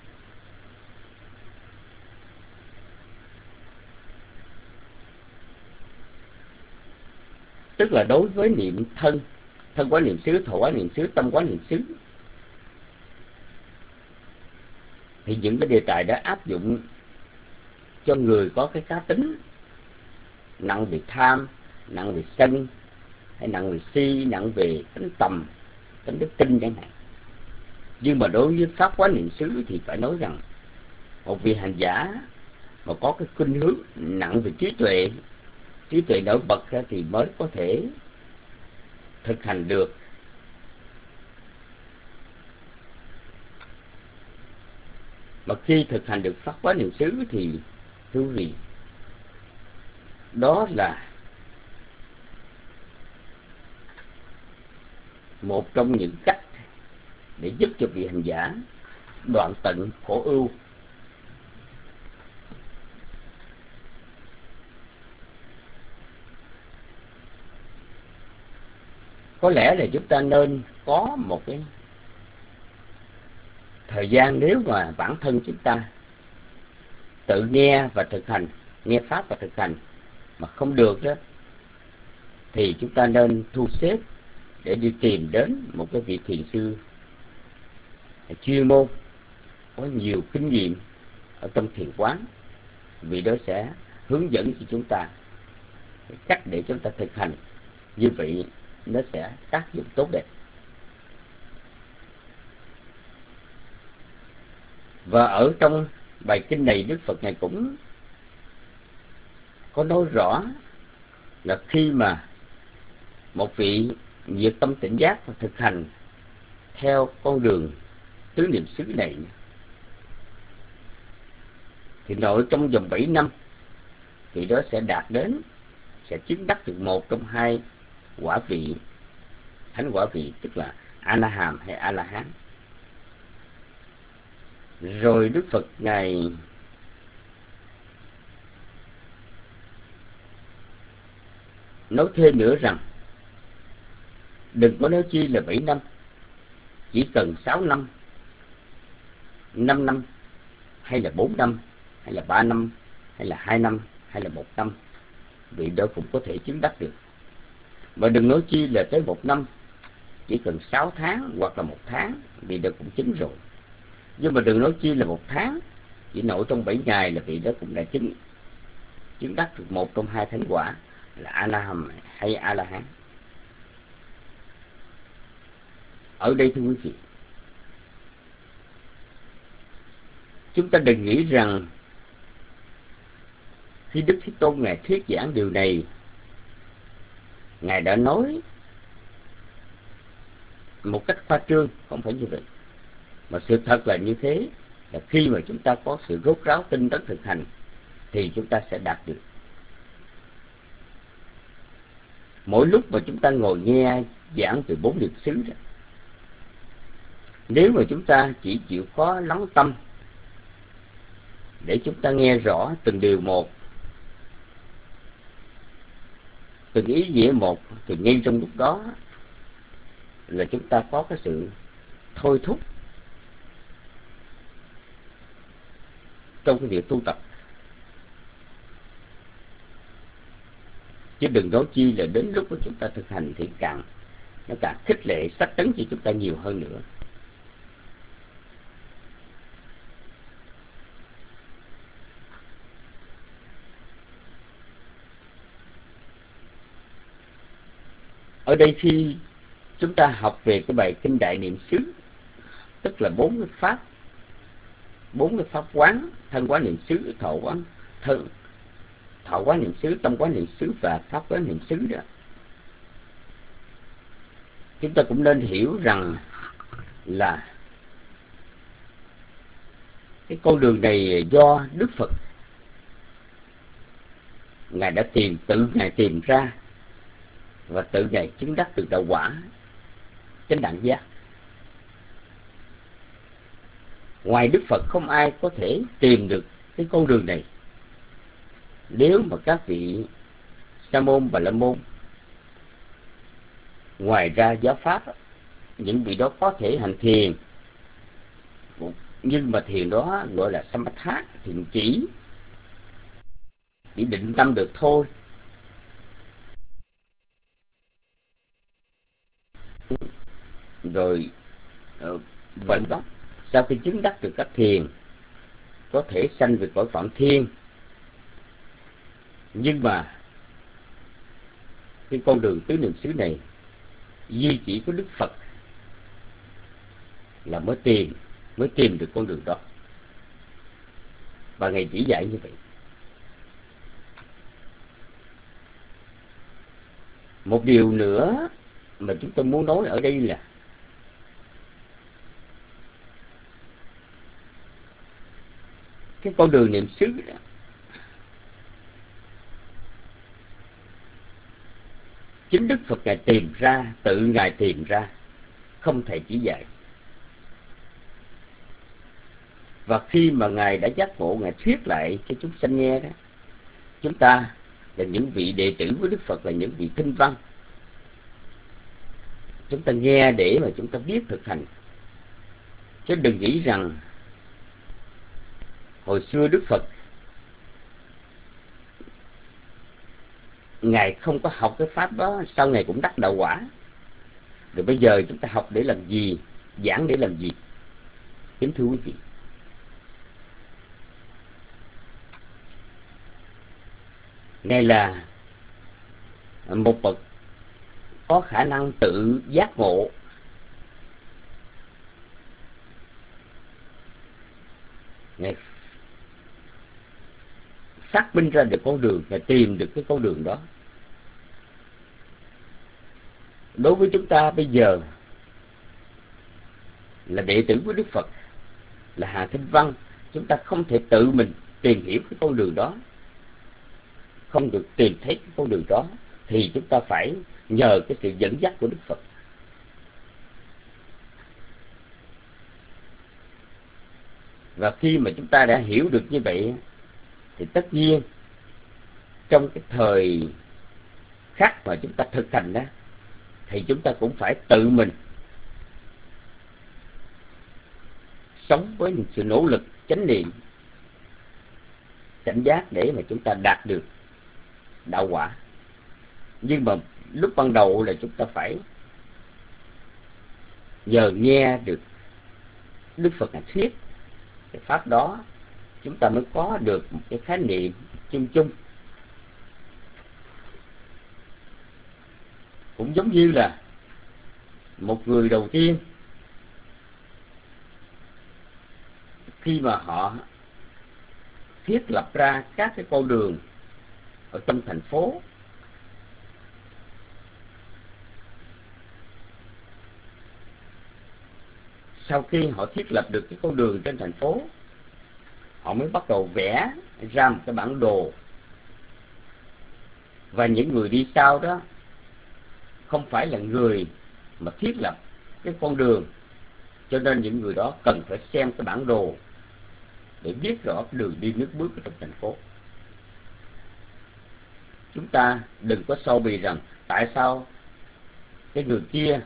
tức là đối với niệm thân quán niệm xứ, thọ quán niệm xứ, tâm quán niệm xứ, thì những cái đề tài đã áp dụng cho người có cái cá tính nặng về tham, nặng về sân, hay nặng về si, nặng về tính tầm, tính đức tin chẳng hạn. Nhưng mà đối với pháp quán niệm xứ thì phải nói rằng một vị hành giả mà có cái khuynh hướng nặng về trí tuệ nổi bật ra thì mới có thể thực hành được. Mà khi thực hành được pháp quán niệm xứ thì thưa quý vị, đó là một trong những cách để giúp cho vị hành giả đoạn tận khổ ưu. Có lẽ là chúng ta nên có một cái thời gian, nếu mà bản thân chúng ta tự nghe và thực hành, nghe pháp và thực hành mà không được đó, thì chúng ta nên thu xếp để đi tìm đến một cái vị thiền sư chuyên môn có nhiều kinh nghiệm ở trong thiền quán. Vì đó sẽ hướng dẫn cho chúng ta cách để chúng ta thực hành. Như vậy nó sẽ tác dụng tốt đẹp. Và ở trong bài kinh này, Đức Phật này cũng có nói rõ là khi mà một vị nhiệt tâm tỉnh giác và thực hành theo con đường tứ niệm xứ này, thì nội trong vòng 7 năm thì đó sẽ đạt đến, sẽ chứng đắc được một trong hai quả vị, thánh quả vị, tức là A-la-hàm hay A-la-hán. Rồi Đức Phật Ngài nói thêm nữa rằng đừng có nói chi là 7 năm, chỉ cần 6 năm, 5 năm, hay là 4 năm, hay là 3 năm, hay là 2 năm, hay là 1 năm, vị đó cũng có thể chứng đắc được. Mà đừng nói chi là tới 1 năm, chỉ cần 6 tháng hoặc là 1 tháng, vị đó cũng chứng rồi. Nhưng mà đừng nói chi là 1 tháng, chỉ nội trong 7 ngày là vị đó cũng đã chứng đắc được một trong hai thánh quả là A-la-hàm hay A-la-hán. Ở đây thưa quý vị, chúng ta đừng nghĩ rằng khi Đức Thế Tôn Ngài thuyết giảng điều này, Ngài đã nói một cách khoa trương. Không phải như vậy, mà sự thật là như thế, là khi mà chúng ta có sự rốt ráo tinh tấn thực hành thì chúng ta sẽ đạt được. Mỗi lúc mà chúng ta ngồi nghe giảng từ 4 niệm xứ đó, nếu mà chúng ta chỉ chịu khó lắng tâm để chúng ta nghe rõ từng điều một, từng ý nghĩa một, thì ngay trong lúc đó là chúng ta có cái sự thôi thúc trong cái việc tu tập. Chứ đừng nói chi là đến lúc mà chúng ta thực hành thì nó càng khích lệ sách tấn cho chúng ta nhiều hơn nữa. Ở đây khi chúng ta học về cái bài kinh Đại Niệm xứ, tức là 4 cái pháp quán: thân quán niệm xứ, thọ quán niệm xứ, tâm quán niệm xứ và pháp quán niệm xứ đó, chúng ta cũng nên hiểu rằng là cái con đường này do Đức Phật Ngài đã tự Ngài tìm ra và tự Ngài chứng đắc được đạo quả chánh đẳng giác. Ngoài Đức Phật không ai có thể tìm được cái con đường này. Nếu mà các vị Sa môn, Bà la môn, ngoài ra giáo pháp, những vị đó có thể hành thiền, nhưng mà thiền đó gọi là Samatha, thiền chỉ định tâm được thôi. Rồi vận đó, sau khi chứng đắc được các thiền, có thể sanh về cõi Phạm Thiên. Nhưng mà cái con đường tứ niệm xứ này duy chỉ có Đức Phật là mới tìm được con đường đó, và Ngài chỉ dạy như vậy. Một điều nữa mà chúng tôi muốn nói ở đây là cái con đường niệm xứ đó, chính Đức Phật Ngài tìm ra, tự Ngài tìm ra, không thể chỉ dạy. Và khi mà Ngài đã giác ngộ, Ngài thuyết lại cho chúng sanh nghe đó, chúng ta là những vị đệ tử của Đức Phật, là những vị kinh văn. Chúng ta nghe để mà chúng ta biết thực hành, chứ đừng nghĩ rằng hồi xưa Đức Phật Ngài không có học cái pháp đó, sau Ngài cũng đắc đạo quả. Rồi bây giờ chúng ta học để làm gì, giảng để làm gì? Kính thưa quý vị, Ngài là một bậc có khả năng tự giác ngộ, Ngài phát minh ra được con đường, Ngài tìm được cái con đường đó. Đối với chúng ta bây giờ là đệ tử của Đức Phật, là Hà Thanh Văn, chúng ta không thể tự mình tìm hiểu cái con đường đó, không được tìm thấy cái con đường đó, thì chúng ta phải nhờ cái sự dẫn dắt của Đức Phật. Và khi mà chúng ta đã hiểu được như vậy, thì tất nhiên trong cái thời khắc mà chúng ta thực hành đó, thì chúng ta cũng phải tự mình sống với một sự nỗ lực chánh niệm, cảnh giác để mà chúng ta đạt được đạo quả. Nhưng mà lúc ban đầu là chúng ta phải nhờ nghe được Đức Phật Ngài thuyết cái pháp đó, chúng ta mới có được một cái khái niệm chung chung. Cũng giống như là một người đầu tiên, khi mà họ thiết lập ra các cái con đường ở trong thành phố, sau khi họ thiết lập được cái con đường trên thành phố, họ mới bắt đầu vẽ ra một cái bản đồ. Và những người đi sau đó không phải là người mà thiết lập cái con đường, cho nên những người đó cần phải xem cái bản đồ để biết rõ cái đường đi nước bước ở trong thành phố. Chúng ta đừng có so bì rằng tại sao cái người kia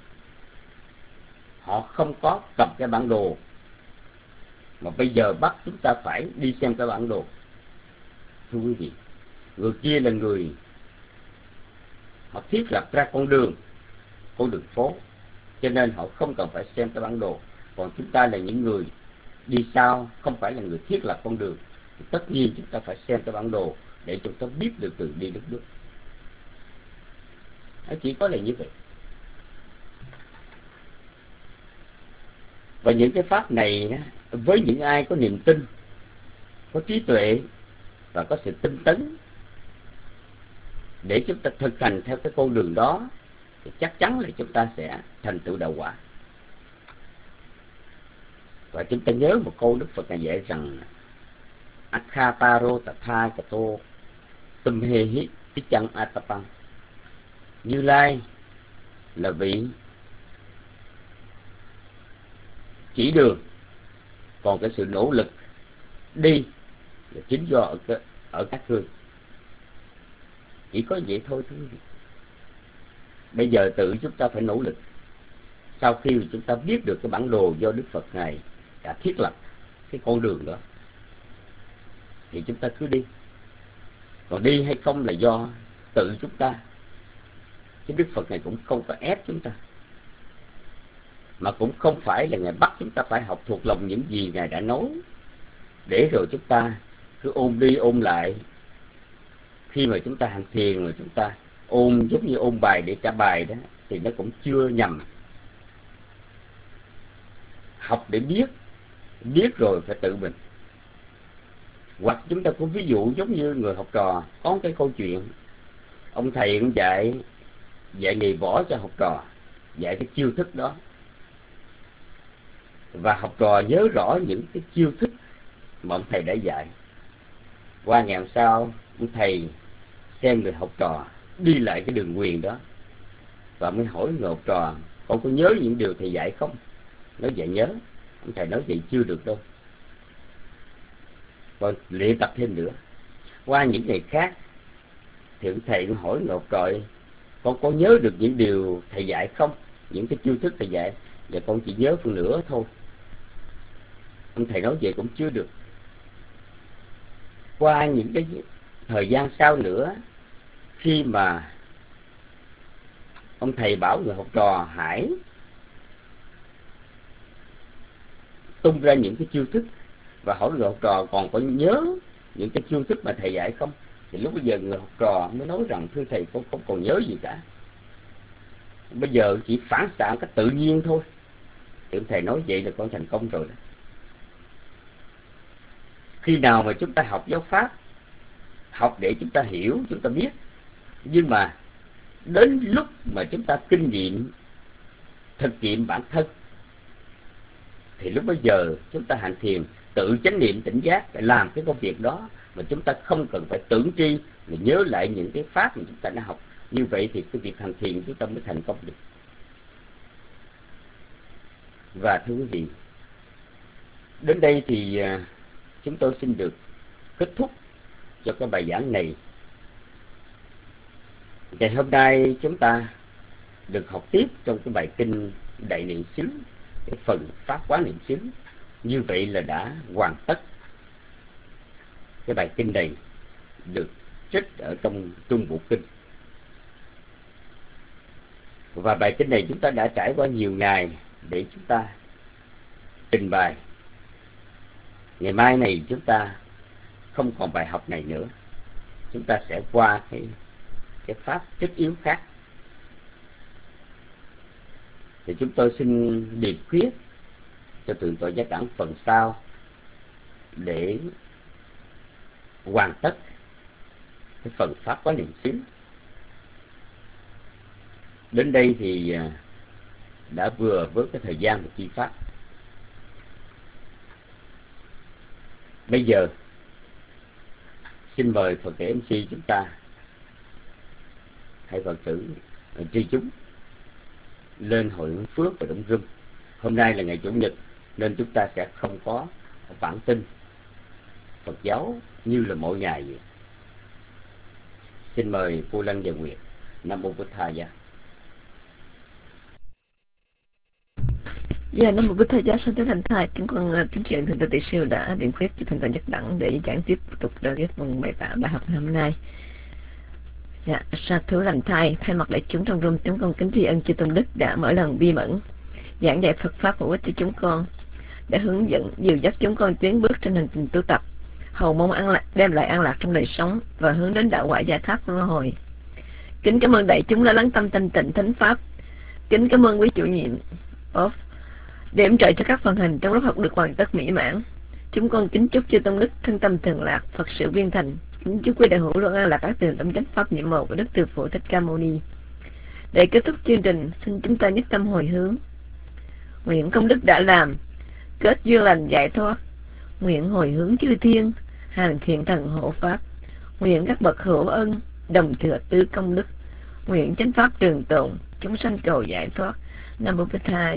họ không có cầm cái bản đồ mà bây giờ bắt chúng ta phải đi xem cái bản đồ. Thưa quý vị, người kia là người họ thiết lập ra con đường phố, cho nên họ không cần phải xem cái bản đồ. Còn chúng ta là những người đi sau, không phải là người thiết lập con đường, thì tất nhiên chúng ta phải xem cái bản đồ để chúng ta biết được đường đi đất bước. Nó chỉ có là như vậy. Và những cái pháp này với những ai có niềm tin, có trí tuệ và có sự tinh tấn để chúng ta thực hành theo cái con đường đó, thì chắc chắn là chúng ta sẽ thành tựu đạo quả. Và chúng ta nhớ một câu Đức Phật Ngài dạy rằng Akhataro Tathagato Tumhehi Tichang Atapang. Như Lai là vị chỉ đường, còn cái sự nỗ lực đi là chính do ở các ngươi. Chỉ có vậy thôi thưa quý vị. Bây giờ tự chúng ta phải nỗ lực. Sau khi chúng ta biết được cái bản đồ do Đức Phật Ngài đã thiết lập cái con đường đó, thì chúng ta cứ đi. Còn đi hay không là do tự chúng ta, chứ Đức Phật Ngài cũng không có ép chúng ta, mà cũng không phải là Ngài bắt chúng ta phải học thuộc lòng những gì Ngài đã nói, để rồi chúng ta cứ ôm đi ôm lại. Khi mà chúng ta hành thiền mà chúng ta ôm giống như ôm bài để trả bài đó, thì nó cũng chưa nhầm. Học để biết rồi phải tự mình. Hoặc chúng ta có ví dụ giống như người học trò, có cái câu chuyện ông thầy cũng dạy nghề võ cho học trò, dạy cái chiêu thức đó, và học trò nhớ rõ những cái chiêu thức mà ông thầy đã dạy. Qua ngày hôm sau, ông thầy xem người học trò đi lại cái đường quyền đó, và mới hỏi người học trò: con có nhớ những điều thầy dạy không? Nói dạ nhớ. Ông thầy nói vậy chưa được đâu, còn luyện tập thêm nữa. Qua những ngày khác thì ông thầy cũng hỏi người học trò: con có nhớ được những điều thầy dạy không? Những cái chiêu thức thầy dạy? Dạ con chỉ nhớ phần nửa thôi. Ông thầy nói vậy cũng chưa được. Qua những cái thời gian sau nữa, khi mà ông thầy bảo người học trò hãy tung ra những cái chiêu thức, và hỏi người học trò còn có nhớ những cái chiêu thức mà thầy dạy không, thì lúc bây giờ người học trò mới nói rằng: thưa thầy, con không còn nhớ gì cả. Bây giờ chỉ phản xạ cách tự nhiên thôi. Thì ông thầy nói vậy là con thành công rồi đó. Khi nào mà chúng ta học giáo pháp, học để chúng ta hiểu, chúng ta biết, nhưng mà đến lúc mà chúng ta kinh nghiệm, thực nghiệm bản thân, thì lúc bây giờ chúng ta hành thiền tự chánh niệm tỉnh giác để làm cái công việc đó, mà chúng ta không cần phải tưởng tri mà nhớ lại những cái pháp mà chúng ta đã học. Như vậy thì cái việc hành thiền chúng ta mới thành công được. Và thưa quý vị, đến đây thì chúng tôi xin được kết thúc cho cái bài giảng này. Ngày hôm nay chúng ta được học tiếp trong cái bài kinh Đại Niệm xứ, cái phần Pháp Quán Niệm xứ. Như vậy là đã hoàn tất. Cái bài kinh này được trích ở trong Trung Bộ Kinh. Và bài kinh này chúng ta đã trải qua nhiều ngày để chúng ta trình bày. Ngày mai này chúng ta không còn bài học này nữa. Chúng ta sẽ qua cái pháp trích yếu khác. Thì chúng tôi xin điệp khuyết cho Thượng tọa Giác Đẳng phần sau để hoàn tất cái phần Pháp Quán Niệm xứ. Đến đây thì đã vừa với cái thời gian của chi pháp. Bây giờ xin mời Phật tử MC chúng ta, hay Phật tử tri chúng lên hội hướng phước và đóng room. Hôm nay là ngày Chủ nhật nên chúng ta sẽ không có bản tin Phật giáo như là mỗi ngày vậy. Xin mời cô Lân và Nguyệt. Nam mô Bụt Thầy. Dạ, Nam mô Bụt Thầy. Xin thưa thành thầy, chúng con kính chuyện Thượng tọa Tỳ Siêu đã điện khuyết cho Thượng tọa Giác Đẳng để giảng tiếp tục cái phần bài học hôm nay. Dạ, sa thú lành thai, thay mặt đại chúng trong room, chúng con kính tri ân chư Tôn Đức đã mở lần bi mẫn giảng dạy Phật pháp hữu ích cho chúng con, đã hướng dẫn dìu dắt chúng con tiến bước trên hành trình tu tập, hầu mong đem lại an lạc trong đời sống và hướng đến đạo quả giải thoát luân hồi. Kính cảm ơn đại chúng đã lắng tâm thanh tịnh thánh pháp. Kính cảm ơn quý chủ nhiệm để yểm trợ cho các phần hành trong lớp học được hoàn tất mỹ mãn. Chúng con kính chúc chư Tôn Đức thân tâm thường lạc, Phật sự viên thành. Kính chúc quý đại hữu luôn an lạc các tường tâm chánh pháp nhiệm màu của Đức Từ Phụ Thích Ca Mâu Ni. Để kết thúc chương trình, xin chúng ta nhất tâm hồi hướng. Nguyện công đức đã làm, kết duyên lành giải thoát. Nguyện hồi hướng chư thiên, hành thiện thần hộ pháp. Nguyện các bậc hữu ân, đồng thừa tứ công đức. Nguyện chánh pháp trường tồn, chúng sanh cầu giải thoát. Nam mô Bụt Thầy.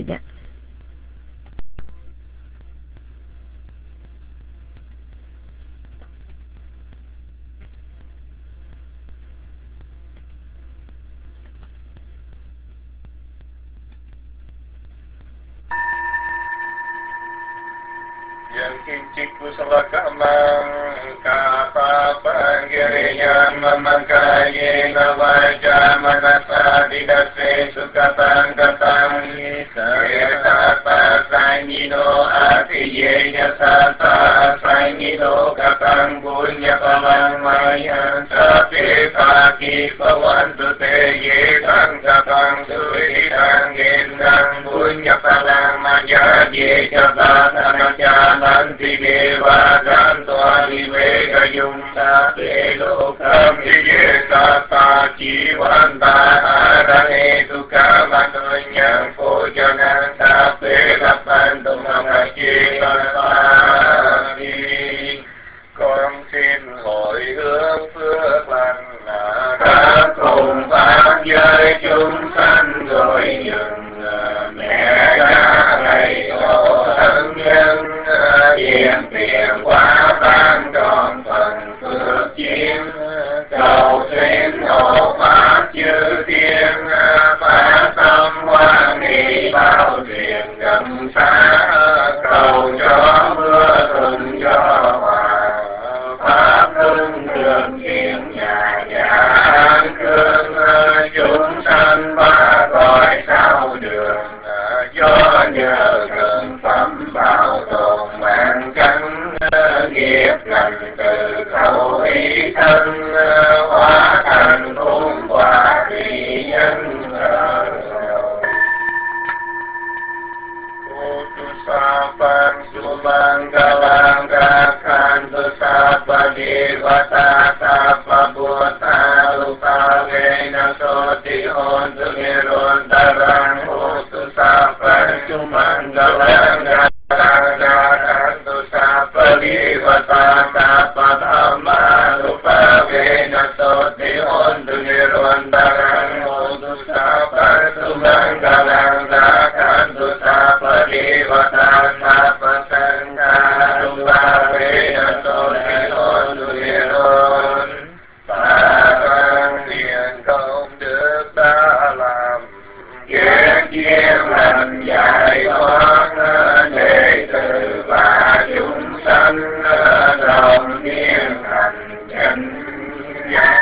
Kincik kusala kamang kapapang giriyam mamakaye navaja manasa didase sukatang katang kirtata sangino atiye yasata sangino katang punya palang mayan sapi kaki pawantu te ye tang katang sui tang gendang punya palang maya ye jabatan jalan Deva Gantua Viveka Yumta Pelokam Yesata Jivanta Arane Tukha Matonya Phojana Sape Lapantu Mamachi Parapani. Con xin lỗi hướng phước lành đã cùng pháp giới chúng sanh rồi dừng mẹ cha thầy tổ thân nhân hiện tiền sanh giải thoát đệ tử và chúng sanh đồng niên thành chánh giác.